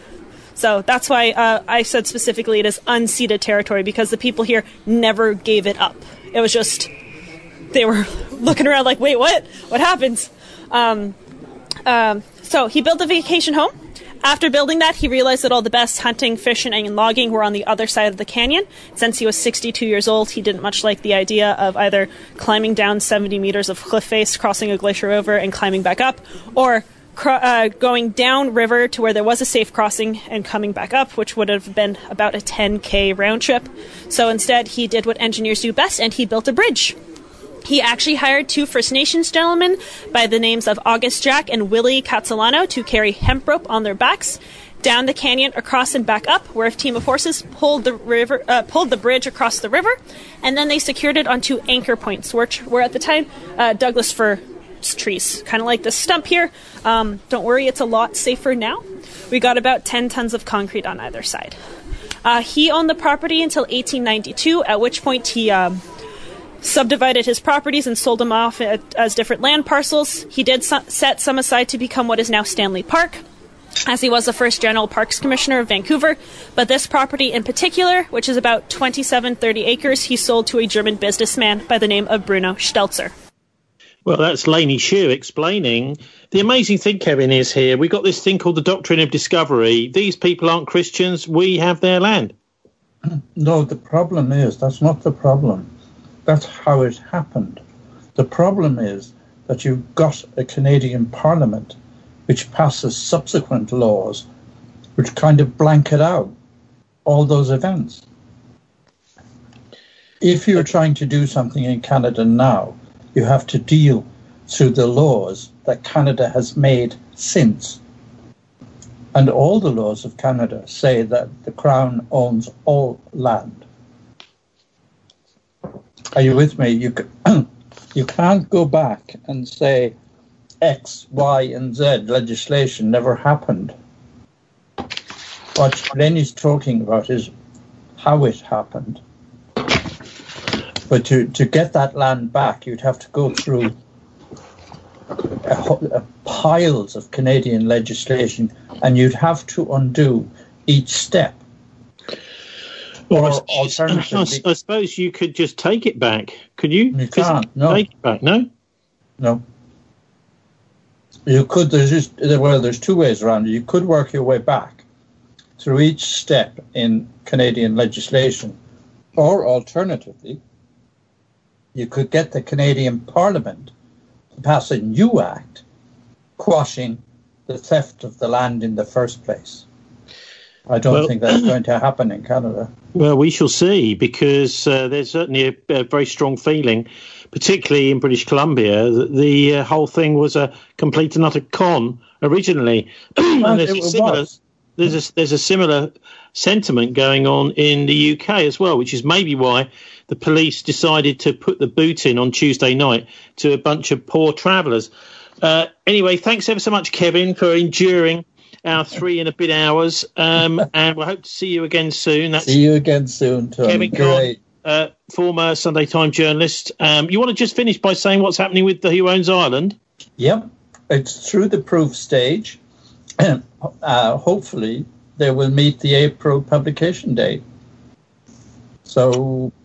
So that's why uh, I said specifically it is unceded territory, because the people here never gave it up. It was just... They were looking around like, wait, what? What happens? Um, um, so he built a vacation home. After building that, he realized that all the best hunting, fishing, and logging were on the other side of the canyon. Since he was sixty-two years old, he didn't much like the idea of either climbing down seventy meters of cliff face, crossing a glacier river, and climbing back up, or cro- uh, going down river to where there was a safe crossing and coming back up, which would have been about a ten K round trip. So instead, he did what engineers do best, and he built a bridge. He actually hired two First Nations gentlemen by the names of August Jack and Willie Catalano to carry hemp rope on their backs down the canyon, across and back up, where a team of horses pulled the river, uh, pulled the bridge across the river, and then they secured it onto anchor points, which were at the time uh, Douglas fir trees, kind of like this stump here. Um, don't worry, it's a lot safer now. We got about ten tons of concrete on either side. Uh, he owned the property until eighteen ninety-two, at which point he... Um, subdivided his properties and sold them off as different land parcels. He did su- set some aside to become what is now Stanley Park, as he was the first General Parks Commissioner of Vancouver. But this property in particular, which is about twenty-seven, thirty acres, he sold to a German businessman by the name of Bruno Stelzer. Well, that's Lainey Shue explaining. The amazing thing, Kevin, is here, we got this thing called the Doctrine of Discovery. These people aren't Christians, we have their land. No, the problem is, that's not the problem. That's how it happened. The problem is that you've got a Canadian Parliament which passes subsequent laws which kind of blanket out all those events. If you're trying to do something in Canada now, you have to deal through the laws that Canada has made since. And all the laws of Canada say that the Crown owns all land. Are you with me? You can, you can't go back and say X, Y, and Z legislation never happened. What Lenny's talking about is how it happened. But to, to get that land back, you'd have to go through a, a piles of Canadian legislation, and you'd have to undo each step. Or, or alternatively, I, I suppose you could just take it back. Could you? You can't. No. Take it back. No. No. You could. There's just well. There's two ways around it. You could work your way back through each step in Canadian legislation, or alternatively, you could get the Canadian Parliament to pass a new act quashing the theft of the land in the first place. I don't well, think that's going to happen in Canada. Well, we shall see, because uh, there's certainly a, a very strong feeling, particularly in British Columbia, that the uh, whole thing was a complete and utter con originally. Well, and there's it a similar, was. There's a, there's a similar sentiment going on in the U K as well, which is maybe why the police decided to put the boot in on Tuesday night to a bunch of poor travellers. Uh, anyway, thanks ever so much, Kevin, for enduring our three and a bit hours, um, and we'll hope to see you again soon. That's see you again soon, Tom. Kevin Great. Con, uh, former Sunday Times journalist. Um, you want to just finish by saying what's happening with the Who Owns Ireland? Yep, it's through the proof stage. uh, hopefully, they will meet the April publication date. So,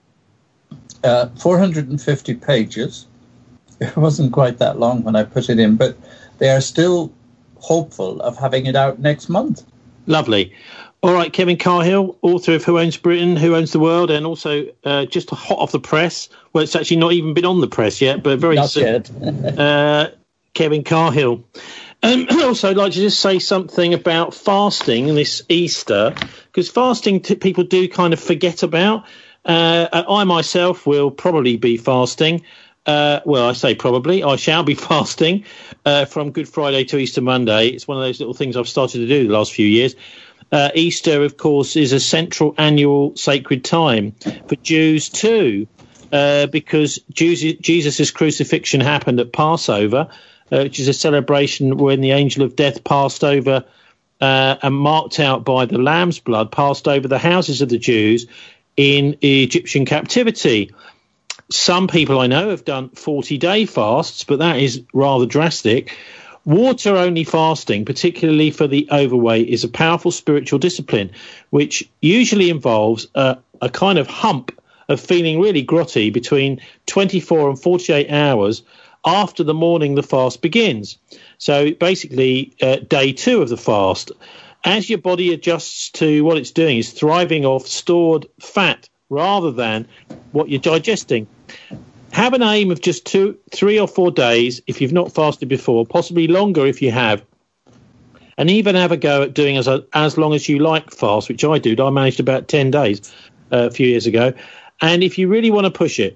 uh, four hundred fifty pages. It wasn't quite that long when I put it in, but they are still hopeful of having it out next month. Lovely. All right, Kevin Carhill, author of Who Owns Britain, Who Owns the World, and also uh, just hot off the press. Well, it's actually not even been on the press yet, but very not soon. Yet. uh, Kevin Carhill. Um, also, I'd like to just say something about fasting this Easter, because fasting t- people do kind of forget about. Uh, I myself will probably be fasting. Uh, well, I say probably. I shall be fasting uh, from Good Friday to Easter Monday. It's one of those little things I've started to do the last few years. Uh, Easter, of course, is a central annual sacred time for Jews too, uh, because Jesus' crucifixion happened at Passover, uh, which is a celebration when the angel of death passed over uh, and marked out by the lamb's blood, passed over the houses of the Jews in Egyptian captivity. Some people I know have done forty-day fasts, but that is rather drastic. Water-only fasting, particularly for the overweight, is a powerful spiritual discipline, which usually involves a, a kind of hump of feeling really grotty between twenty-four and forty-eight hours after the morning the fast begins. So basically, uh, day two of the fast. As your body adjusts to what it's doing, is thriving off stored fat rather than what you're digesting. Have an aim of just two, three or four days if you've not fasted before, possibly longer if you have, and even have a go at doing as a, as long as you like fast, which I do. I managed about ten days uh, a few years ago. And if you really want to push it,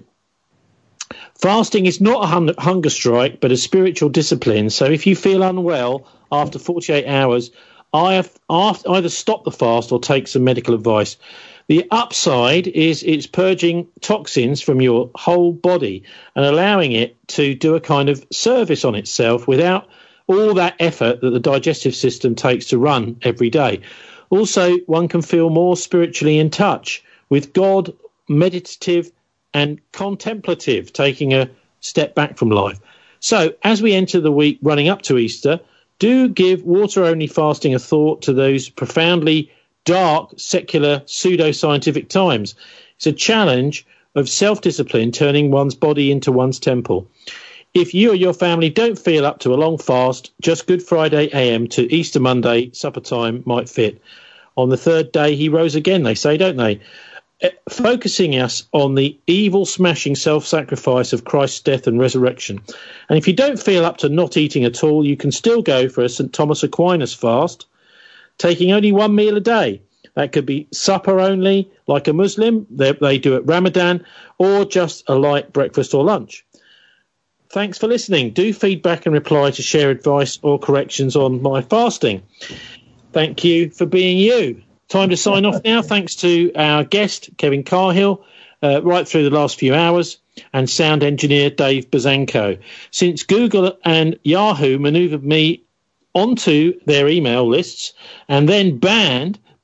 fasting is not a hun- hunger strike, but a spiritual discipline. So if you feel unwell after forty-eight hours, I have either stop the fast or take some medical advice. The upside is it's purging toxins from your whole body and allowing it to do a kind of service on itself without all that effort that the digestive system takes to run every day. Also, one can feel more spiritually in touch with God, meditative and contemplative, taking a step back from life. So as we enter the week running up to Easter, do give water-only fasting a thought to those profoundly dark, secular, pseudo-scientific times. It's a challenge of self-discipline, turning one's body into one's temple. If you or your family don't feel up to a long fast, just Good Friday A M to Easter Monday supper time might fit. On the third day, he rose again, they say, don't they? Uh, focusing us on the evil-smashing self-sacrifice of Christ's death and resurrection. And if you don't feel up to not eating at all, you can still go for a Saint Thomas Aquinas fast, taking only one meal a day. That could be supper only, like a Muslim, they, they do at Ramadan, or just a light breakfast or lunch. Thanks for listening. Do feedback and reply to share advice or corrections on my fasting. Thank you for being you. Time to sign off now. Thanks to our guest, Kevin Carhill, uh, right through the last few hours, and sound engineer Dave Bazanko. Since Google and Yahoo manoeuvred me onto their email lists and then banned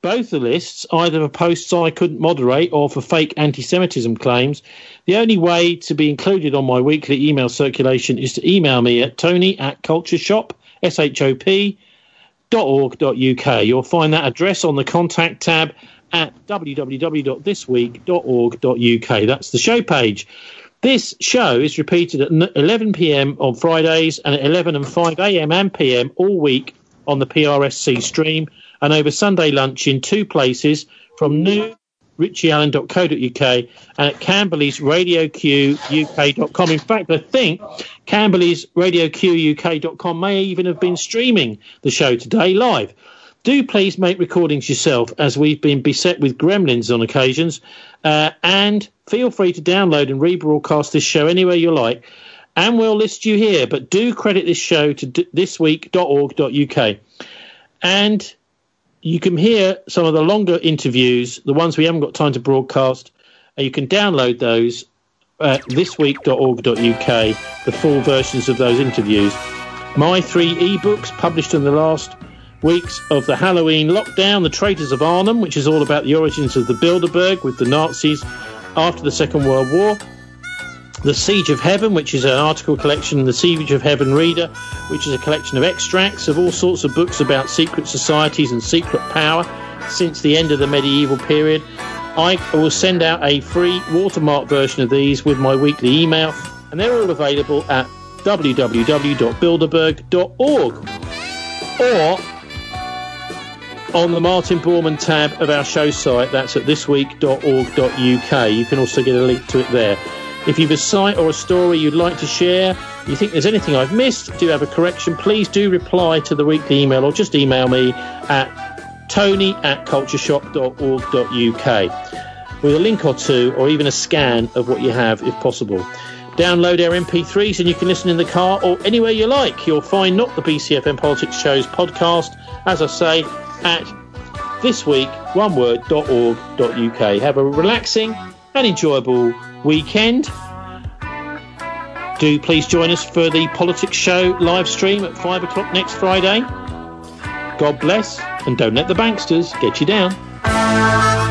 both the lists, either for posts I couldn't moderate or for fake anti-Semitism claims. The only way to be included on my weekly email circulation is to email me at tony at cultureshop, S H O P, dot org dot U K. You'll find that address on the contact tab at w w w dot this week dot org dot U K. That's the show page. This show is repeated at eleven p.m. on Fridays and at eleven and five a.m. and p m all week on the P R S C stream, and over Sunday lunch in two places, from new richie allen dot co dot U K and at Camberley's radio q u k dot com. In fact, I think Camberley's radio q u k dot com may even have been streaming the show today live. Do please make recordings yourself, as we've been beset with gremlins on occasions, uh, and feel free to download and rebroadcast this show anywhere you like, and we'll list you here. But do credit this show to d- this week dot org dot U K. And you can hear some of the longer interviews, the ones we haven't got time to broadcast, and you can download those at this week dot org dot U K, the full versions of those interviews. My three ebooks published in the last weeks of the Halloween lockdown: The Traitors of Arnhem, which is all about the origins of the Bilderberg with the Nazis after the Second World War; The Siege of Heaven, which is an article collection; The Siege of Heaven Reader, which is a collection of extracts of all sorts of books about secret societies and secret power since the end of the medieval period. I will send out a free watermark version of these with my weekly email, and they're all available at w w w dot bilderberg dot org or on the Martin Bormann tab of our show site. That's at this week dot org dot U K. You can also get a link to it there. If you've a site or a story you'd like to share, you think there's anything I've missed, do have a correction, please do reply to the weekly email, or just email me at tony at cultureshop dot org dot U K with a link or two, or even a scan of what you have if possible. Download our M P threes and you can listen in the car or anywhere you like. You'll find Not the B C F M Politics Show's podcast, as I say, at thisweek one word dot org dot U K. Have a relaxing and enjoyable weekend. Do please join us for the Politics Show live stream at five o'clock next Friday. God bless, and don't let the banksters get you down.